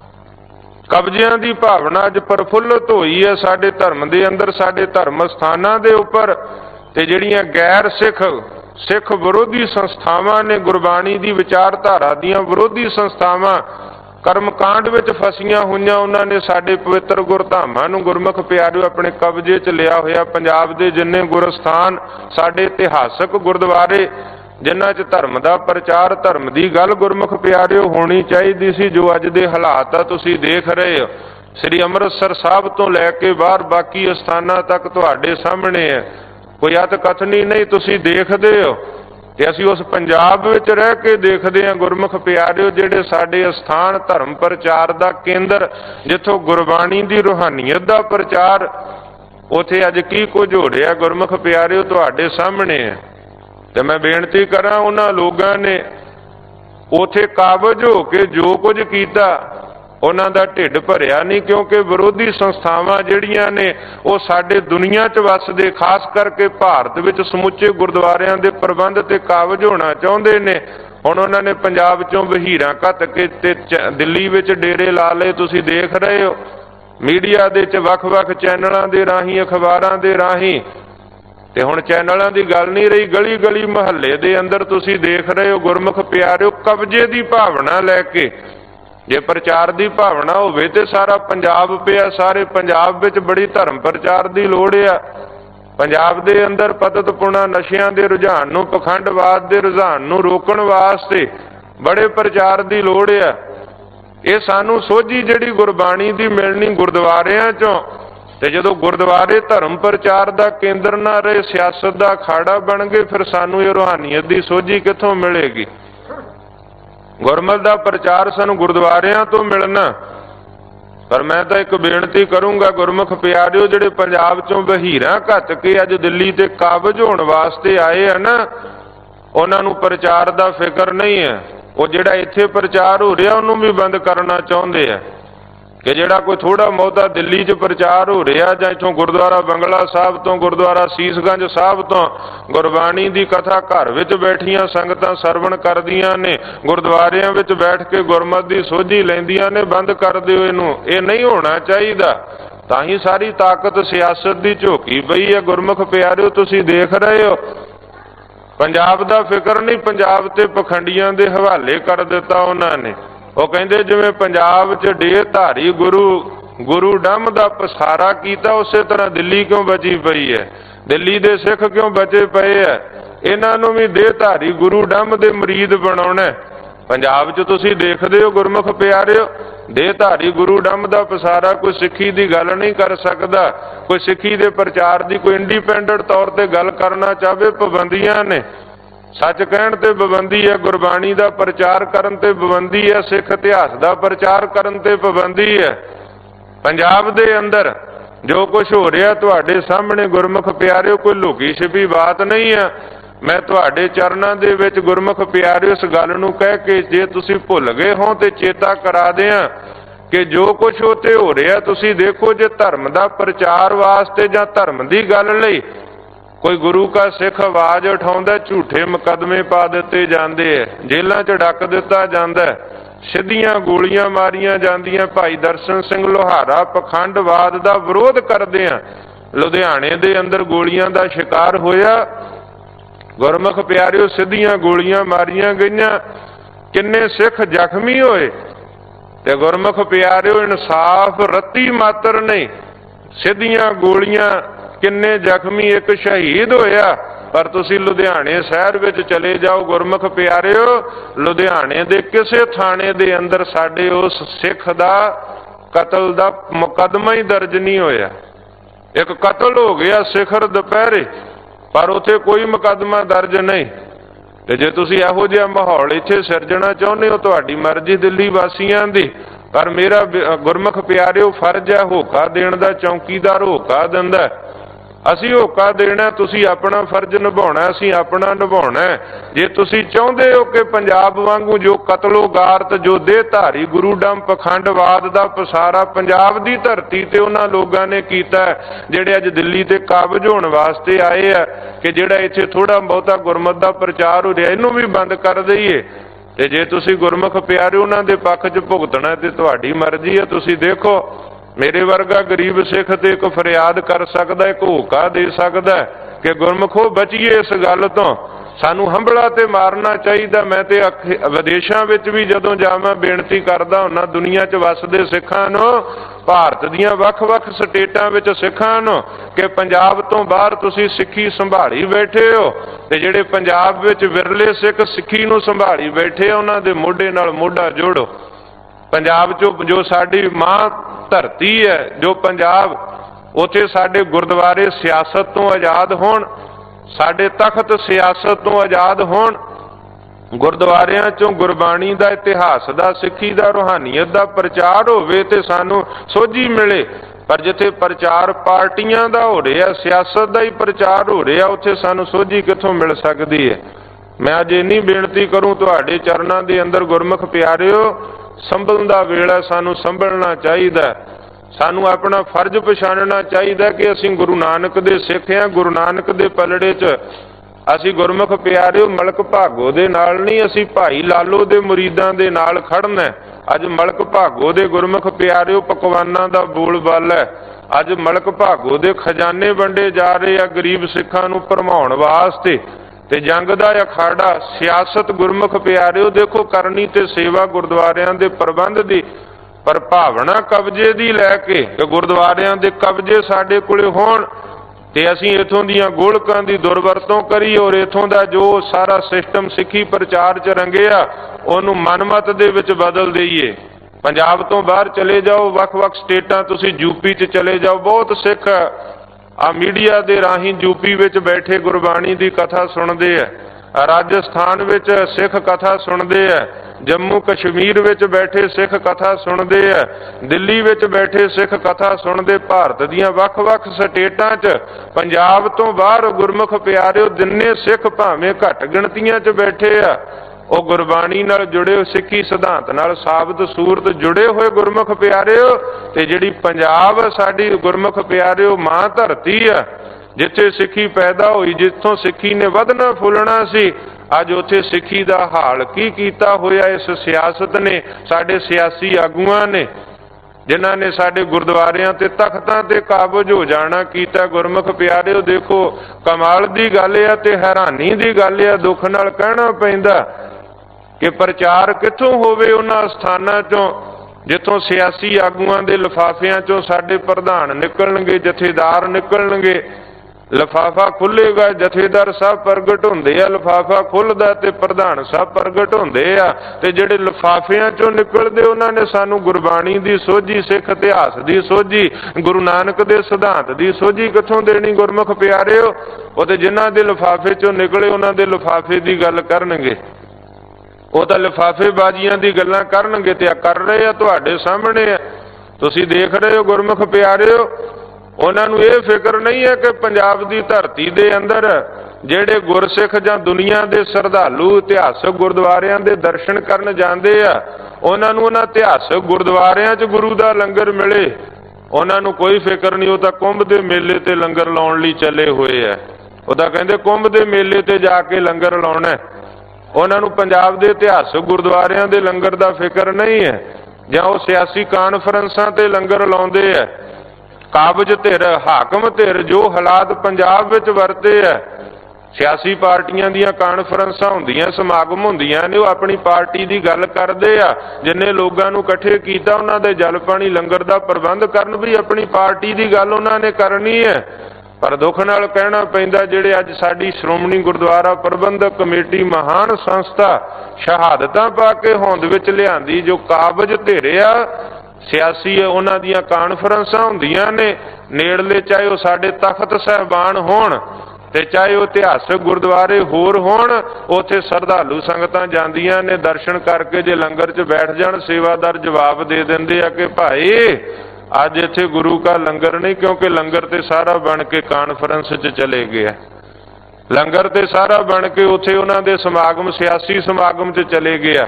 ਕਬਜ਼ਿਆਂ ਦੀ ਭਾਵਨਾ ਅੱਜ ਪ੍ਰਫੁੱਲਤ ਹੋਈ ਹੈ ਸਾਡੇ ਧਰਮ ਦੇ ਅੰਦਰ, ਸਾਡੇ ਧਰਮ ਸਥਾਨਾਂ ਦੇ ਉੱਪਰ। ਤੇ ਜਿਹੜੀਆਂ ਗੈਰ ਸਿੱਖ ਸਿੱਖ ਵਿਰੋਧੀ ਸੰਸਥਾਵਾਂ ਨੇ, ਗੁਰਬਾਣੀ ਦੀ ਵਿਚਾਰਧਾਰਾ ਦੀਆਂ ਵਿਰੋਧੀ ਸੰਸਥਾਵਾਂ ਕਰਮਕਾਂਡ ਵਿੱਚ ਫਸੀਆਂ ਹੋਈਆਂ, ਉਹਨਾਂ ਨੇ ਸਾਡੇ ਪਵਿੱਤਰ ਗੁਰਧਾਮਾਂ ਨੂੰ ਗੁਰਮੁਖ ਪਿਆਰਿਓ ਆਪਣੇ ਕਬਜ਼ੇ 'ਚ ਲਿਆ ਹੋਇਆ। ਪੰਜਾਬ ਦੇ ਜਿੰਨੇ ਗੁਰਸਥਾਨ, ਸਾਡੇ ਇਤਿਹਾਸਕ ਗੁਰਦੁਆਰੇ ਜਿਨ੍ਹਾਂ 'ਚ ਧਰਮ ਦਾ ਪ੍ਰਚਾਰ, ਧਰਮ ਦੀ ਗੱਲ ਗੁਰਮੁਖ ਪਿਆਰਿਓ ਹੋਣੀ ਚਾਹੀਦੀ ਸੀ, ਜੋ ਅੱਜ ਦੇ ਹਾਲਾਤ ਆ ਤੁਸੀਂ ਦੇਖ ਰਹੇ ਹੋ। ਸ੍ਰੀ ਅੰਮ੍ਰਿਤਸਰ ਸਾਹਿਬ ਤੋਂ ਲੈ ਕੇ ਬਾਹਰ ਬਾਕੀ ਅਸਥਾਨਾਂ ਤੱਕ ਤੁਹਾਡੇ ਸਾਹਮਣੇ ਹੈ, ਕੋਈ ਅਤ ਕਥਨੀ ਨਹੀਂ, ਤੁਸੀਂ ਦੇਖਦੇ ਹੋ। ਤੇ ਅਸੀਂ ਉਸ ਪੰਜਾਬ ਵਿੱਚ ਰਹਿ ਕੇ ਦੇਖਦੇ ਹਾਂ ਗੁਰਮੁਖ ਪਿਆਰਿਓ, ਜਿਹੜੇ ਸਾਡੇ ਅਸਥਾਨ ਧਰਮ ਪ੍ਰਚਾਰ ਦਾ ਕੇਂਦਰ, ਜਿੱਥੋਂ ਗੁਰਬਾਣੀ ਦੀ ਰੂਹਾਨੀਅਤ ਦਾ ਪ੍ਰਚਾਰ, ਉੱਥੇ ਅੱਜ ਕੀ ਕੁਝ ਹੋ ਰਿਹਾ ਗੁਰਮੁਖ ਪਿਆਰਿਓ ਤੁਹਾਡੇ ਸਾਹਮਣੇ ਹੈ। ਤੇ ਮੈਂ ਬੇਨਤੀ ਕਰਾਂ, ਉਹਨਾਂ ਲੋਕਾਂ ਨੇ ਉੱਥੇ ਕਾਬਜ ਹੋ ਕੇ ਜੋ ਕੁਝ ਕੀਤਾ ਉਹਨਾਂ ਦਾ ਢਿੱਡ ਭਰਿਆ ਨਹੀਂ, ਕਿਉਂਕਿ ਵਿਰੋਧੀ ਸੰਸਥਾਵਾਂ ਜਿਹੜੀਆਂ ਨੇ ਉਹ ਸਾਡੇ ਦੁਨੀਆ 'ਚ ਵੱਸਦੇ, ਖਾਸ ਕਰਕੇ ਭਾਰਤ ਵਿੱਚ ਸਮੁੱਚੇ ਗੁਰਦੁਆਰਿਆਂ ਦੇ ਪ੍ਰਬੰਧ ਤੇ ਕਾਬਜ ਹੋਣਾ ਚਾਹੁੰਦੇ ਨੇ। ਹੁਣ ਉਹਨਾਂ ਨੇ ਪੰਜਾਬ 'ਚੋਂ ਵਹੀਰਾਂ ਘੱਤ ਕੇ ਤੇ ਦਿੱਲੀ ਵਿੱਚ ਡੇਰੇ ਲਾ ਲਏ, ਤੁਸੀਂ ਦੇਖ ਰਹੇ ਹੋ ਮੀਡੀਆ ਦੇ 'ਚ ਵੱਖ-ਵੱਖ ਚੈਨਲਾਂ ਦੇ ਰਾਹੀਂ, ਅਖਬਾਰਾਂ ਦੇ ਰਾਹੀਂ। ਤੇ ਹੁਣ ਚੈਨਲਾਂ ਦੀ ਗੱਲ ਨਹੀਂ ਰਹੀ, ਗਲੀ ਗਲੀ ਮੁਹੱਲੇ ਦੇ ਅੰਦਰ ਤੁਸੀਂ ਦੇਖ ਰਹੇ ਹੋ ਗੁਰਮੁਖ ਪਿਆਰਿਓ ਕਬਜ਼ੇ ਦੀ ਭਾਵਨਾ ਲੈ ਕੇ। ਜੇ ਪ੍ਰਚਾਰ ਦੀ ਭਾਵਨਾ ਹੋਵੇ ਤੇ ਸਾਰਾ ਪੰਜਾਬ ਪਿਆ, ਸਾਰੇ ਪੰਜਾਬ ਵਿੱਚ ਬੜੀ ਧਰਮ ਪ੍ਰਚਾਰ ਦੀ ਲੋੜ ਆ। ਪੰਜਾਬ ਦੇ ਅੰਦਰ ਪਤਤਪੁਣਾ ਨਸ਼ਿਆਂ ਦੇ ਰੁਝਾਨ ਨੂੰ, ਪਖੰਡਵਾਦ ਦੇ ਰੁਝਾਨ ਨੂੰ ਰੋਕਣ ਵਾਸਤੇ ਬੜੇ ਪ੍ਰਚਾਰ ਦੀ ਲੋੜ ਆ। ਇਹ ਸਾਨੂੰ ਸੋਝੀ ਜਿਹੜੀ ਗੁਰਬਾਣੀ ਦੀ ਮਿਲਣੀ ਗੁਰਦੁਆਰਿਆਂ 'ਚੋਂ, ਤੇ ਜਦੋਂ ਗੁਰਦੁਆਰੇ ਧਰਮ ਪ੍ਰਚਾਰ ਦਾ ਕੇਂਦਰ ਨਾ ਰਹੇ, ਸਿਆਸਤ ਦਾ ਅਖਾੜਾ ਬਣ ਗਏ, ਫਿਰ ਸਾਨੂੰ ਇਹ ਰੂਹਾਨੀਅਤ ਦੀ ਸੋਝੀ ਕਿੱਥੋਂ ਮਿਲੇਗੀ? ਗੁਰਮਤਿ ਦਾ ਪ੍ਰਚਾਰ ਸਾਨੂੰ ਗੁਰਦੁਆਰਿਆਂ ਤੋਂ ਮਿਲਣਾ। ਪਰ ਮੈਂ ਤਾਂ ਇੱਕ ਬੇਨਤੀ ਕਰੂੰਗਾ ਗੁਰਮੁਖ ਪਿਆਰਿਓ, ਜਿਹੜੇ ਪੰਜਾਬ 'ਚੋਂ ਵਹੀਰਾਂ ਘੱਟ ਕੇ ਅੱਜ ਦਿੱਲੀ ਤੇ ਕਾਬਜ ਹੋਣ ਵਾਸਤੇ ਆਏ ਆ ਨਾ, ਉਹਨਾਂ ਨੂੰ ਪ੍ਰਚਾਰ ਦਾ ਫਿਕਰ ਨਹੀਂ ਹੈ। ਉਹ ਜਿਹੜਾ ਇੱਥੇ ਪ੍ਰਚਾਰ ਹੋ ਰਿਹਾ ਉਹਨੂੰ ਵੀ ਬੰਦ ਕਰਨਾ ਚਾਹੁੰਦੇ ਆ, ਕਿ ਜਿਹੜਾ ਕੋਈ ਥੋੜਾ ਬਹੁਤਾ ਦਿੱਲੀ 'ਚ ਪ੍ਰਚਾਰ ਹੋ ਰਿਹਾ, ਜਾਂ ਇੱਥੋਂ ਗੁਰਦੁਆਰਾ ਬੰਗਲਾ ਸਾਹਿਬ ਤੋਂ, ਗੁਰਦੁਆਰਾ ਸੀਸਗੰਜ ਸਾਹਿਬ ਤੋਂ ਗੁਰਬਾਣੀ ਦੀ ਕਥਾ ਘਰ ਵਿੱਚ ਬੈਠੀਆਂ ਸੰਗਤਾਂ ਸਰਵਣ ਕਰਦੀਆਂ ਨੇ, ਗੁਰਦੁਆਰਿਆਂ ਵਿੱਚ ਬੈਠ ਕੇ ਗੁਰਮਤਿ ਦੀ ਸੋਝੀ ਲੈਂਦੀਆਂ ਨੇ, ਬੰਦ ਕਰ ਦਿਓ ਇਹਨੂੰ। ਇਹ ਨਹੀਂ ਹੋਣਾ ਚਾਹੀਦਾ। ਤਾਂ ਹੀ ਸਾਰੀ ਤਾਕਤ ਸਿਆਸਤ ਦੀ ਝੋਕੀ ਪਈ ਹੈ ਗੁਰਮੁਖ ਪਿਆਰਿਓ, ਤੁਸੀਂ ਦੇਖ ਰਹੇ ਹੋ। ਪੰਜਾਬ ਦਾ ਫਿਕਰ ਨਹੀਂ, ਪੰਜਾਬ ਤੇ ਪਖੰਡੀਆਂ ਦੇ ਹਵਾਲੇ ਕਰ ਦਿੱਤਾ ਉਹਨਾਂ ਨੇ। ਉਹ ਕਹਿੰਦੇ ਜਿਵੇਂ ਪੰਜਾਬ 'ਚ ਡੇਰ ਧਾਰੀ ਗੁਰੂ ਗੁਰੂ ਡੰਮ ਦਾ ਪਸਾਰਾ ਕੀਤਾ, ਉਸੇ ਤਰ੍ਹਾਂ ਦਿੱਲੀ ਕਿਉਂ ਬਚੀ ਪਈ ਹੈ, ਦਿੱਲੀ ਦੇ ਸਿੱਖ ਕਿਉਂ ਬਚੇ ਪਏ ਹੈ? ਇਹਨਾਂ ਨੂੰ ਵੀ ਦੇਹ ਧਾਰੀ ਗੁਰੂ ਡੰਮ ਦੇ ਮਰੀਦ ਬਣਾਉਣਾ। ਪੰਜਾਬ 'ਚ ਤੁਸੀਂ ਦੇਖਦੇ ਹੋ ਗੁਰਮੁਖ ਪਿਆਰਿਓ, ਦੇਹ ਧਾਰੀ ਗੁਰੂ ਡੰਮ ਦਾ ਪਸਾਰਾ ਕੋਈ ਸਿੱਖੀ ਦੀ ਗੱਲ ਨਹੀਂ ਕਰ ਸਕਦਾ। ਕੋਈ ਸਿੱਖੀ ਦੇ ਪ੍ਰਚਾਰ ਦੀ ਕੋਈ ਇੰਡੀਪੈਂਡੈਂਟ ਤੌਰ ਤੇ ਗੱਲ ਕਰਨਾ ਚਾਹਵੇ, ਪਾਬੰਦੀਆਂ ਨੇ। ਸੱਚ ਕਹਿਣ ਤੇ ਪਾਬੰਦੀ ਹੈ, ਗੁਰਬਾਣੀ ਦਾ ਪ੍ਰਚਾਰ ਕਰਨ ਤੇ ਪਾਬੰਦੀ ਹੈ, ਸਿੱਖ ਇਤਿਹਾਸ ਦਾ ਪ੍ਰਚਾਰ ਕਰਨ ਤੇ ਪਾਬੰਦੀ ਹੈ। ਪੰਜਾਬ ਦੇ ਅੰਦਰ ਜੋ ਕੁਝ ਹੋ ਰਿਹਾ ਤੁਹਾਡੇ ਸਾਹਮਣੇ ਗੁਰਮੁਖ ਪਿਆਰਿਓ, ਕੋਈ ਲੁਕੀ ਛਿਪੀ ਬਾਤ ਨਹੀਂ ਹੈ। ਮੈਂ ਤੁਹਾਡੇ ਚਰਨਾਂ ਦੇ ਵਿੱਚ ਗੁਰਮੁਖ ਪਿਆਰਿਓ ਇਸ ਗੱਲ ਨੂੰ ਕਹਿ ਕੇ, ਜੇ ਤੁਸੀਂ ਭੁੱਲ ਗਏ ਹੋ ਤੇ ਚੇਤਾ ਕਰਾ ਦਿਆਂ ਕਿ ਜੋ ਕੁਝ ਉੱਥੇ ਹੋ ਰਿਹਾ ਤੁਸੀਂ ਦੇਖੋ। ਜੇ ਧਰਮ ਦਾ ਪ੍ਰਚਾਰ ਵਾਸਤੇ ਜਾਂ ਧਰਮ ਦੀ ਗੱਲ ਲਈ कोई गुरु का सिख आवाज उठाउंदा, झूठे मुकदमे पा दिते जांदे है, जेलां च डक दिता जांदा है, सिद्धियां गोलियां मारियां जांदियां। भाई दर्शन सिंह लोहारा पखंडवाद का विरोध करदे आ लुधियाने दे अंदर गोलियां का शिकार होया। गुरमुख प्यारिओ, सिद्धियां गोलियां मारियां गईयां, किन्ने सिख जख्मी होए। ते गुरमुख प्यारिओ, इंसाफ रत्ती मात्र नहीं, सिद्धियां गोलियां किन्ने जख्मी, एक शहीद होया। पर तुसी लुधियाने शहर विच चले जाओ गुरमुख प्यारिओ, लुधियाने दे किसे थाने दे अंदर साडे उस सिख दा कतल दा मुकदमा ही दर्ज नहीं होया। एक कतल हो गया सिखर दुपहरे, पर उथे कोई मुकदमा दर्ज नहीं। ते जे तुसी इहो जिहा माहौल इत्थे सिरजना चाहुंदे हो, तुहाडी मर्जी दिल्ली वासियां दी। पर मेरा गुरमुख प्यारिओ फर्ज है होका देण दा, चौकीदार होका दिंदा। असी होका देना, तुसी अपना फर्ज निभाउणा, असी अपना निभाउणा। जे तुसी चाहुंदे हो कि पंजाब वांगू जो कतलो गारत, जो देहधारी गुरुडम पखंडवाद दा पसारा पंजाब दी धरती ते उन्हां लोगां ने कीता जिहड़े अज दिल्ली ते काबज होण वास्ते आए आ, कि जिहड़ा इत्थे थोड़ा बहुता गुरमत दा प्रचार हो रिहा इहनूं भी बंद कर दईए। ते जे तुसी गुरमुख प्यारे उन्हां दे पक्ष च भुगतना ते तुहाडी मर्जी है। तुसी देखो, मेरे वर्गा गरीब सिख ते एक फरियाद कर सकदा, एक होका दे सकदा कि गुरमुखो बचीए इस गल तो, सानू हंबला ते मारना चाहिए। मैं ते विदेशों विच भी जदों जावां बेनती करदा हुन्ना दुनिया च वसदे सिखां नूं, भारत दीयां वख-वख स्टेटां विच सिखां नूं कि पंजाब तो बाहर तुसीं सिੱਖੀ संभाली बैठे हो, ते जिहड़े पंजाब विच विरले सिख सिੱਖੀ नूं संभाली बैठे उन्हां दे मोढे नाल मोढा जोड़ो। पंजाब चो जो साडी मां धरती है, जो पंजाब, उत्थे साडे गुरुद्वारे सियासत तो आजाद होण, साडे तख्त सियासत तो आजाद होण, गुरुद्वारियां चों गुरबाणी दा, इतिहास दा, सिੱਖੀ दा, रूहानीयत दा प्रचार होवे ते सानू सोझी मिले। पर जिथे प्रचार पार्टियां दा हो रिहा, सियासत दा ही प्रचार हो रिहा, उत्थे सानू सोझी कित्थों मिल सकदी है। मैं अज इन्नी बेनती करूं तुहाडे चरनां दे अंदर गुरमुख प्यारिओ, संभलण दा वेला सानू संभलना चाहिए। सानू अपना फर्ज पछाणना चाहिए कि असीं गुरु नानक दे सिख हां। गुरु नानक दे पलड़े च असीं गुरमुख प्यारिओ मलक भागो दे नाल नहीं, असीं भाई लालो दे मुरीदां दे नाल खड़ना। अज मलक भागो दे गुरमुख प्यारिओ पकवानां दा बोल बाला है। अज मलक भागो दे खजाने वंडे जा रहे आ गरीब सिखां नूं भरमाउण वास्ते। ते जंग दा अखाड़ा सियासत गुरमुख प्यारिओ देखो करनी ते सेवा गुरुद्वारियां दे प्रबंध दी, पर भावना कब्जे दी लैके कि गुरुद्वारियां दे कब्जे साडे कोले होण ते असीं इथों दीयां गोलकां दी दुरवरतों करी और इथों दा जो सारा सिस्टम सिੱਖੀ प्रचार च रंगिया उहनूं मनमत दे विच बदल दईए। पंजाब तो बाहर चले जाओ, वख-वख स्टेटां, तुसीं यूपी च चले जाओ, बहुत सिख आ मीडिया दे राही यूपी विच बैठे गुरबाणी दी कथा सुनदे है, राजस्थान विच सिख कथा सुनदे है, जम्मू कश्मीर विच बैठे सिख कथा सुनदे है, दिल्ली विच बैठे सिख कथा सुनदे। भारत दीयां वख-वख स्टेटां च पंजाब तो बाहर गुरमुख प्यारिओ जिन्ने सिख भावें घट गिणतियां च बैठे आ, ਉਹ ਗੁਰਬਾਣੀ ਨਾਲ जुड़े सिੱਖੀ सिद्धांत नाल साबत सूरत जुड़े हुए गुरमुख प्यारिओ। ते जिहड़ी पंजाब साडी गुरमुख प्यारिओ मां धरती आ, जिथे सिੱਖੀ पैदा हुई, जिथों सिੱਖੀ ने वधना फुलना सी, अज उत्थे सिੱਖੀ दा हाल की कीता होया इस सियासत ने, साडे सियासी आगूआं ने, जिन्हां ने साडे गुरुद्वारियां ते तख्तां ते काबज हो जाना कीता। गुरमुख प्यारिओ देखो कमाल दी गल है ते हैरानी दी गल है, दुख नाल कहना पैंदा कि प्रचार कित्थों होवे उन्हां स्थानां चों जिथों सियासी आगूआं दे लिफाफियां चों साडे प्रधान निकलणगे, जथेदार निकलणगे। लिफाफा खुलेगा, जथेदार साहब प्रगट होंदे आ, लिफाफा खुलदा ते प्रधान साहब प्रगट होंदे आ। ते जिहड़े लिफाफियां चों निकलदे उन्हां ने सानू गुरबाणी दी सोझी, सिख इतिहास दी सोझी, गुरु नानक दे सिद्धांत दी सोझी कित्थों देनी गुरमुख प्यारिओ। ਉਹ ਤੇ जिन्हां दे लिफाफे चों निकले उन्हां दे लिफाफे दी गल करनगे, ਉਹ ਤਾਂ लिफाफेबाजियां दी गल्लां करनगे ते कर रहे आ तुहाडे सामने आ, तुसीं देख रहे हो गुरमुख प्यारिओ। उन्हां नूं इह फिक्र नहीं है कि पंजाब दी धरती दे अंदर ਜਿਹੜੇ गुरसिख जां दुनिया दे श्रद्धालू इतिहासक गुरुद्वारियां दे दर्शन करन जांदे आ, उन्हां नूं उन्हां इतिहासक गुरुद्वारियां च गुरु दा लंगर मिले, उन्हां नूं कोई फिक्र नहीं। ਉਹ ਤਾਂ कुंभ दे मेले ते लंगर लाउण लई चले होए आ। ਉਹ ਤਾਂ ਕਹਿੰਦੇ ਕੁੰਭ ਦੇ ਮੇਲੇ ਤੇ ਜਾ ਕੇ ਲੰਗਰ ਲਾਉਣਾ। ਉਹਨਾਂ ਨੂੰ ਪੰਜਾਬ ਦੇ ਇਤਿਹਾਸਕ ਗੁਰਦੁਆਰਿਆਂ ਦੇ ਲੰਗਰ ਦਾ ਫਿਕਰ ਨਹੀਂ ਹੈ, ਜਾਂ ਉਹ ਸਿਆਸੀ ਕਾਨਫਰੰਸਾਂ ਤੇ ਲੰਗਰ ਲਾਉਂਦੇ ਹੈ। ਕਾਬਜ ਧਿਰ, ਹਾਕਮ ਧਿਰ ਜੋ ਹਾਲਾਤ ਪੰਜਾਬ ਵਿੱਚ ਵਰਤੇ ਹੈ, ਸਿਆਸੀ ਪਾਰਟੀਆਂ ਦੀਆਂ ਕਾਨਫਰੰਸਾਂ ਹੁੰਦੀਆਂ, ਸਮਾਗਮ ਹੁੰਦੀਆਂ ਨੇ, ਉਹ ਆਪਣੀ ਪਾਰਟੀ ਦੀ ਗੱਲ ਕਰਦੇ ਆ। ਜਿੰਨੇ ਲੋਕਾਂ ਨੂੰ ਇਕੱਠੇ ਕੀਤਾ ਉਹਨਾਂ ਦੇ ਜਲ ਪਾਣੀ ਲੰਗਰ ਦਾ ਪ੍ਰਬੰਧ ਕਰਨ, ਵੀ ਆਪਣੀ ਪਾਰਟੀ ਦੀ ਗੱਲ ਉਹਨਾਂ ਨੇ ਕਰਨੀ ਹੈ। ਪਰ ਦੁੱਖ ਨਾਲ ਕਹਿਣਾ ਪੈਂਦਾ, ਜਿਹੜੇ ਅੱਜ ਸਾਡੀ ਸ਼੍ਰੋਮਣੀ ਗੁਰਦੁਆਰਾ ਪ੍ਰਬੰਧਕ ਕਮੇਟੀ ਮਹਾਨ ਸੰਸਥਾ ਸ਼ਹਾਦਤਾਂ ਪਾ ਕੇ ਹੋਂਦ ਵਿੱਚ ਲਿਆਂਦੀ, ਜੋ ਕਾਬਜ ਧਿਰਿਆ ਸਿਆਸੀ ਉਹਨਾਂ ਦੀਆਂ ਕਾਨਫਰੰਸਾਂ ਹੁੰਦੀਆਂ ਨੇ ਨੇੜਲੇ, ਚਾਹੇ ਉਹ ਸਾਡੇ ਤਖਤ ਸਾਹਿਬਾਨ ਹੋਣ ਤੇ ਚਾਹੇ ਉਹ ਇਤਿਹਾਸਕ ਗੁਰਦੁਆਰੇ ਹੋਰ ਹੋਣ, ਉੱਥੇ ਸ਼ਰਧਾਲੂ ਸੰਗਤਾਂ ਜਾਂਦੀਆਂ ਨੇ ਦਰਸ਼ਨ ਕਰਕੇ, ਜੇ ਲੰਗਰ 'ਚ ਬੈਠ ਜਾਣ ਸੇਵਾਦਾਰ ਜਵਾਬ ਦੇ ਦਿੰਦੇ ਆ ਕਿ ਭਾਈ ਅੱਜ ਇੱਥੇ ਗੁਰੂ ਕਾ ਲੰਗਰ ਨਹੀਂ, ਕਿਉਂਕਿ ਲੰਗਰ ਤੇ ਸਾਰਾ ਬਣ ਕੇ ਕਾਨਫਰੰਸ 'ਚ ਚਲੇ ਗਿਆ, ਲੰਗਰ ਤੇ ਸਾਰਾ ਬਣ ਕੇ ਉੱਥੇ ਉਹਨਾਂ ਦੇ ਸਮਾਗਮ ਸਿਆਸੀ ਸਮਾਗਮ 'ਚ ਚਲੇ ਗਿਆ।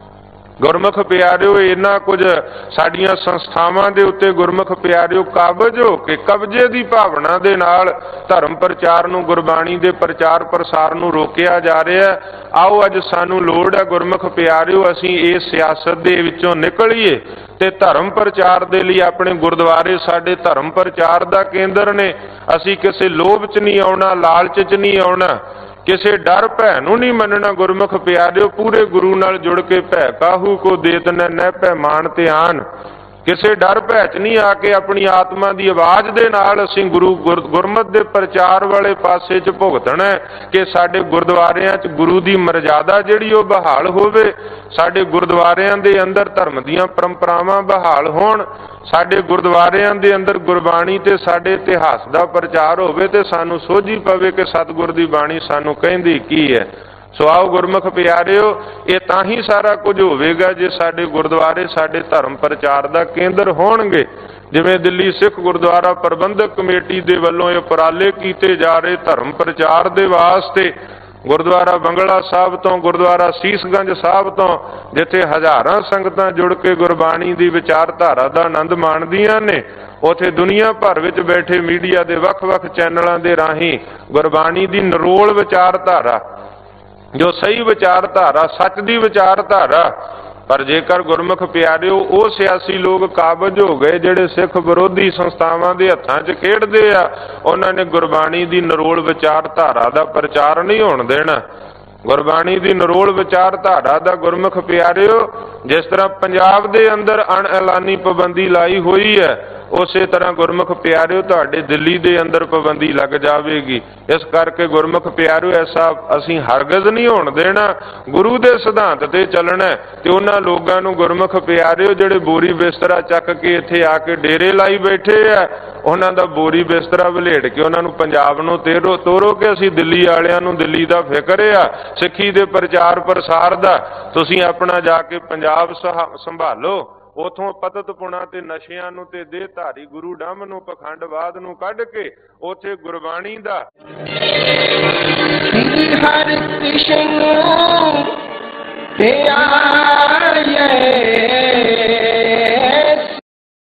ਗੁਰਮੁਖ ਪਿਆਰਿਓ, ਇਹਨਾਂ ਕੁਝ ਸਾਡੀਆਂ ਸੰਸਥਾਵਾਂ ਦੇ ਉੱਤੇ ਗੁਰਮੁਖ ਪਿਆਰਿਓ ਕਾਬਜ ਹੋ ਕੇ ਕਬਜ਼ੇ ਦੀ ਭਾਵਨਾ ਦੇ ਨਾਲ ਧਰਮ ਪ੍ਰਚਾਰ ਨੂੰ, ਗੁਰਬਾਣੀ ਦੇ ਪ੍ਰਚਾਰ ਪ੍ਰਸਾਰ ਨੂੰ ਰੋਕਿਆ ਜਾ ਰਿਹਾ। ਆਓ ਅੱਜ ਸਾਨੂੰ ਲੋੜ ਹੈ ਗੁਰਮੁਖ ਪਿਆਰਿਓ, ਅਸੀਂ ਇਸ ਸਿਆਸਤ ਦੇ ਵਿੱਚੋਂ ਨਿਕਲੀਏ ਤੇ ਧਰਮ ਪ੍ਰਚਾਰ ਦੇ ਲਈ ਆਪਣੇ ਗੁਰਦੁਆਰੇ ਸਾਡੇ ਧਰਮ ਪ੍ਰਚਾਰ ਦਾ ਕੇਂਦਰ ਨੇ। ਅਸੀਂ ਕਿਸੇ ਲੋਭ 'ਚ ਨਹੀਂ ਆਉਣਾ, ਲਾਲਚ 'ਚ ਨਹੀਂ ਆਉਣਾ, ਕਿਸੇ ਡਰ ਭੈ ਨੂੰ ਨਹੀਂ ਮੰਨਣਾ। ਗੁਰਮੁਖ ਪਿਆਰਿਓ, ਪੂਰੇ ਗੁਰੂ ਨਾਲ ਜੁੜ ਕੇ ਭੈ ਕਾਹੂ ਕੋ ਦੇਤ ਨ ਨਹਿ ਭੈ ਮਾਨ ਧਿਆਨ, ਕਿਸੇ ਡਰ ਭੈ 'ਚ ਨਹੀਂ ਆ ਕੇ ਆਪਣੀ ਆਤਮਾ ਦੀ ਆਵਾਜ਼ ਦੇ ਨਾਲ ਅਸੀਂ ਗੁਰੂ ਗੁਰਮਤਿ ਦੇ ਪ੍ਰਚਾਰ ਵਾਲੇ ਪਾਸੇ 'ਚ ਭੁਗਤਣਾ ਕਿ ਸਾਡੇ ਗੁਰਦੁਆਰਿਆਂ 'ਚ ਗੁਰੂ ਦੀ ਮਰਜ਼ਾਦਾ ਜਿਹੜੀ ਉਹ ਬਹਾਲ ਹੋਵੇ, ਸਾਡੇ ਗੁਰਦੁਆਰਿਆਂ ਦੇ ਅੰਦਰ ਧਰਮ ਦੀਆਂ ਪਰੰਪਰਾਵਾਂ ਬਹਾਲ ਹੋਣ, ਸਾਡੇ ਗੁਰਦੁਆਰਿਆਂ ਦੇ ਅੰਦਰ ਗੁਰਬਾਣੀ ਤੇ ਸਾਡੇ ਇਤਿਹਾਸ ਦਾ ਪ੍ਰਚਾਰ ਹੋਵੇ ਤੇ ਸਾਨੂੰ ਸੋਝੀ ਪਵੇ ਕਿ ਸਤਿਗੁਰ ਦੀ ਬਾਣੀ ਸਾਨੂੰ ਕਹਿੰਦੀ ਕੀ ਹੈ। ਸੋ ਆਓ ਗੁਰਮੁਖ ਪਿਆਰਿਓ, ਇਹ ਤਾਂ ਹੀ ਸਾਰਾ ਕੁਝ ਹੋਵੇਗਾ ਜੇ ਸਾਡੇ ਗੁਰਦੁਆਰੇ ਸਾਡੇ ਧਰਮ ਪ੍ਰਚਾਰ ਦਾ ਕੇਂਦਰ ਹੋਣਗੇ। ਜਿਵੇਂ ਦਿੱਲੀ ਸਿੱਖ ਗੁਰਦੁਆਰਾ ਪ੍ਰਬੰਧਕ ਕਮੇਟੀ ਦੇ ਵੱਲੋਂ ਇਹ ਉਪਰਾਲੇ ਕੀਤੇ ਜਾ ਰਹੇ ਧਰਮ ਪ੍ਰਚਾਰ ਦੇ ਵਾਸਤੇ, ਗੁਰਦੁਆਰਾ ਬੰਗਲਾ ਸਾਹਿਬ ਤੋਂ, ਗੁਰਦੁਆਰਾ ਸੀਸਗੰਜ ਸਾਹਿਬ ਤੋਂ, ਜਿੱਥੇ ਹਜ਼ਾਰਾਂ ਸੰਗਤਾਂ ਜੁੜ ਕੇ ਗੁਰਬਾਣੀ ਦੀ ਵਿਚਾਰਧਾਰਾ ਦਾ ਆਨੰਦ ਮਾਣਦੀਆਂ ਨੇ, ਉੱਥੇ ਦੁਨੀਆ ਭਰ ਵਿੱਚ ਬੈਠੇ ਮੀਡੀਆ ਦੇ ਵੱਖ-ਵੱਖ ਚੈਨਲਾਂ ਦੇ ਰਾਹੀਂ ਗੁਰਬਾਣੀ ਦੀ ਨਿਰੋਲ ਵਿਚਾਰਧਾਰਾ, ਜੋ ਸਹੀ ਵਿਚਾਰਧਾਰਾ, ਸੱਚ ਦੀ ਵਿਚਾਰਧਾਰਾ। ਪਰ ਜੇਕਰ ਗੁਰਮੁਖ ਪਿਆਰਿਓ ਉਹ ਸਿਆਸੀ ਲੋਕ ਕਾਬਜ ਹੋ ਗਏ ਜਿਹੜੇ ਸਿੱਖ ਵਿਰੋਧੀ ਸੰਸਥਾਵਾਂ ਦੇ ਹੱਥਾਂ 'ਚ ਖੇਡਦੇ ਆ, ਉਹਨਾਂ ਨੇ ਗੁਰਬਾਣੀ ਦੀ ਨਿਰੋਲ ਵਿਚਾਰਧਾਰਾ ਦਾ ਪ੍ਰਚਾਰ ਨਹੀਂ ਹੋਣ ਦੇਣਾ। ਗੁਰਬਾਣੀ ਦੀ ਨਿਰੋਲ ਵਿਚਾਰਧਾਰਾ ਦਾ ਗੁਰਮੁਖ ਪਿਆਰਿਓ, ਜਿਸ ਤਰ੍ਹਾਂ ਪੰਜਾਬ ਦੇ ਅੰਦਰ ਅਣਐਲਾਨੀ ਪਾਬੰਦੀ ਲਾਈ ਹੋਈ ਹੈ, ਉਸੇ ਤਰ੍ਹਾਂ ਗੁਰਮੁਖ ਪਿਆਰਿਓ ਤੁਹਾਡੇ ਦਿੱਲੀ ਦੇ ਅੰਦਰ ਪਾਬੰਦੀ ਲੱਗ ਜਾਵੇਗੀ। ਇਸ ਕਰਕੇ ਗੁਰਮੁਖ ਪਿਆਰਿਓ, ਐਸਾ ਅਸੀਂ ਹਰਗਜ਼ ਨਹੀਂ ਹੋਣ ਦੇਣਾ। ਗੁਰੂ ਦੇ ਸਿਧਾਂਤ ਤੇ ਚੱਲਣਾ ਤੇ ਉਹਨਾਂ ਲੋਕਾਂ ਨੂੰ ਗੁਰਮੁਖ ਪਿਆਰਿਓ ਜਿਹੜੇ ਬੋਰੀ ਬਿਸਤਰਾ ਚੱਕ ਕੇ ਇੱਥੇ ਆ ਕੇ ਡੇਰੇ ਲਾਈ ਬੈਠੇ ਆ, ਉਹਨਾਂ ਦਾ ਬੋਰੀ ਬਿਸਤਰਾ ਵਲੇੜ ਕੇ ਉਹਨਾਂ ਨੂੰ ਪੰਜਾਬ ਨੂੰ ਤੇਰੋ ਤੋਰੋ ਕਿ ਅਸੀਂ ਦਿੱਲੀ ਵਾਲਿਆਂ ਨੂੰ ਦਿੱਲੀ ਦਾ ਫਿਕਰ ਆ, ਸਿੱਖੀ ਦੇ ਪ੍ਰਚਾਰ ਪ੍ਰਸਾਰ ਦਾ। ਤੁਸੀਂ ਆਪਣਾ ਜਾ ਕੇ ਪੰਜਾਬ ਸੰਭਾਲੋ, ਉਥੋਂ ਪਤਤ ਪੁਣਾ ਤੇ ਨਸ਼ਿਆਂ ਨੂੰ ਤੇ ਦੇਹ ਧਾਰੀ ਗੁਰੂ ਡੰਮ ਨੂੰ, ਪਖੰਡਵਾਦ ਨੂੰ ਕੱਢ ਕੇ ਉੱਥੇ ਗੁਰਬਾਣੀ ਦਾ ਹਰਿ ਕ੍ਰਿਸ਼ਨ ਪਿਆਰੇ